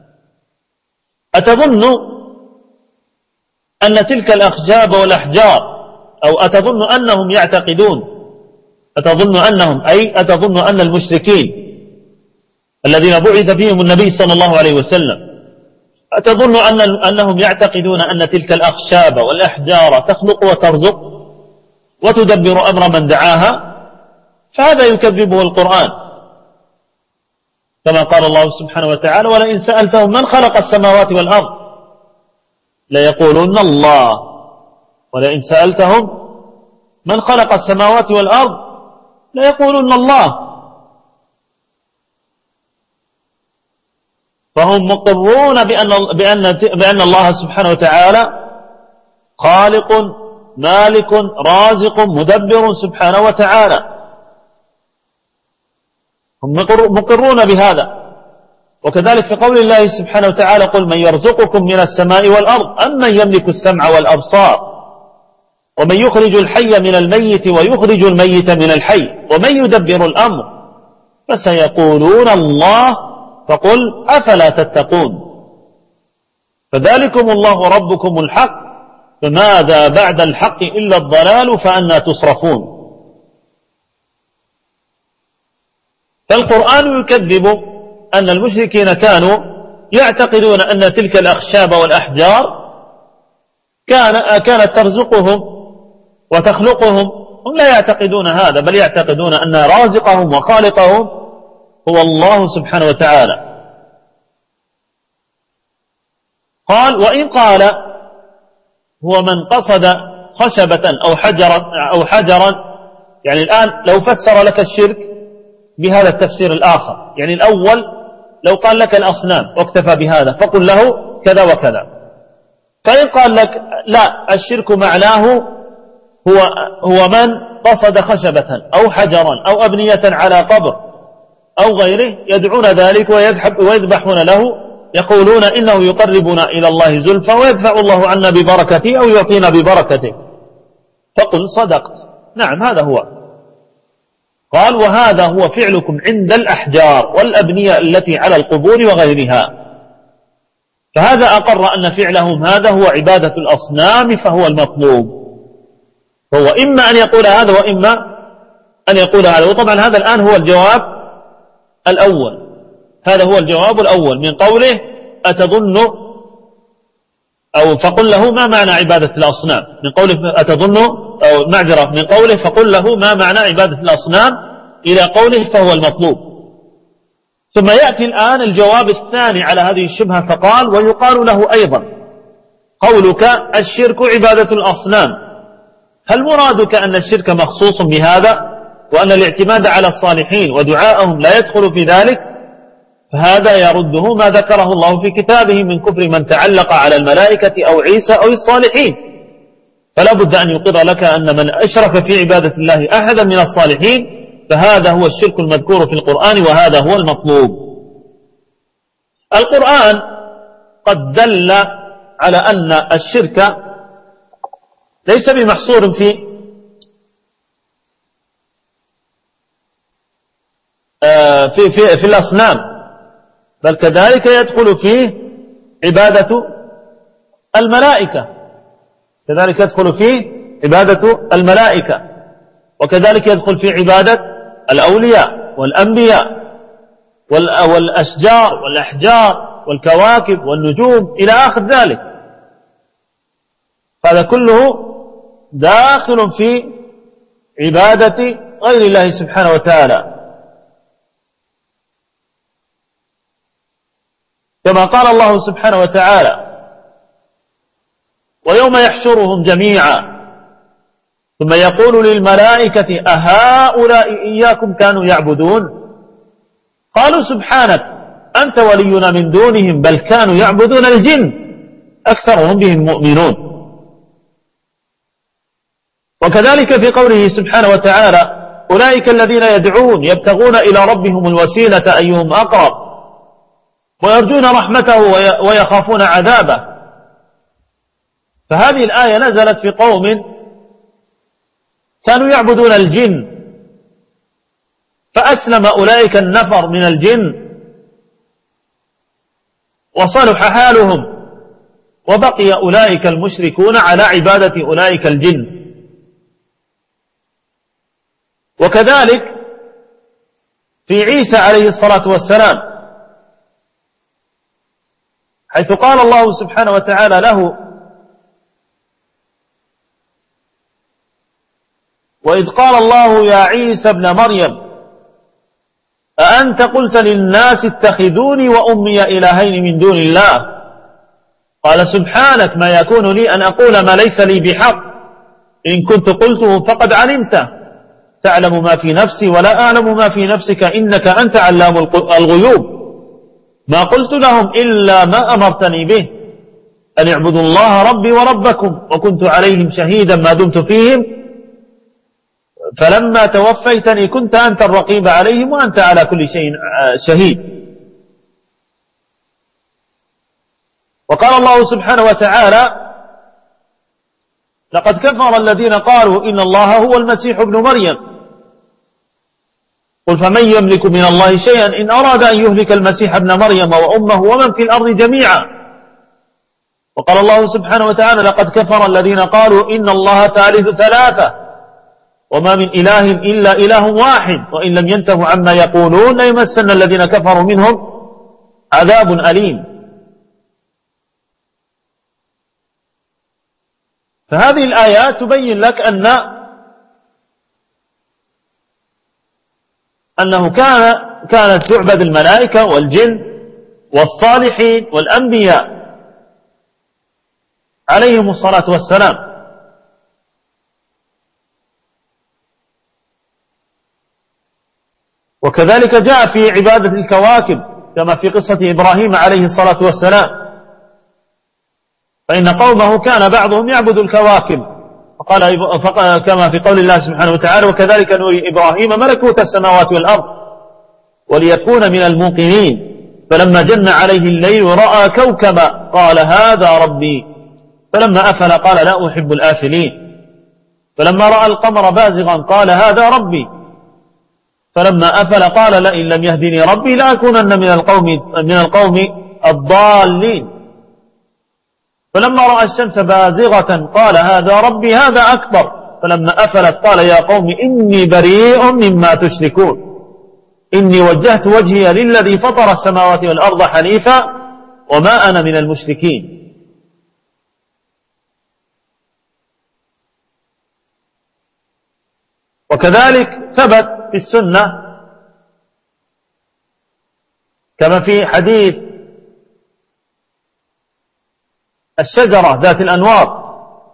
أتظن أن تلك الأخشاب والأحجار، أو أتظن أنهم يعتقدون، أتظن أن المشركين الذين بعث فيهم النبي صلى الله عليه وسلم، أتظن أنهم يعتقدون أن تلك الأخشاب والأحجار تخلق وترزق وتدبر أمر من دعاها؟ فهذا يكذبه القرآن، كما قال الله سبحانه وتعالى: ولئن سألتهم من خلق السماوات والأرض ليقولون الله. ولئن سألتهم من خلق السماوات والأرض ليقولون الله. فهم مقرون بأن الله سبحانه وتعالى خالق مالك رازق مدبر سبحانه وتعالى، هم مقرون بهذا. وكذلك في قول الله سبحانه وتعالى: قل من يرزقكم من السماء والأرض أمن يملك السمع والأبصار ومن يخرج الحي من الميت ويخرج الميت من الحي ومن يدبر الأمر فسيقولون الله فقل أفلا تتقون. فذلكم الله ربكم الحق فماذا بعد الحق إلا الضلال فأنى تصرفون. فالقرآن يكذب أن المشركين كانوا يعتقدون أن تلك الأخشاب والأحجار كانت ترزقهم وتخلقهم. هم لا يعتقدون هذا، بل يعتقدون أن رازقهم وخالقهم هو الله سبحانه وتعالى. قال: وإن قال هو من قصد خشبة أو حجرا، يعني الآن لو فسر لك الشرك بهذا التفسير الآخر، يعني الأول لو قال لك الأصنام واكتفى بهذا فقل له كذا وكذا. فإن قال لك لا، الشرك معناه هو من قصد خشبة أو حجرا أو أبنية على قبر أو غيره يدعون ذلك ويذبحون له، يقولون إنه يقربنا إلى الله زلفى ويدفع الله عنا ببركته أو يعطينا ببركته، فقل صدقت، نعم هذا هو. قال: وهذا هو فعلكم عند الأحجار والأبنية التي على القبور وغيرها. فهذا أقر أن فعلهم هذا هو عبادة الأصنام فهو المطلوب. فهو إما أن يقول هذا وإما أن يقول هذا. وطبعا هذا الآن هو الجواب الأول، هذا هو الجواب الأول من قوله: أتظن، أو فقل له ما معنى عبادة الأصنام، من قوله أتظن، أو معذرة، من قوله فقل له ما معنى عبادة الأصنام إلى قوله فهو المطلوب. ثم يأتي الآن الجواب الثاني على هذه الشبهة، فقال: ويقال له أيضا قولك الشرك عبادة الأصنام، هل مرادك أن الشرك مخصوص بهذا وأن الاعتماد على الصالحين ودعاءهم لا يدخل في ذلك؟ فهذا يرده ما ذكره الله في كتابه من كفر من تعلق على الملائكة أو عيسى أو الصالحين. فلا بد أن يقر لك أن من أشرك في عبادة الله أحدا من الصالحين فهذا هو الشرك المذكور في القرآن وهذا هو المطلوب. القرآن قد دل على أن الشرك ليس بمحصور في الأصنام، بل كذلك يدخل فيه عبادة الملائكة، كذلك يدخل فيه عبادة الملائكة، وكذلك يدخل في عبادة الأولياء والأنبياء والأشجار والأحجار والكواكب والنجوم إلى آخر ذلك. هذا كله داخل في عبادة غير الله سبحانه وتعالى. كما قال الله سبحانه وتعالى: ويوم يحشرهم جميعا ثم يقول للملائكة أهؤلاء إياكم كانوا يعبدون قالوا سبحانك أنت ولينا من دونهم بل كانوا يعبدون الجن أكثرهم بهم مؤمنون. وكذلك في قوله سبحانه وتعالى: أولئك الذين يدعون يبتغون إلى ربهم الوسيلة أيهم أقرب ويرجون رحمته ويخافون عذابه. فهذه الآية نزلت في قوم كانوا يعبدون الجن، فأسلم أولئك النفر من الجن وصلح حالهم، وبقي أولئك المشركون على عبادة أولئك الجن. وكذلك في عيسى عليه الصلاة والسلام، حيث قال الله سبحانه وتعالى له: وإذ قال الله يا عيسى ابن مريم أأنت قلت للناس اتخذوني وأمي إلهين من دون الله قال سبحانك ما يكون لي أن أقول ما ليس لي بحق إن كنت قلته فقد علمته تعلم ما في نفسي ولا أعلم ما في نفسك إنك أنت علام الغيوب ما قلت لهم إلا ما أمرتني به أن اعبدوا الله ربي وربكم وكنت عليهم شهيدا ما دمت فيهم فلما توفيتني كنت أنت الرقيب عليهم وأنت على كل شيء شهيد. وقال الله سبحانه وتعالى: لقد كفر الذين قالوا إن الله هو المسيح ابن مريم قل فمن يملك من الله شيئا إن أراد أن يهلك المسيح ابن مريم وأمه ومن في الأرض جميعا. وقال الله سبحانه وتعالى: لقد كفر الذين قالوا إن الله ثالث ثلاثة وما من إله إلا إله واحد وإن لم ينتهوا عما يقولون ليمسن الذين كفروا منهم عذاب أليم. فهذه الآيات تبين لك أنه كانت تعبد الملائكة والجن والصالحين والأنبياء عليهم الصلاة والسلام. وكذلك جاء في عبادة الكواكب كما في قصة إبراهيم عليه الصلاة والسلام، فإن قومه كان بعضهم يعبد الكواكب فقال كما في قول الله سبحانه وتعالى: وكذلك نري إبراهيم ملكوت السماوات والأرض وليكون من الموقنين فلما جن عليه الليل رأى كوكبا قال هذا ربي فلما أفل قال لا أحب الآفلين فلما رأى القمر بازغا قال هذا ربي فلما أفل قال لئن لم يهدني ربي لأكونن من القوم الضالين فلما رأى الشمس بازغة قال هذا ربي هذا أكبر فلما أفلت قال يا قوم إني بريء مما تشركون إني وجهت وجهي للذي فطر السماوات والأرض حنيفا وما أنا من المشركين. وكذلك ثبت في السنة كما في حديث الشجرة ذات الأنواط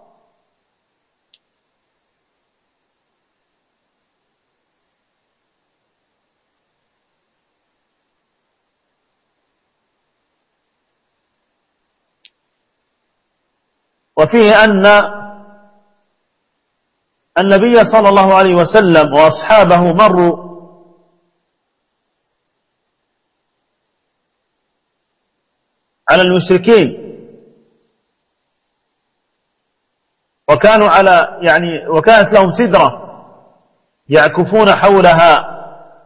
وفيه أن النبي صلى الله عليه وسلم وأصحابه مروا على المشركين وكانوا وكانت لهم سدرة يعكفون حولها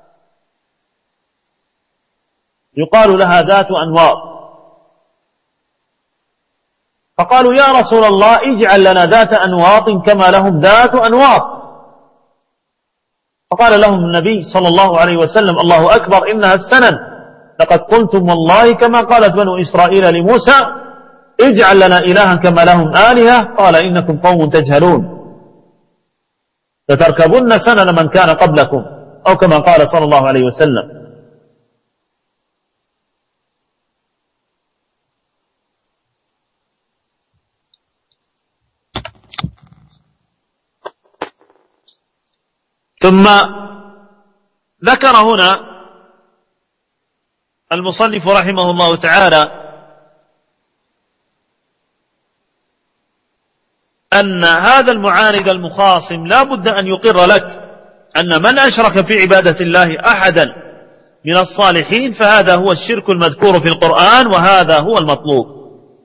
يقال لها ذات أنواط فقالوا يا رسول الله اجعل لنا ذات أنواط كما لهم ذات أنواط فقال لهم النبي صلى الله عليه وسلم الله أكبر إنها السنن لقد قلتم والله كما قالت بنو إسرائيل لموسى اجعل لنا إلها كما لهم آلهة قال إنكم قوم تجهلون فتركبن سنن من كان قبلكم أو كما قال صلى الله عليه وسلم. ثم ذكر هنا المصنف رحمه الله تعالى أن هذا المعاند المخاصم لا بد أن يقر لك أن من أشرك في عبادة الله أحدا من الصالحين فهذا هو الشرك المذكور في القرآن، وهذا هو المطلوب.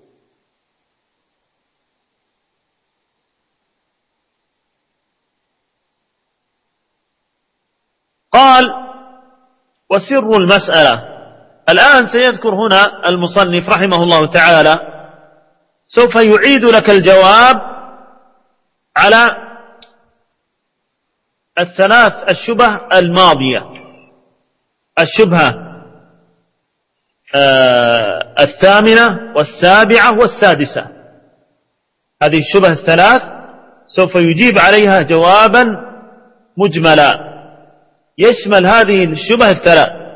قال: وسر المسألة. الآن سيذكر هنا المصنف رحمه الله تعالى، سوف يعيد لك الجواب على الثلاث الشبه الماضية: الشبهة الثامنة والسابعة والسادسة. هذه الشبه الثلاث سوف يجيب عليها جوابا مجملا يشمل هذه الشبه الثلاث.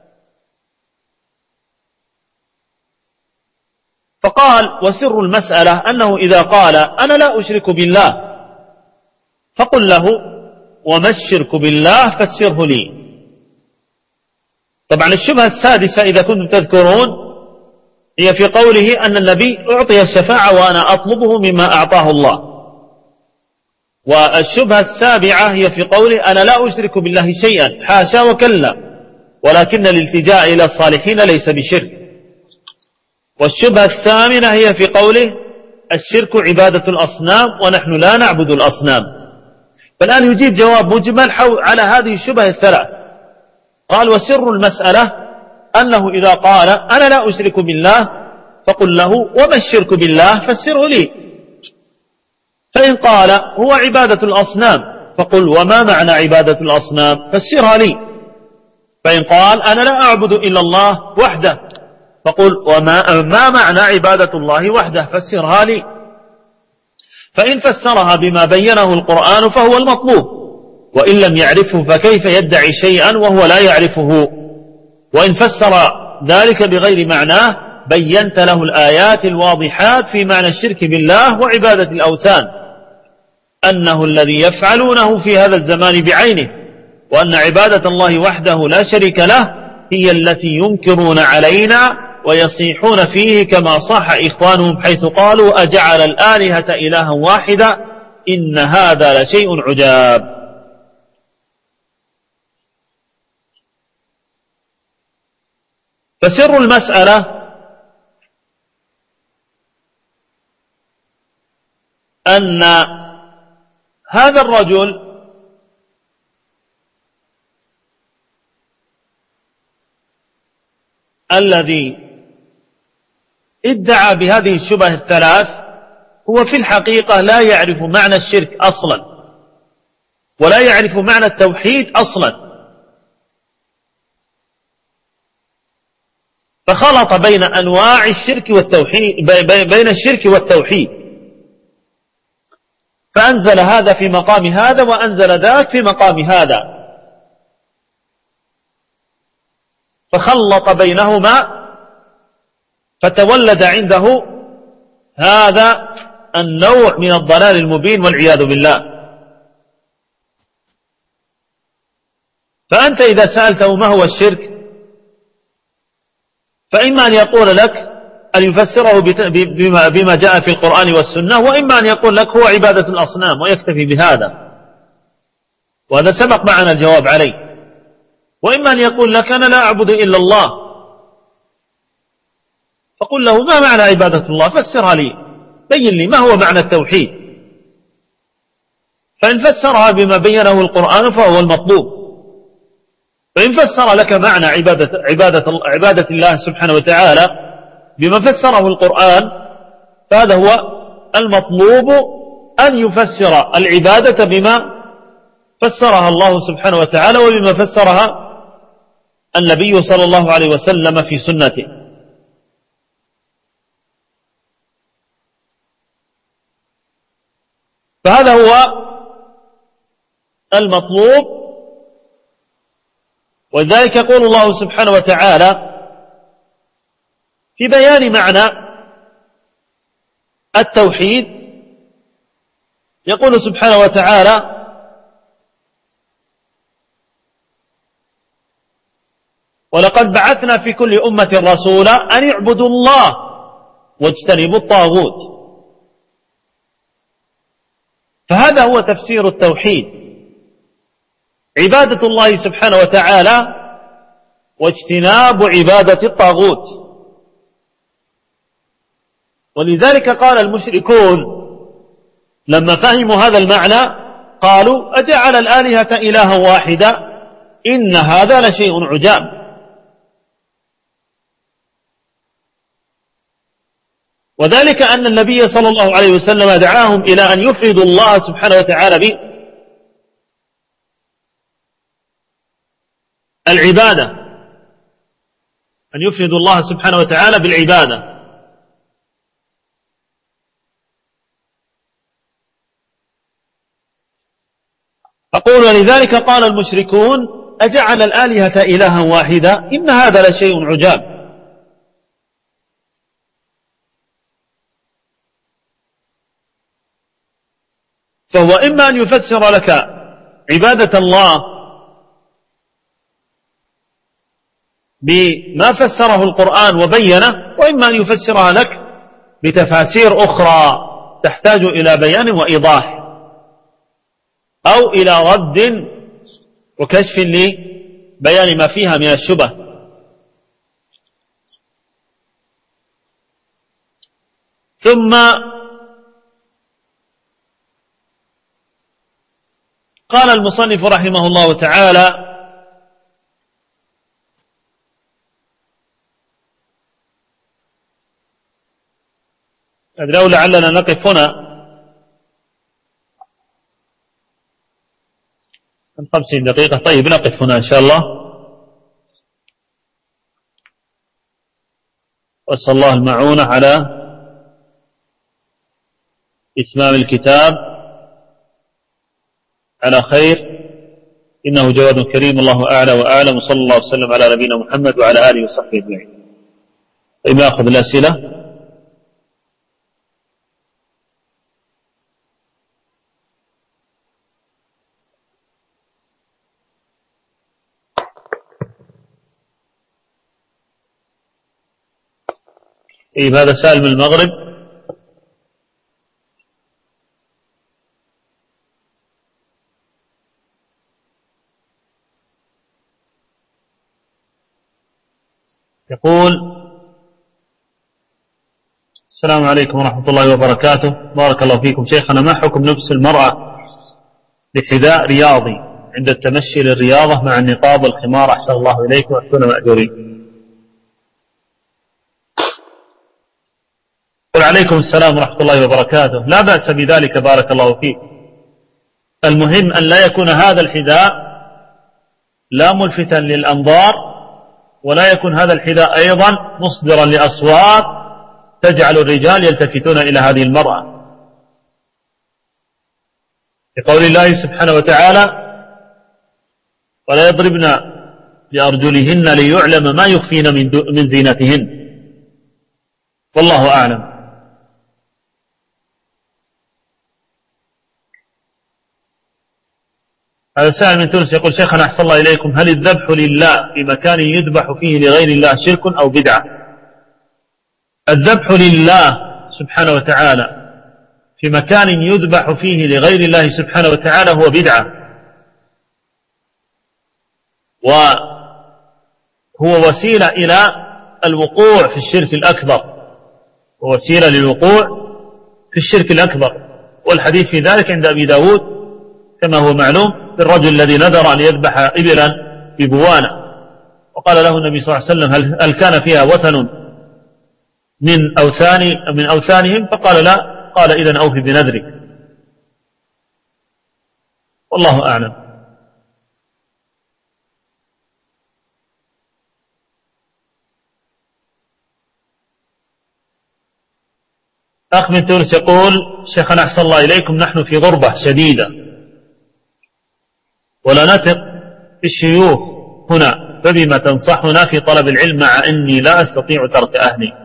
فقال: وسر المسألة أنه إذا قال أنا لا أشرك بالله فقل له وما الشرك بالله فسره لي. طبعا الشبهة السادسة إذا كنتم تذكرون هي في قوله أن النبي أعطي الشفاعة وأنا أطلبه مما أعطاه الله، والشبهة السابعة هي في قوله أنا لا أشرك بالله شيئا، حاشا وكلا، ولكن الالتجاء إلى الصالحين ليس بشرك. والشبهة الثامنة هي في قوله الشرك عبادة الأصنام ونحن لا نعبد الأصنام. فالآن يجيب جواب مجمل على هذه الشبهة الثلاث. قال: وسر المسألة أنه إذا قال أنا لا أشرك بالله فقل له وما الشرك بالله فسره لي. فإن قال هو عبادة الأصنام فقل وما معنى عبادة الأصنام فسرها لي. فإن قال أنا لا أعبد إلا الله وحده فقل ما معنى عبادة الله وحده فسرها لي. فإن فسرها بما بينه القرآن فهو المطلوب، وإن لم يعرفه فكيف يدعي شيئا وهو لا يعرفه. وإن فسر ذلك بغير معناه بينت له الآيات الواضحات في معنى الشرك بالله وعبادة الأوثان، أنه الذي يفعلونه في هذا الزمان بعينه، وأن عبادة الله وحده لا شريك له هي التي ينكرون علينا ويصيحون فيه، كما صاح إخوانهم حيث قالوا أجعل الآلهة إلها واحدا إن هذا لشيء عجاب. فسر المسألة أن هذا الرجل الذي ادعى بهذه الشبه الثلاث هو في الحقيقة لا يعرف معنى الشرك أصلا، ولا يعرف معنى التوحيد أصلا، فخلط بين أنواع الشرك والتوحيد، بين الشرك والتوحيد، فأنزل هذا في مقام هذا وأنزل ذاك في مقام هذا، فخلط بينهما فتولد عنده هذا النوع من الضلال المبين والعياذ بالله. فأنت إذا سألته ما هو الشرك فإما أن يقول لك أن يفسره بما جاء في القرآن والسنة، وإما أن يقول لك هو عبادة الأصنام ويكتفي بهذا، وهذا سبق معنا الجواب عليه. وإما أن يقول لك أنا لا أعبد إلا الله، فقل له ما معنى عبادة الله فسرها لي، بين لي ما هو معنى التوحيد. فإن فسرها بما بينه القرآن فهو المطلوب، فإن فسر لك معنى عبادة الله سبحانه وتعالى بما فسره القرآن فهذا هو المطلوب، أن يفسر العبادة بما فسرها الله سبحانه وتعالى وبما فسرها النبي صلى الله عليه وسلم في سنته. فهذا هو المطلوب. ولذلك يقول الله سبحانه وتعالى في بيان معنى التوحيد، يقول سبحانه وتعالى ولقد بعثنا في كل أمة رسولا أن يعبدوا الله واجتنبوا الطاغوت. فهذا هو تفسير التوحيد، عبادة الله سبحانه وتعالى واجتناب عبادة الطاغوت. ولذلك قال المشركون لما فهموا هذا المعنى قالوا أجعل الآلهة إلها واحدا إن هذا لشيء عجاب. وذلك أن النبي صلى الله عليه وسلم دعاهم إلى أن يفردوا الله سبحانه وتعالى بالعبادة، أن يفردوا الله سبحانه وتعالى بالعبادة. أقول ولذلك قال المشركون أجعل الآلهة إلها واحدا إن هذا لشيء عجاب. فهو إما أن يفسر لك عبادة الله بما فسره القرآن وبينه، وإما أن يفسرها لك بتفاسير أخرى تحتاج إلى بيان وإيضاح أو إلى رد وكشف لبيان ما فيها من الشبه. ثم قال المصنف رحمه الله تعالى لو لعلنا نقف هنا من 50 دقيقة. طيب نقف هنا إن شاء الله، وأسأل الله المعونة على إتمام الكتاب على خير، إنه جواد كريم، الله أعلى وأعلم، وصلى الله وسلم على نبينا محمد وعلى آله وصحبه أجمعين. طيب نأخذ الأسئلة. طيب هذا سائل من المغرب يقول: السلام عليكم ورحمة الله وبركاته، بارك الله فيكم شيخنا، ما حكم لبس المرأة لحذاء رياضي عند التمشي للرياضة مع النقاب والخمار؟ أحسن الله إليكم وأكون مأجورين. وعليكم السلام ورحمة الله وبركاته. لا بأس بذلك بارك الله فيك. المهم أن لا يكون هذا الحذاء لا ملفتا للأنظار، ولا يكون هذا الحذاء أيضا مصدرا لأصوات تجعل الرجال يلتفتون إلى هذه المرأة، لقول الله سبحانه وتعالى: ولا يضربن بأرجلهن ليعلم ما يخفين من زينتهن. والله أعلم. هذا سائل من تونس يقول: شيخنا أحسن الله إليكم، هل الذبح لله في مكان يذبح فيه لغير الله شرك أو بدعة؟ الذبح لله سبحانه وتعالى في مكان يذبح فيه لغير الله سبحانه وتعالى هو بدعة، وهو وسيلة إلى الوقوع في الشرك الأكبر، ووسيلة للوقوع في الشرك الأكبر. والحديث في ذلك عند أبي داود كما هو معلوم في الرجل الذي نذر أن يذبح إبلا ببوانة، وقال له النبي صلى الله عليه وسلم: هل كان فيها وثن من أوثانهم؟ فقال: لا. قال: إذن أوفي بنذرك. والله أعلم. أخ من تونس يقول: شيخنا أحسن الله إليكم، نحن في غربة شديدة ولا نثق في الشيوخ هنا، فبما تنصحنا في طلب العلم مع أني لا أستطيع ترك أهلي؟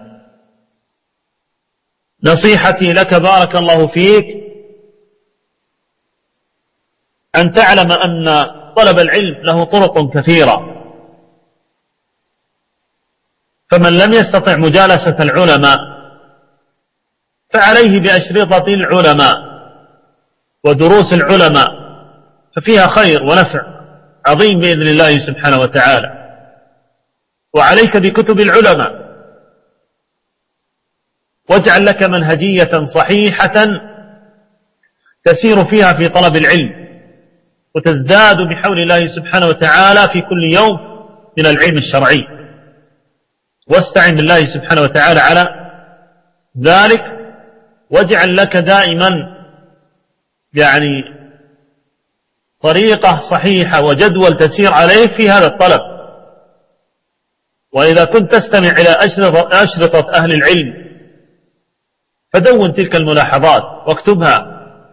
نصيحتي لك بارك الله فيك أن تعلم أن طلب العلم له طرق كثيرة، فمن لم يستطع مجالسة العلماء فعليه بأشرطة العلماء ودروس العلماء، ففيها خير ونفع عظيم بإذن الله سبحانه وتعالى. وعليك بكتب العلماء، واجعل لك منهجية صحيحة تسير فيها في طلب العلم، وتزداد بحول الله سبحانه وتعالى في كل يوم من العلم الشرعي. واستعن بالله سبحانه وتعالى على ذلك، واجعل لك دائما طريقة صحيحة وجدول تسير عليه في هذا الطلب. وإذا كنت تستمع إلى أشرطة أهل العلم فدون تلك الملاحظات واكتبها،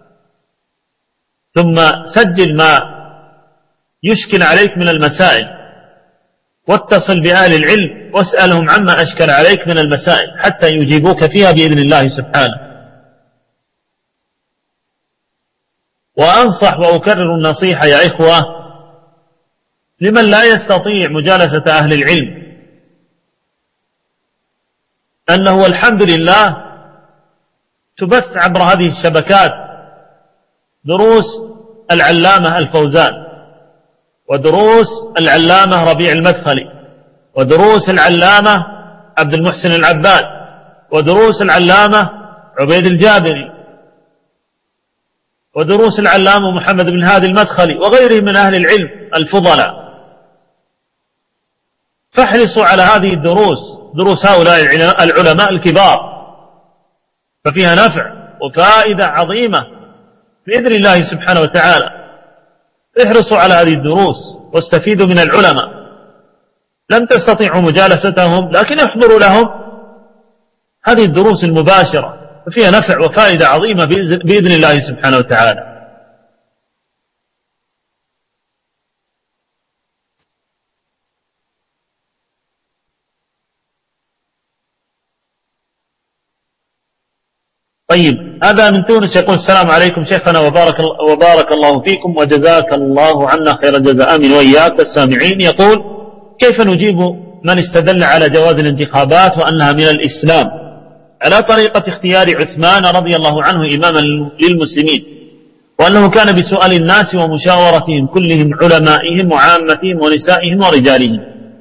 ثم سجل ما يشكل عليك من المسائل، واتصل بأهل العلم واسألهم عما أشكل عليك من المسائل حتى يجيبوك فيها بإذن الله سبحانه. وأنصح وأكرر النصيحة يا إخوة لمن لا يستطيع مجالسة أهل العلم، أنه الحمد لله تبث عبر هذه الشبكات دروس العلامة الفوزان، ودروس العلامة ربيع المدخلي، ودروس العلامة عبد المحسن العباد، ودروس العلامة عبيد الجابري، ودروس العلامة محمد بن هادي المدخلي، وغيره من أهل العلم الفضلاء. فاحرصوا على هذه الدروس، دروس هؤلاء العلماء الكبار، ففيها نفع وفائدة عظيمة بإذن الله سبحانه وتعالى. احرصوا على هذه الدروس واستفيدوا من العلماء. لم تستطيعوا مجالستهم لكن احضروا لهم هذه الدروس المباشرة، ففيها نفع وفائدة عظيمة بإذن الله سبحانه وتعالى. طيب، هذا من تونس يقول: السلام عليكم شيخنا وبارك الله فيكم وجزاك الله عنا خير الجزاء، آمين وإياك السامعين. يقول: كيف نجيب من استدل على جواز الانتخابات وأنها من الإسلام على طريقة اختيار عثمان رضي الله عنه إماما للمسلمين، وأنه كان بسؤال الناس ومشاورتهم كلهم علمائهم وعامتهم ونسائهم ورجالهم؟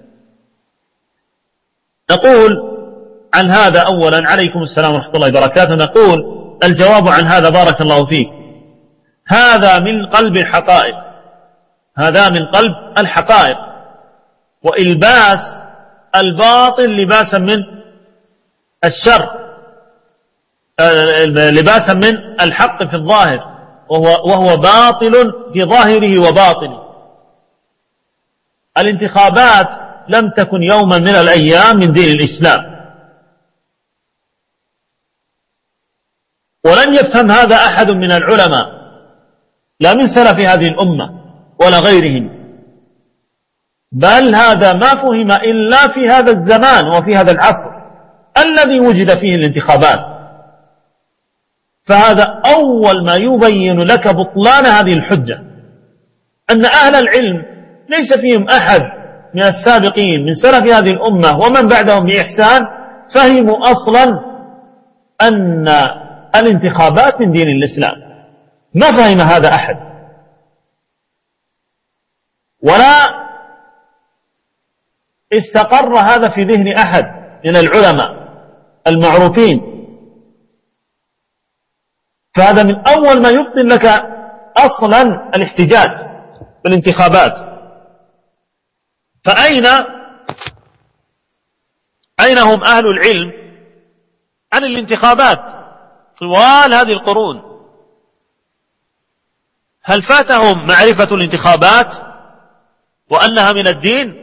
نقول عن هذا أولا: عليكم السلام ورحمة الله وبركاته. نقول الجواب عن هذا بارك الله فيك: هذا من قلب الحقائق، هذا من قلب الحقائق، وإلباس الباطل لباسا من الشر، لباسا من الحق في الظاهر، وهو باطل في ظاهره وباطنه. الانتخابات لم تكن يوما من الأيام من دين الإسلام، ولن يفهم هذا أحد من العلماء لا من سلف هذه الأمة ولا غيرهم، بل هذا ما فهم إلا في هذا الزمان وفي هذا العصر الذي وجد فيه الانتخابات. فهذا أول ما يبين لك بطلان هذه الحجة، أن أهل العلم ليس فيهم أحد من السابقين من سلف هذه الأمة ومن بعدهم بإحسان فهموا أصلا أن الانتخابات من دين الإسلام، ما فهم هذا أحد، ولا استقر هذا في ذهن أحد من العلماء المعروفين. فهذا من أول ما يبطل لك أصلا الاحتجاج بالانتخابات. فأين هم أهل العلم عن الانتخابات طوال هذه القرون؟ هل فاتهم معرفة الانتخابات وأنها من الدين؟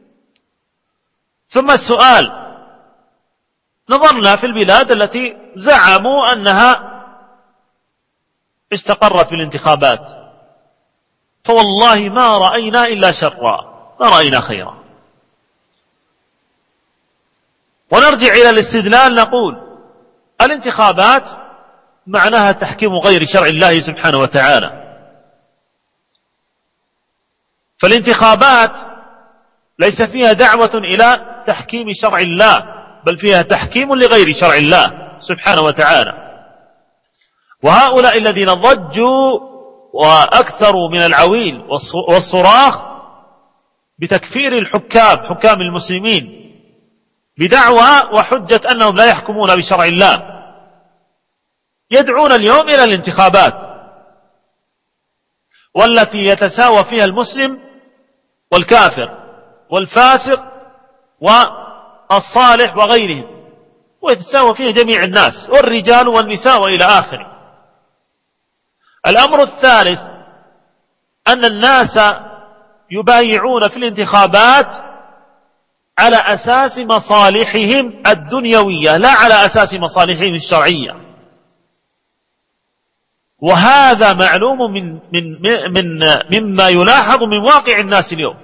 ثم السؤال: نظرنا في البلاد التي زعموا أنها استقرت في الانتخابات، فوالله ما رأينا إلا شرا، ما رأينا خيرا. ونرجع إلى الاستدلال نقول: الانتخابات معناها تحكيم غير شرع الله سبحانه وتعالى، فالانتخابات ليس فيها دعوة إلى تحكيم شرع الله، بل فيها تحكيم لغير شرع الله سبحانه وتعالى. وهؤلاء الذين ضجوا وأكثروا من العويل والصراخ بتكفير الحكام، حكام المسلمين، بدعوى وحجة أنهم لا يحكمون بشرع الله، يدعون اليوم إلى الانتخابات، والتي يتساوى فيها المسلم والكافر والفاسق والصالح وغيرهم، ويتساوى فيها جميع الناس والرجال والنساء وإلى آخره. الأمر الثالث أن الناس يبايعون في الانتخابات على أساس مصالحهم الدنيوية لا على أساس مصالحهم الشرعية، وهذا معلوم مما يلاحظ من واقع الناس اليوم،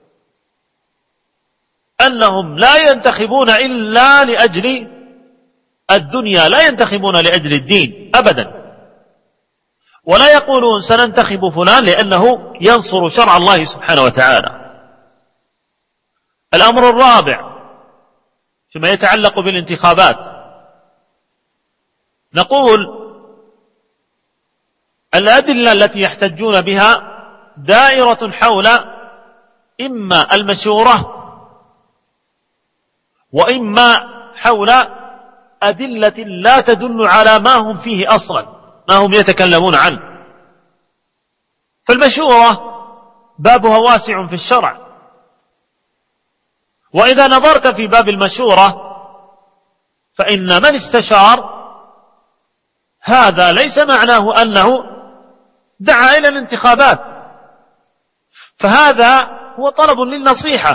أنهم لا ينتخبون إلا لأجل الدنيا، لا ينتخبون لأجل الدين أبدا، ولا يقولون سننتخب فلان لأنه ينصر شرع الله سبحانه وتعالى. الأمر الرابع فيما يتعلق بالانتخابات، نقول الأدلة التي يحتجون بها دائرة حول إما المشورة وإما حول أدلة لا تدل على ما هم فيه أصلا، ما هم يتكلمون عنه. فالمشورة بابها واسع في الشرع، وإذا نظرت في باب المشورة فإن من استشار هذا ليس معناه أنه دعا إلى الانتخابات، فهذا هو طلب للنصيحة،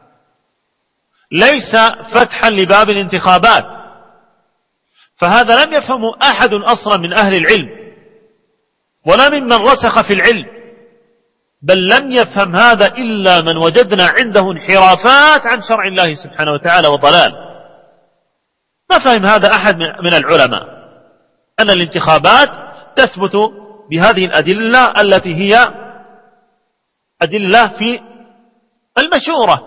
ليس فتحا لباب الانتخابات. فهذا لم يفهمه أحد أصلا من أهل العلم ولا ممن رسخ في العلم، بل لم يفهم هذا إلا من وجدنا عنده انحرافات عن شرع الله سبحانه وتعالى وضلال. ما فهم هذا أحد من العلماء، أن الانتخابات تثبت بهذه الأدلة التي هي أدلة في المشورة،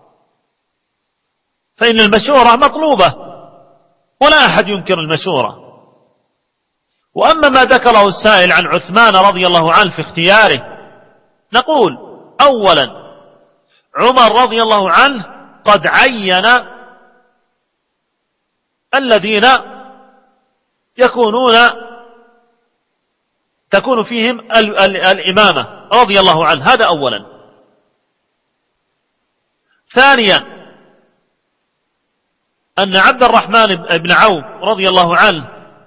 فإن المشورة مطلوبة ولا أحد ينكر المشورة. وأما ما ذكره السائل عن عثمان رضي الله عنه في اختياره، نقول أولا عمر رضي الله عنه قد عين الذين تكون فيهم الإمامة رضي الله عنه، هذا أولا. ثانيا أن عبد الرحمن بن عوف رضي الله عنه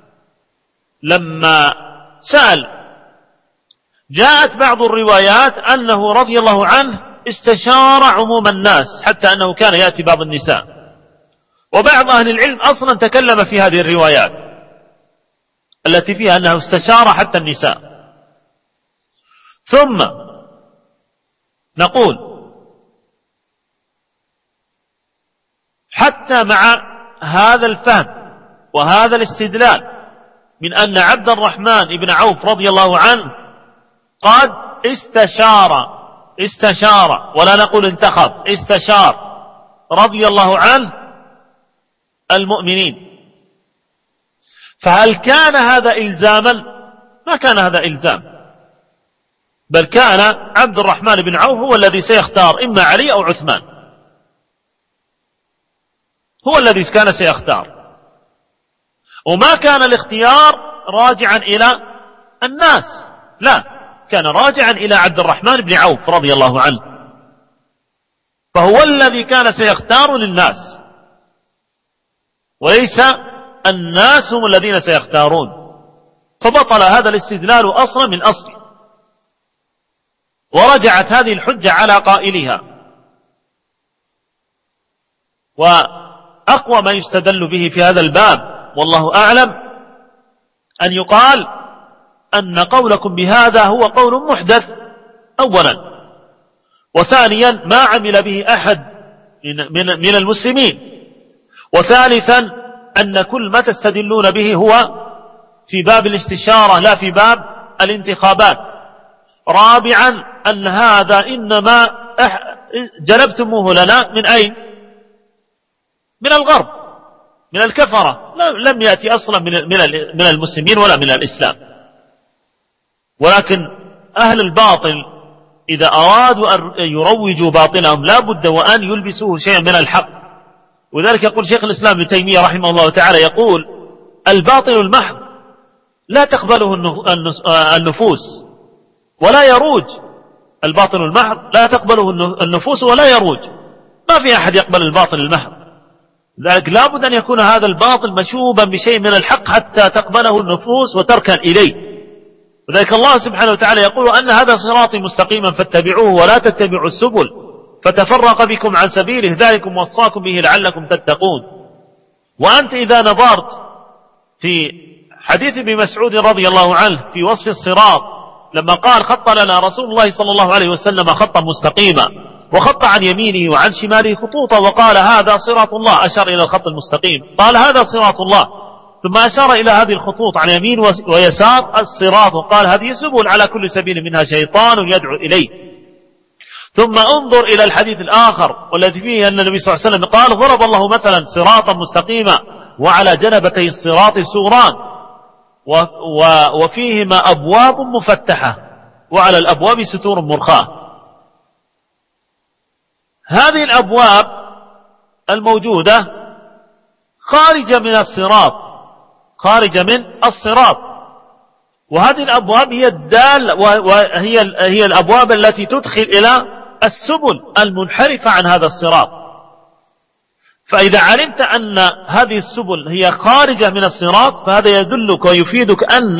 لما سأل جاءت بعض الروايات أنه رضي الله عنه استشار عموم الناس، حتى أنه كان يأتي بعض النساء، وبعض أهل العلم أصلا تكلم في هذه الروايات التي فيها أنه استشار حتى النساء. ثم نقول حتى مع هذا الفهم وهذا الاستدلال من أن عبد الرحمن بن عوف رضي الله عنه قد استشار ولا نقول انتخب، استشار رضي الله عنه المؤمنين، فهل كان هذا إلزاما؟ ما كان هذا إلزام، بل كان عبد الرحمن بن عوف هو الذي سيختار إما علي أو عثمان، هو الذي كان سيختار، وما كان الاختيار راجعا إلى الناس، لا، كان راجعا إلى عبد الرحمن بن عوف رضي الله عنه، فهو الذي كان سيختار للناس، وليس الناس هم الذين سيختارون. فبطل هذا الاستدلال أصلا من أصل، ورجعت هذه الحجة على قائلها. وأقوى ما يستدل به في هذا الباب والله أعلم أن يقال أن قولكم بهذا هو قول محدث أولا، وثانيا ما عمل به أحد من المسلمين، وثالثا أن كل ما تستدلون به هو في باب الاستشارة لا في باب الانتخابات. رابعا أن هذا إنما جلبتموه لنا من أين؟ من الغرب، من الكفرة، لم يأتي أصلا من المسلمين ولا من الإسلام. ولكن أهل الباطل إذا أرادوا أن يروجوا باطلهم لا بد وأن يلبسوه شيئا من الحق. وذلك يقول شيخ الإسلام ابن تيمية رحمه الله تعالى، يقول: الباطل المحض لا تقبله النفوس ولا يروج. الباطل المحض لا تقبله النفوس ولا يروج، ما في أحد يقبل الباطل المحض. لذلك لا بد أن يكون هذا الباطل مشوبا بشيء من الحق حتى تقبله النفوس وتركن إليه. وذلك الله سبحانه وتعالى يقول: أن هذا صراطي مستقيما فاتبعوه ولا تتبعوا السبل فتفرق بكم عن سبيله ذلكم وصاكم به لعلكم تتقون. وأنت إذا نظرت في حديث ابن مسعود رضي الله عنه في وصف الصراط لما قال: خط لنا رسول الله صلى الله عليه وسلم خطا مستقيما، وخط عن يمينه وعن شماله خطوطا، وقال: هذا صراط الله، أشار إلى الخط المستقيم، قال: هذا صراط الله، ثم أشار إلى هذه الخطوط عن يمين ويسار الصراط، وقال: هذه سبل على كل سبيل منها شيطان يدعو إليه. ثم انظر إلى الحديث الآخر والذي فيه أن النبي صلى الله عليه وسلم قال: ضرب الله مثلا صراطا مستقيما وعلى جنبتي الصراط سوران وفيهما أبواب مفتحة وعلى الأبواب ستور مرخاة. هذه الأبواب الموجودة خارجة من الصراط، خارجة من الصراط، وهذه الأبواب هي هي الأبواب التي تدخل إلى السبل المنحرفة عن هذا الصراط. فإذا علمت أن هذه السبل هي خارجة من الصراط فهذا يدلك ويفيدك أن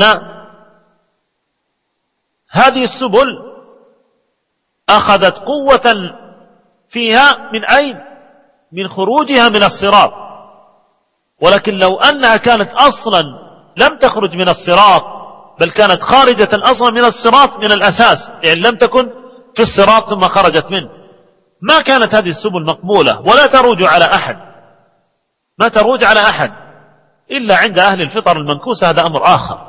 هذه السبل أخذت قوة فيها من أين؟ من خروجها من الصراط. ولكن لو أنها كانت أصلا لم تخرج من الصراط بل كانت خارجة أصلا من الصراط من الأساس، يعني لم تكن في الصراط ثم خرجت منه، ما كانت هذه السبل مقبولة ولا تروج على أحد، ما تروج على أحد إلا عند أهل الفطر المنكوسة، هذا أمر آخر.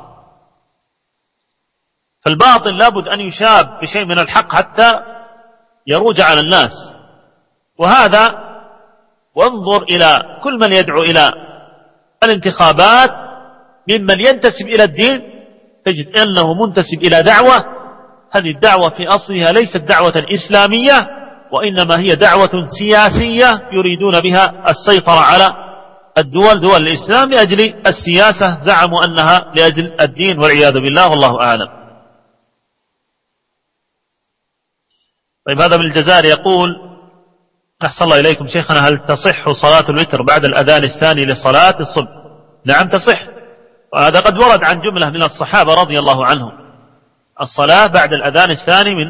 فالباطل لابد أن يشاب بشيء من الحق حتى يروج على الناس. وهذا وانظر إلى كل من يدعو إلى الانتخابات ممن ينتسب إلى الدين تجد أنه منتسب إلى دعوة، هذه الدعوة في أصلها ليست دعوة إسلامية وإنما هي دعوة سياسية يريدون بها السيطرة على دول الإسلام لأجل السياسة، زعموا أنها لأجل الدين والعياذ بالله، والله أعلم. طيب، هذا من الجزائر يقول: أحسن الله إليكم شيخنا، هل تصح صلاة الوتر بعد الأذان الثاني لصلاة الصبح؟ نعم تصح، وهذا قد ورد عن جملة من الصحابة رضي الله عنهم الصلاة بعد الأذان الثاني من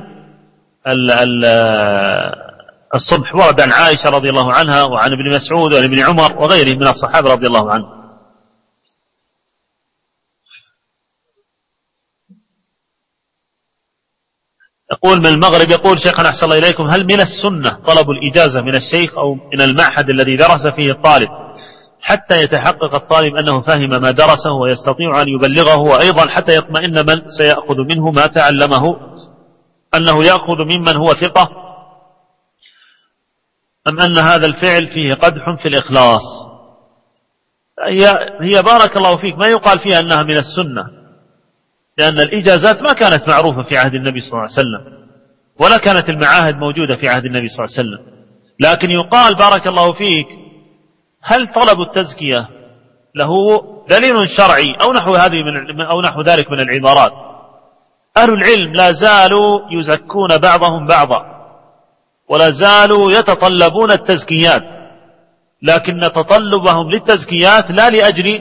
الصبح، ورد عن عائشة رضي الله عنها وعن ابن مسعود وعن ابن عمر وغيرهم من الصحابة رضي الله عنهم. يقول من المغرب، يقول: شيخنا أحسن الله إليكم، هل من السنة طلب الإجازة من الشيخ أو من المعهد الذي درس فيه الطالب حتى يتحقق الطالب أنه فهم ما درسه ويستطيع أن يبلغه، وأيضا حتى يطمئن من سيأخذ منه ما تعلمه أنه يأخذ ممن هو ثقة، أم أن هذا الفعل فيه قدح في الإخلاص؟ هي بارك الله فيك ما يقال فيها أنها من السنة، لأن الإجازات ما كانت معروفة في عهد النبي صلى الله عليه وسلم ولا كانت المعاهد موجودة في عهد النبي صلى الله عليه وسلم. لكن يقال بارك الله فيك: هل طلب التزكية له دليل شرعي أو نحو ذلك من العبارات؟ أهل العلم لا زالوا يزكون بعضهم بعضا ولا زالوا يتطلبون التزكيات، لكن تطلبهم للتزكيات لا لأجل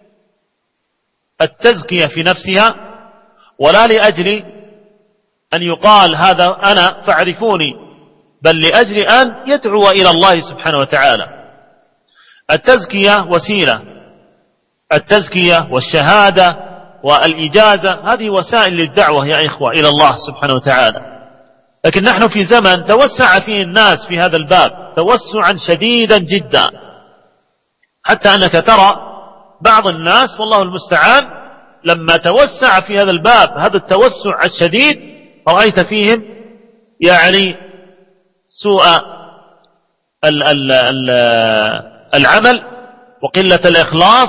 التزكية في نفسها ولا لأجل أن يقال هذا أنا فاعرفوني، بل لأجل أن يدعو إلى الله سبحانه وتعالى. التزكية وسيلة، التزكية والشهادة والإجازة هذه وسائل للدعوة يا إخوة إلى الله سبحانه وتعالى. لكن نحن في زمن توسع فيه الناس في هذا الباب توسعا شديدا جدا، حتى أنك ترى بعض الناس والله المستعان لما توسع في هذا الباب هذا التوسع الشديد رأيت فيهم يعني سوء العمل وقلة الإخلاص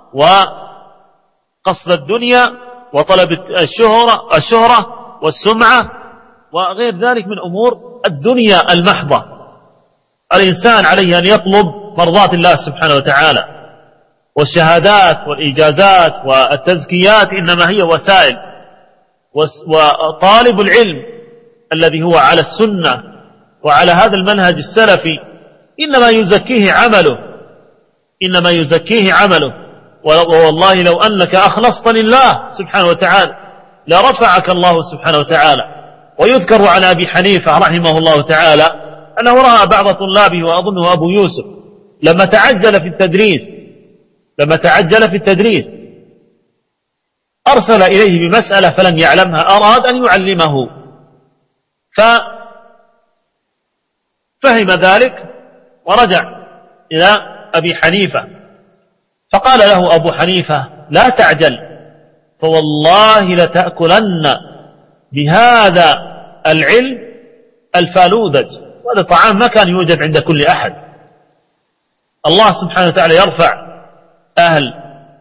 وقصد الدنيا وطلب الشهرة والسمعة وغير ذلك من أمور الدنيا المحضة. الإنسان عليه أن يطلب مرضات الله سبحانه وتعالى، والشهادات والإجازات والتزكيات إنما هي وسائل، وطالب العلم الذي هو على السنة وعلى هذا المنهج السلفي إنما يزكيه عمله. والله لو أنك أخلصت لله سبحانه وتعالى لرفعك الله سبحانه وتعالى. ويذكر عن أبي حنيفة رحمه الله تعالى أنه رأى بعض طلابه وأظنه أبو يوسف لما تعجل في التدريس أرسل إليه بمسألة فلم يعلمها، أراد أن يعلمه ففهم ذلك ورجع إلى أبي حنيفة فقال له أبو حنيفة: لا تعجل، فوالله لتأكلن بهذا العلم الفالودج، وهذا طعام ما كان يوجد عند كل أحد. الله سبحانه وتعالى يرفع أهل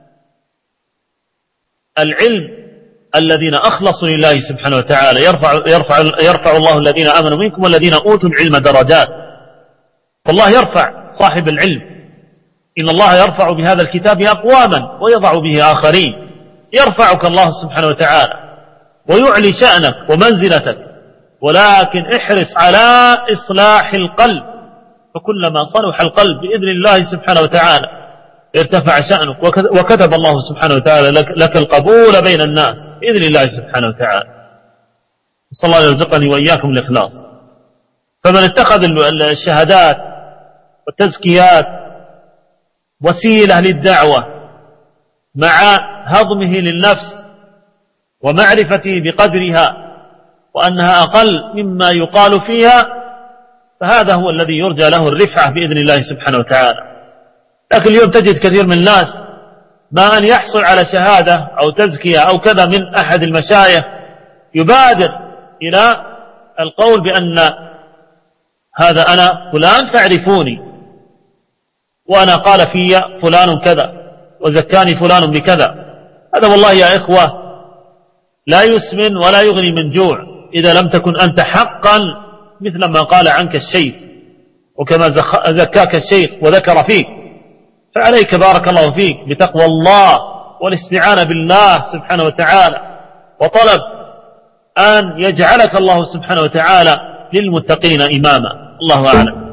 العلم الذين أخلصوا لله سبحانه وتعالى، يرفع الله الذين آمنوا منكم والذين أوتوا العلم درجات. فالله يرفع صاحب العلم. إن الله يرفع بهذا الكتاب أقواما ويضع به آخرين. يرفعك الله سبحانه وتعالى ويعلي شأنك ومنزلتك، ولكن احرص على إصلاح القلب، فكلما صلح القلب بإذن الله سبحانه وتعالى ارتفع شأنك، وكتب الله سبحانه وتعالى لك القبول بين الناس بإذن الله سبحانه وتعالى. صلى الله يرزقني وإياكم الإخلاص. فمن اتخذ الشهادات والتزكيات وسيلة للدعوة مع هضمه للنفس ومعرفته بقدرها وأنها أقل مما يقال فيها، فهذا هو الذي يرجى له الرفعة بإذن الله سبحانه وتعالى. لكن اليوم تجد كثير من الناس ما أن يحصل على شهادة أو تزكية أو كذا من أحد المشايخ يبادر إلى القول بأن هذا أنا فلان تعرفوني، وأنا قال في فلان كذا وزكاني فلان بكذا. هذا والله يا إخوة لا يسمن ولا يغني من جوع إذا لم تكن أنت حقا مثل ما قال عنك الشيخ وكما زكاك الشيخ وذكر فيك. فعليك بارك الله فيك بتقوى الله والاستعانة بالله سبحانه وتعالى، وطلب أن يجعلك الله سبحانه وتعالى للمتقين إماما. الله أعلم.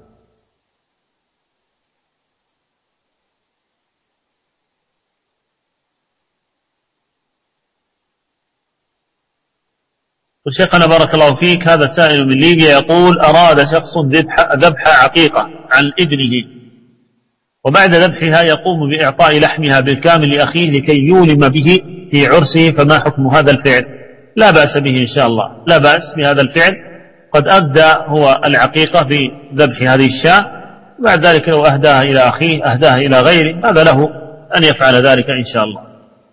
وشيخنا بارك الله فيك، هذا سائل من ليبيا يقول: أراد شخص ذبح عقيقة عن ابنه، وبعد ذبحها يقوم بإعطاء لحمها بالكامل لأخيه لكي يولم به في عرسه، فما حكم هذا الفعل؟ لا بأس به إن شاء الله، لا بأس بهذا الفعل. قد أبدى هو العقيقة بذبح هذه الشاة، وبعد ذلك لو أهداها إلى أخيه أهداها إلى غيره، هذا له أن يفعل ذلك إن شاء الله.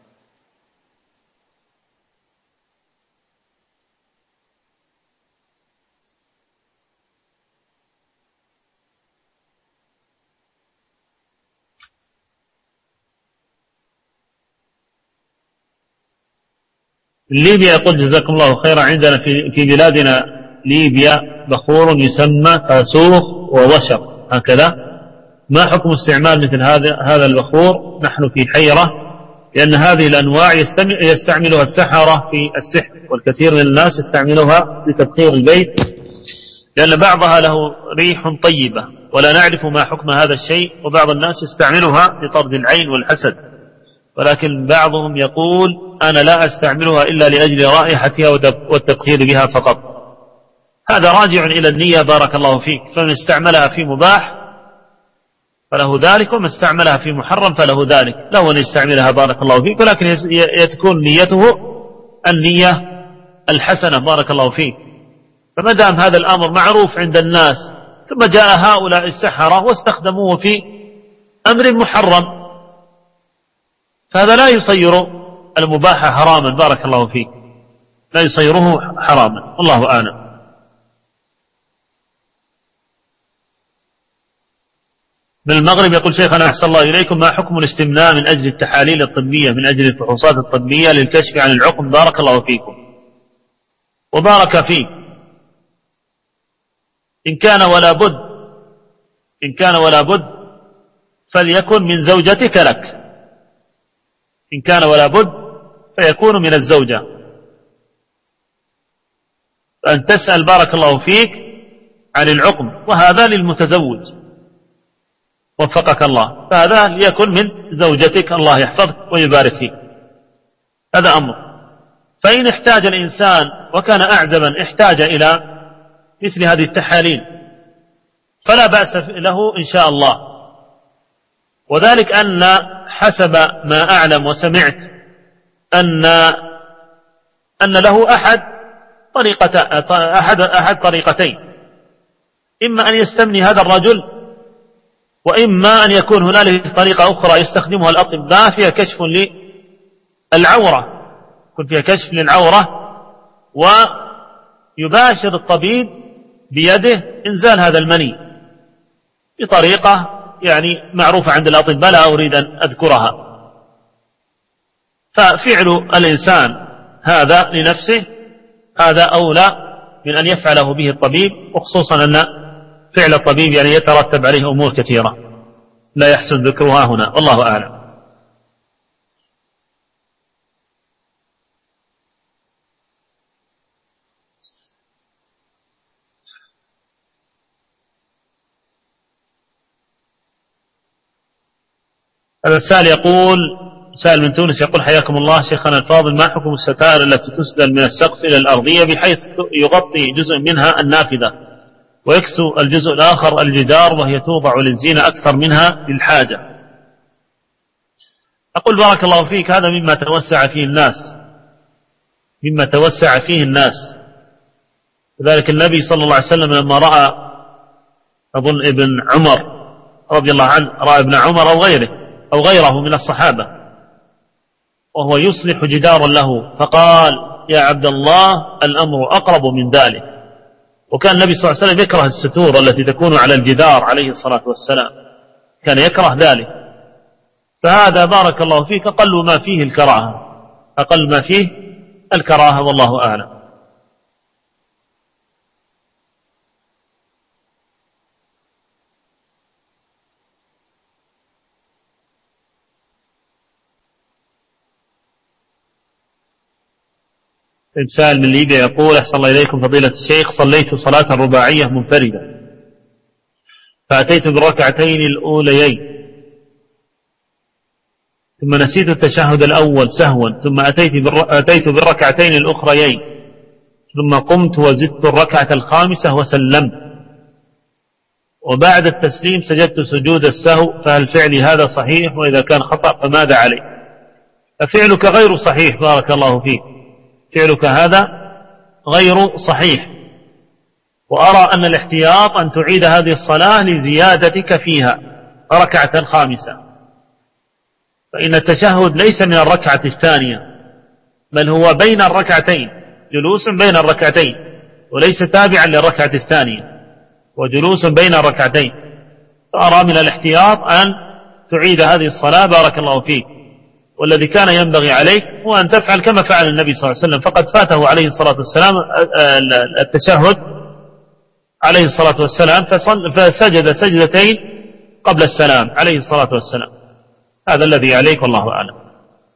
ليبيا يقول: جزاكم الله خيرا، عندنا في بلادنا ليبيا بخور يسمى تاسوخ ووشق هكذا، ما حكم استعمال مثل هذا البخور؟ نحن في حيرة، لأن هذه الأنواع يستعملها السحرة في السحر، والكثير من الناس يستعملها لتبخير البيت، لأن بعضها له ريح طيبة ولا نعرف ما حكم هذا الشيء. وبعض الناس يستعملها لطرد العين والحسد، ولكن بعضهم يقول: أنا لا أستعملها إلا لأجل رائحتها والتبخير بها فقط. هذا راجع إلى النية بارك الله فيك. فمن استعملها في مباح فله ذلك، ومن استعملها في محرم فله ذلك، له أن يستعملها بارك الله فيك، ولكن تكون نيته النية الحسنة بارك الله فيك. فما دام هذا الأمر معروف عند الناس ثم جاء هؤلاء السحرة واستخدموه في أمر محرم، فهذا لا يصير المباح حراما بارك الله فيك، لا يصيره حراما. الله أعلم. من المغرب يقول شيخنا أحسن الله إليكم، ما حكم الاستمناء من أجل التحاليل الطبية من أجل الفحوصات الطبية للكشف عن العقم؟ بارك الله فيكم وبارك فيك. إن كان ولا بد فليكن من زوجتك لك، إن كان ولا بد فيكون من الزوجة، فأن تسأل بارك الله فيك عن العقم، وهذا للمتزوج وفقك الله، فهذا ليكن من زوجتك الله يحفظك ويبارك فيك، هذا أمر. فإن احتاج الإنسان وكان أعزبا احتاج إلى مثل هذه التحاليل فلا بأس له إن شاء الله، وذلك أن حسب ما أعلم وسمعت أن له أحد طريقتين، إما أن يستمني هذا الرجل، وإما أن يكون هنالك طريقة أخرى يستخدمها الأطباء فيها كشف للعورة، يكون فيها كشف للعورة ويباشر الطبيب بيده إنزال هذا المني بطريقة يعني معروفة عند الأطباء لا أريد أن أذكرها. ففعل الإنسان هذا لنفسه هذا أولى من أن يفعله به الطبيب، وخصوصا أن فعل الطبيب يعني يترتب عليه أمور كثيرة لا يحسن ذكرها هنا، والله أعلم. هذا السائل يقول، سائل من تونس يقول حياكم الله شيخنا الفاضل، ما حكم الستائر التي تسدل من السقف إلى الأرضية بحيث يغطي جزء منها النافذة ويكسو الجزء الآخر الجدار، وهي توضع للزينة أكثر منها للحاجة؟ أقول بارك الله فيك هذا مما توسع فيه الناس، لذلك النبي صلى الله عليه وسلم لما رأى أظن ابن عمر رضي الله عنه، رأى ابن عمر أو غيره من الصحابة وهو يصلح جدارا له فقال يا عبد الله الأمر أقرب من ذلك، وكان النبي صلى الله عليه وسلم يكره الستور التي تكون على الجدار عليه الصلاة والسلام، كان يكره ذلك، فهذا بارك الله فيك أقل ما فيه الكراهة والله أعلم. سائل من ليبيا يقول أحسن الله إليكم فضيلة الشيخ، صليت صلاة رباعية منفردة فأتيت بالركعتين الأوليين ثم نسيت التشهد الأول سهوا، ثم أتيت بالركعتين الأخريين ثم قمت وزدت الركعة الخامسة وسلمت، وبعد التسليم سجدت سجود السهو، فهل فعلي هذا صحيح؟ وإذا كان خطأ فماذا علي؟ ففعلك غير صحيح بارك الله فيك، فعلك هذا غير صحيح، وأرى أن الاحتياط أن تعيد هذه الصلاة لزيادتك فيها ركعة خامسة، فإن التشهد ليس من الركعة الثانية بل هو بين الركعتين، جلوس بين الركعتين وليس تابعا للركعة الثانية، وجلوس بين الركعتين، فأرى من الاحتياط أن تعيد هذه الصلاة بارك الله فيك، والذي كان ينبغي عليك هو أن تفعل كما فعل النبي صلى الله عليه وسلم، فقد فاته عليه الصلاة والسلام التشهد عليه الصلاة والسلام فسجد سجدتين قبل السلام عليه الصلاة والسلام، هذا الذي عليك والله أعلم.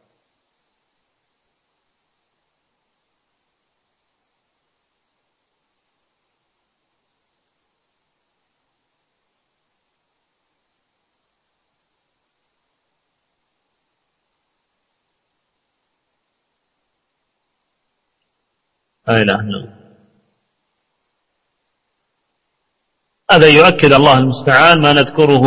لا إله إلا الله. هذا يؤكد الله المستعان ما نذكره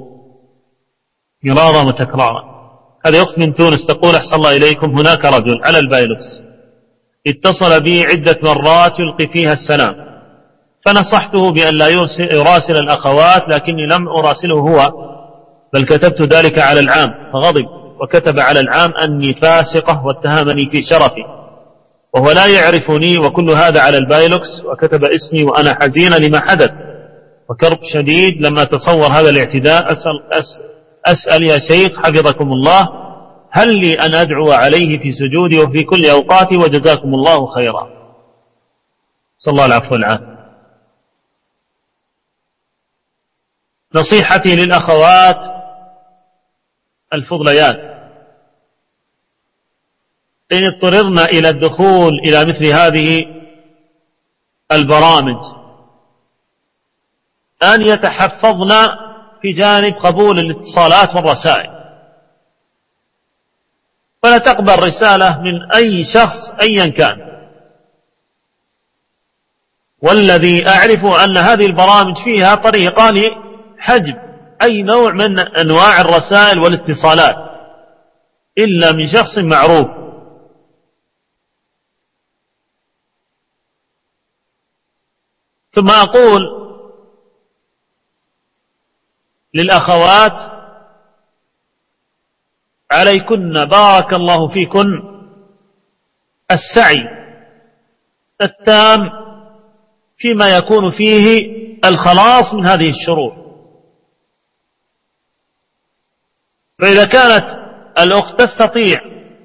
مرارا وتكرارا. هذا أخت من تونس تقول أحسن الله إليكم، هناك رجل على البايلوكس اتصل بي عدة مرات يلقي فيها السلام، فنصحته بأن لا يراسل الأخوات، لكني لم أراسله هو بل كتبت ذلك على العام، فغضب وكتب على العام أني فاسقة واتهمني في شرفي وهو لا يعرفني، وكل هذا على البايلوكس، وكتب اسمي وأنا حزين لما حدث، وكرب شديد لما تصور هذا الاعتداء. أسأل يا شيخ حفظكم الله، هل لي أن أدعو عليه في سجودي وفي كل أوقاتي؟ وجزاكم الله خيرا. صلى الله العفو والعافية. نصيحتي للأخوات الفضليات: إن اضطررنا إلى الدخول إلى مثل هذه البرامج أن يتحفظن في جانب قبول الاتصالات والرسائل، فلا تقبل رسالة من أي شخص أيا كان. والذي أعرف أن هذه البرامج فيها طريقة لحجب أي نوع من أنواع الرسائل والاتصالات إلا من شخص معروف. ثم أقول للأخوات: عليكن بارك الله فيكن السعي التام فيما يكون فيه الخلاص من هذه الشرور. فإذا كانت الأخت تستطيع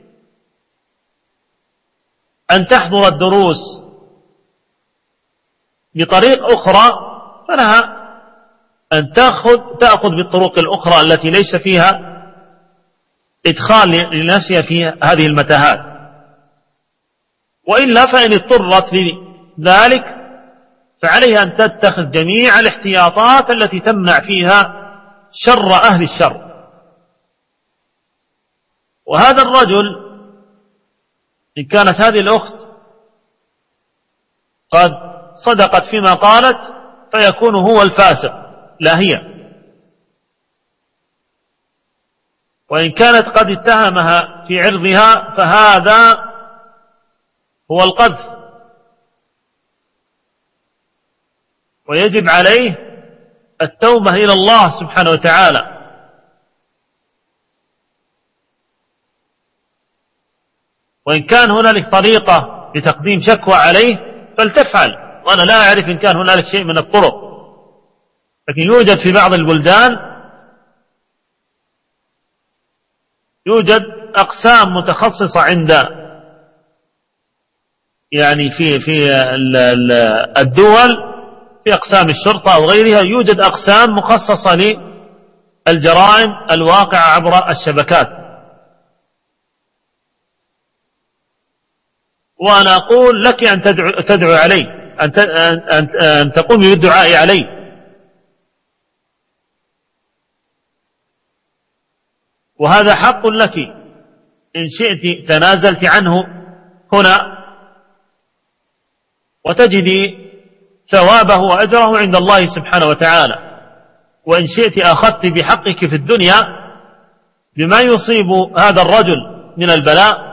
أن تحضر الدروس بطريق أخرى فلها أن تأخذ بالطرق الأخرى التي ليس فيها إدخال لنفسها في هذه المتاهات. وإلا فإن اضطرت لذلك فعليها أن تتخذ جميع الاحتياطات التي تمنع فيها شر أهل الشر. وهذا الرجل إن كانت هذه الأخت قد صدقت فيما قالت فيكون هو الفاسق لا هي، وإن كانت قد اتهمها في عرضها فهذا هو القذف، ويجب عليه التوبة إلى الله سبحانه وتعالى. وإن كان هنالك طريقة لتقديم شكوى عليه فلتفعل، وأنا لا أعرف إن كان هنالك شيء من الطرق، لكن يوجد في بعض البلدان يوجد أقسام متخصصة عند يعني في الدول، في أقسام الشرطة أو غيرها يوجد أقسام مخصصة للجرائم الواقعة عبر الشبكات. وأنا أقول لك أن تدعو عليه، أن تقوم بالدعاء عليه. وهذا حق لك، إن شئت تنازلت عنه هنا وتجدي ثوابه وأجره عند الله سبحانه وتعالى، وإن شئت أخذت بحقك في الدنيا بما يصيب هذا الرجل من البلاء،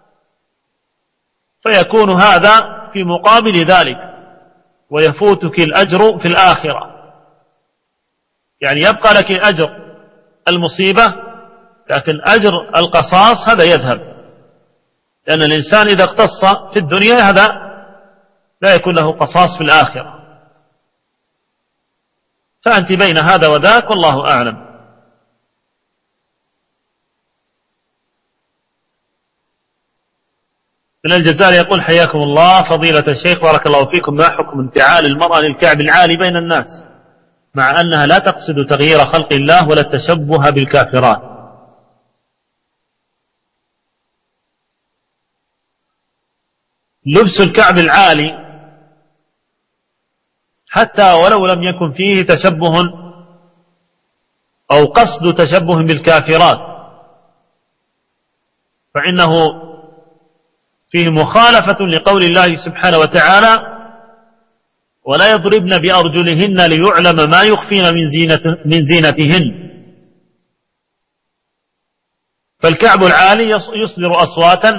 فيكون هذا في مقابل ذلك ويفوتك الأجر في الآخرة. يعني يبقى لك أجر المصيبة، لكن أجر القصاص هذا يذهب، لأن الإنسان إذا اقتص في الدنيا هذا لا يكون له قصاص في الآخرة. فأنت بين هذا وذاك والله أعلم. من الجزائر يقول: حياكم الله فضيلة الشيخ بارك الله فيكم، ما حكم انتعال المرأة للكعب العالي بين الناس مع أنها لا تقصد تغيير خلق الله ولا التشبه بالكافرات؟ لبس الكعب العالي حتى ولو لم يكن فيه تشبه أو قصد تشبه بالكافرات فإنه فيه مخالفة لقول الله سبحانه وتعالى: ولا يضربن بأرجلهن ليعلم ما يخفين من زينتهن. فالكعب العالي يصدر أصواتا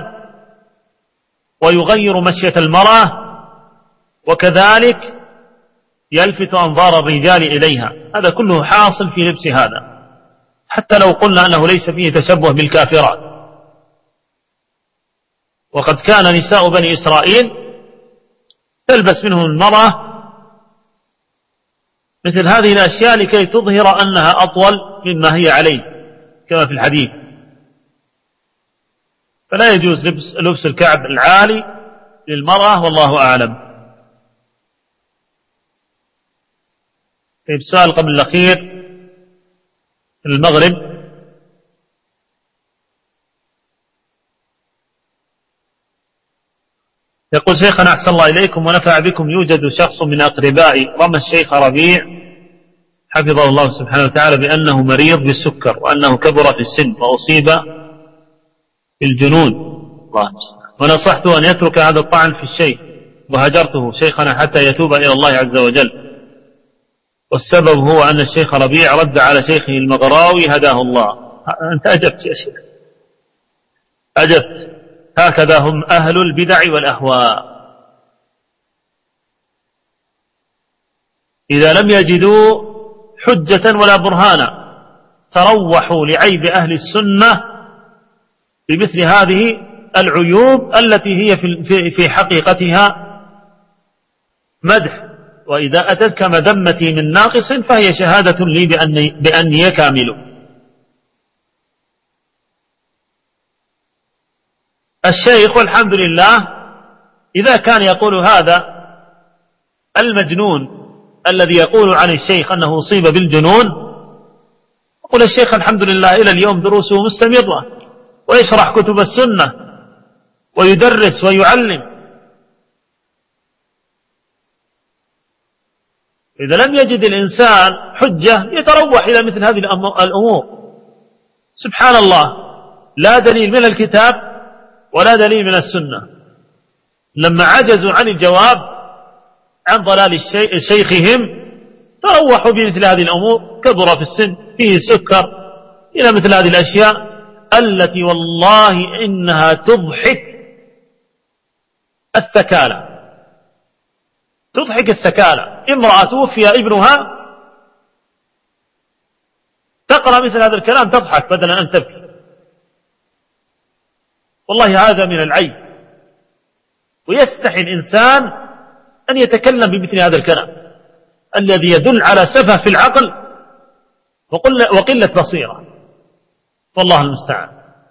ويغير مشية المرأة، وكذلك يلفت أنظار الرجال إليها. هذا كله حاصل في لبس هذا، حتى لو قلنا أنه ليس فيه تشبه بالكافرات. وقد كان نساء بني إسرائيل تلبس منهم المرأة مثل هذه الأشياء لكي تظهر أنها أطول مما هي عليه كما في الحديث. فلا يجوز لبس الكعب العالي للمرأة، والله أعلم. في السؤال قبل الأخير المغرب، يقول شيخنا أحسن الله إليكم ونفع بكم، يوجد شخص من أقربائي رمى الشيخ ربيع حفظه الله سبحانه وتعالى بأنه مريض بالسكر وأنه كبر في السن وأصيب بالجنون، ونصحته أن يترك هذا الطعن في الشيخ وهجرته شيخنا حتى يتوب إلى الله عز وجل، والسبب هو أن الشيخ ربيع رد على شيخه المغراوي هداه الله. أنت أجبت يا شيخ، أجبت. هكذا هم أهل البدع والأهواء، إذا لم يجدوا حجة ولا برهانا تروحوا لعيب أهل السنة بمثل هذه العيوب التي هي في حقيقتها مدح، وإذا أتتك مذمتي من ناقص فهي شهادة لي بأني كامل. الشيخ والحمد لله إذا كان يقول هذا المجنون الذي يقول عن الشيخ أنه أصيب بالجنون، يقول الشيخ الحمد لله إلى اليوم دروسه مستمرة ويشرح كتب السنة ويدرس ويعلم. إذا لم يجد الإنسان حجة يتروح إلى مثل هذه الأمور. سبحان الله، لا دليل من الكتاب ولا دليل من السنة. لما عجزوا عن الجواب عن ضلال شيخهم تروحوا بمثل هذه الأمور، كبر في السن، فيه سكر، إلى مثل هذه الأشياء التي والله إنها تضحك الثكالة، تضحك الثكالة. امرأة توفي ابنها تقرأ مثل هذا الكلام تضحك بدلا أن تبكي. والله هذا من العيب، ويستحي الإنسان أن يتكلم بمثل هذا الكلام الذي يدل على سفه في العقل وقلة بصيرة، والله المستعان.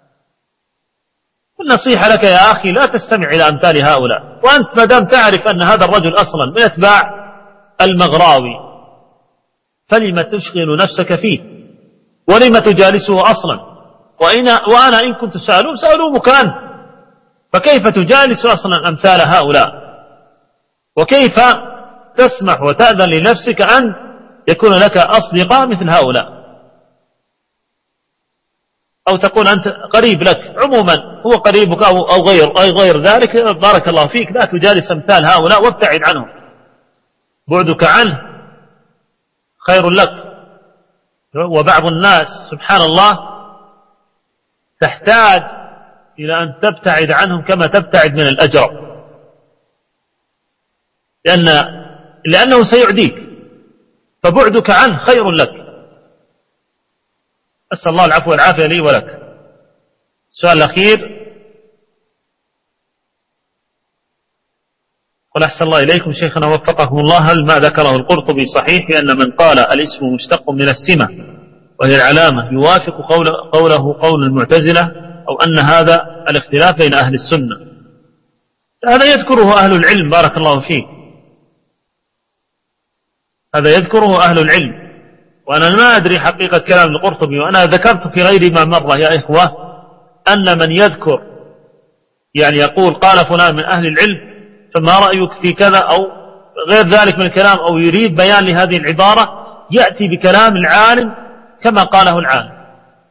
والنصيحة لك يا أخي لا تستمع إلى أمثال هؤلاء، وأنت ما دام تعرف أن هذا الرجل أصلا من أتباع المغراوي فلم تشغل نفسك فيه، ولم تجالسه أصلا؟ وأنا إن كنت سألوه مكان، فكيف تجالس أصلا أمثال هؤلاء؟ وكيف تسمح وتأذن لنفسك أن يكون لك أصدقاء مثل هؤلاء؟ أو تقول أنت قريب لك، عموما هو قريبك أو غير ذلك، بارك الله فيك، لا تجالس أمثال هؤلاء وابتعد عنهم، بعدك عنه خير لك. وبعض الناس سبحان الله تحتاج إلى أن تبتعد عنهم كما تبتعد من الأجرب، لأنه سيعديك، فبعدك عنه خير لك. أسأل الله العفو والعافية لي ولك. السؤال الأخير، قل أحسن الله إليكم شيخنا وفقكم الله، هل ما ذكره القرطبي صحيح بأن من قال الاسم مشتق من السمة وهي العلامة يوافق قوله قول المعتزلة، أو أن هذا الاختلاف بين أهل السنة؟ هذا يذكره أهل العلم بارك الله فيه، هذا يذكره أهل العلم، وأنا ما أدري حقيقة كلام القرطبي. وأنا ذكرت في غير ما مرة يا إخوة أن من يذكر يعني يقول قال فلان من أهل العلم فما رأيك في كذا أو غير ذلك من الكلام، أو يريد بيان لهذه العبارة، يأتي بكلام العالم كما قاله العالم،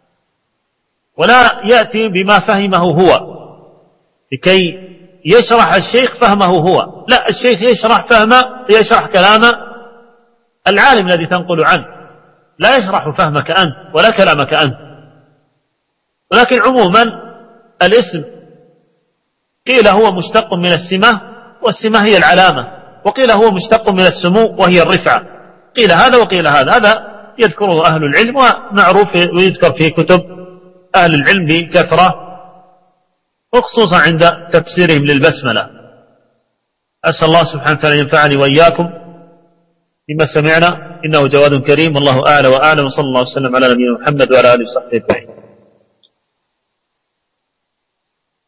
ولا يأتي بما فهمه هو لكي يشرح الشيخ فهمه هو. لا، الشيخ يشرح كلام العالم الذي تنقل عنه، لا يشرح فهمك أنت ولا كلامك أنت. ولكن عموما الاسم قيل هو مشتق من السمة، والسمة هي العلامة، وقيل هو مشتق من السمو وهي الرفعة، قيل هذا وقيل هذا. هذا يذكره أهل العلم ومعروف ويذكر في كتب أهل العلم بكثرة، وخصوصا عند تفسيرهم للبسملة. أسأل الله سبحانه وتعالى ينفعني وإياكم فيما سمعنا، إنه جواد كريم، والله أعلى وأعلم، وصلى الله وسلم على نبينا محمد وعلى آله وصحبه أجمعين.